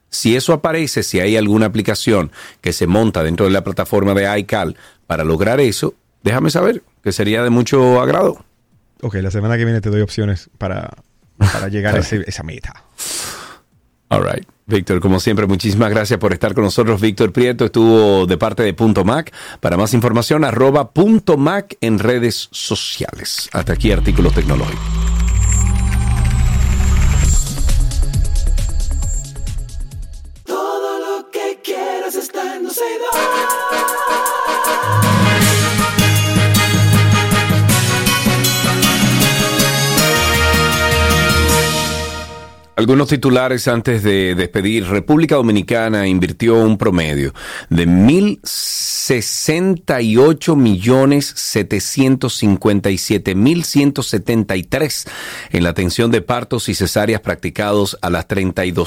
Si eso aparece, si hay alguna aplicación que se monta dentro de la plataforma de iCal para lograr eso, déjame saber, que sería de mucho agrado. Ok, la semana que viene te doy opciones para llegar a esa meta. All right. Víctor, como siempre, muchísimas gracias por estar con nosotros. Víctor Prieto estuvo de parte de .mac. Para más información, @.mac en redes sociales. Hasta aquí Artículos Tecnológicos. Todo lo que quieras está en Doceido. Algunos titulares antes de despedir. República Dominicana invirtió un promedio de 1.068.757.173 en la atención de partos y cesáreas practicados a las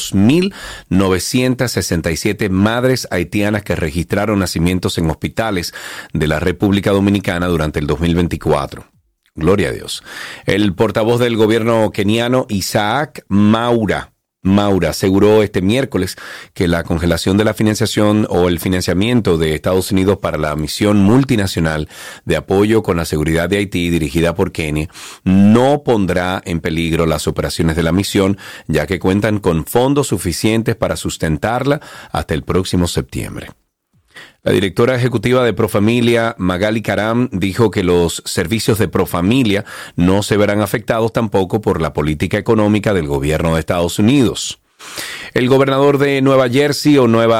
32.967 madres haitianas que registraron nacimientos en hospitales de la República Dominicana durante el 2024. Gloria a Dios. El portavoz del gobierno keniano, Isaac Maura aseguró este miércoles que la congelación de la financiación o el financiamiento de Estados Unidos para la misión multinacional de apoyo con la seguridad de Haití dirigida por Kenia no pondrá en peligro las operaciones de la misión, ya que cuentan con fondos suficientes para sustentarla hasta el próximo septiembre. La directora ejecutiva de Profamilia, Magali Karam, dijo que los servicios de Profamilia no se verán afectados tampoco por la política económica del gobierno de Estados Unidos. El gobernador de Nueva Jersey,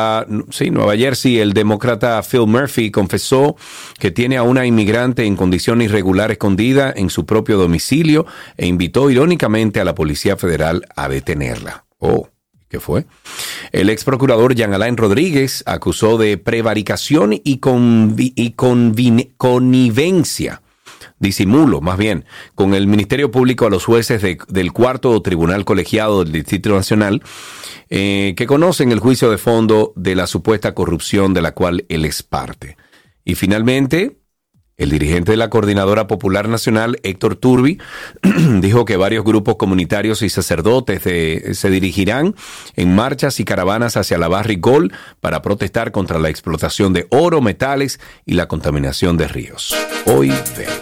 el demócrata Phil Murphy, confesó que tiene a una inmigrante en condición irregular escondida en su propio domicilio e invitó irónicamente a la Policía Federal a detenerla. ¿Qué fue? El ex procurador Jean Alain Rodríguez acusó de prevaricación y connivencia, disimulo más bien, con el Ministerio Público a los jueces del cuarto Tribunal Colegiado del Distrito Nacional que conocen el juicio de fondo de la supuesta corrupción de la cual él es parte. Y finalmente, el dirigente de la Coordinadora Popular Nacional, Héctor Turbi, dijo que varios grupos comunitarios y sacerdotes se dirigirán en marchas y caravanas hacia la Barrick Gold para protestar contra la explotación de oro, metales y la contaminación de ríos. Hoy ven.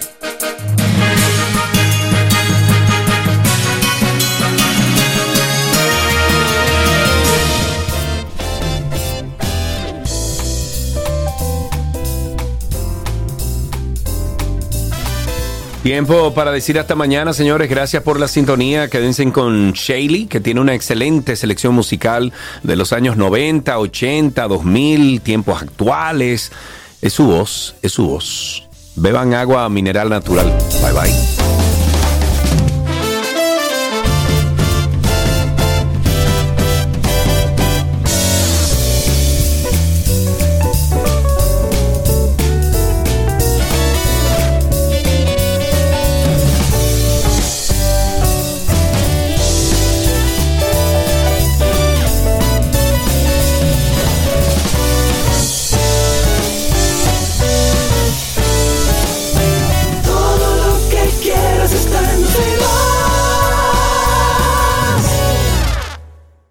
Tiempo para decir hasta mañana, señores. Gracias por la sintonía. Quédense con Shailey, que tiene una excelente selección musical de los años 90, 80, 2000, tiempos actuales. Es su voz, es su voz. Beban agua mineral natural. Bye, bye.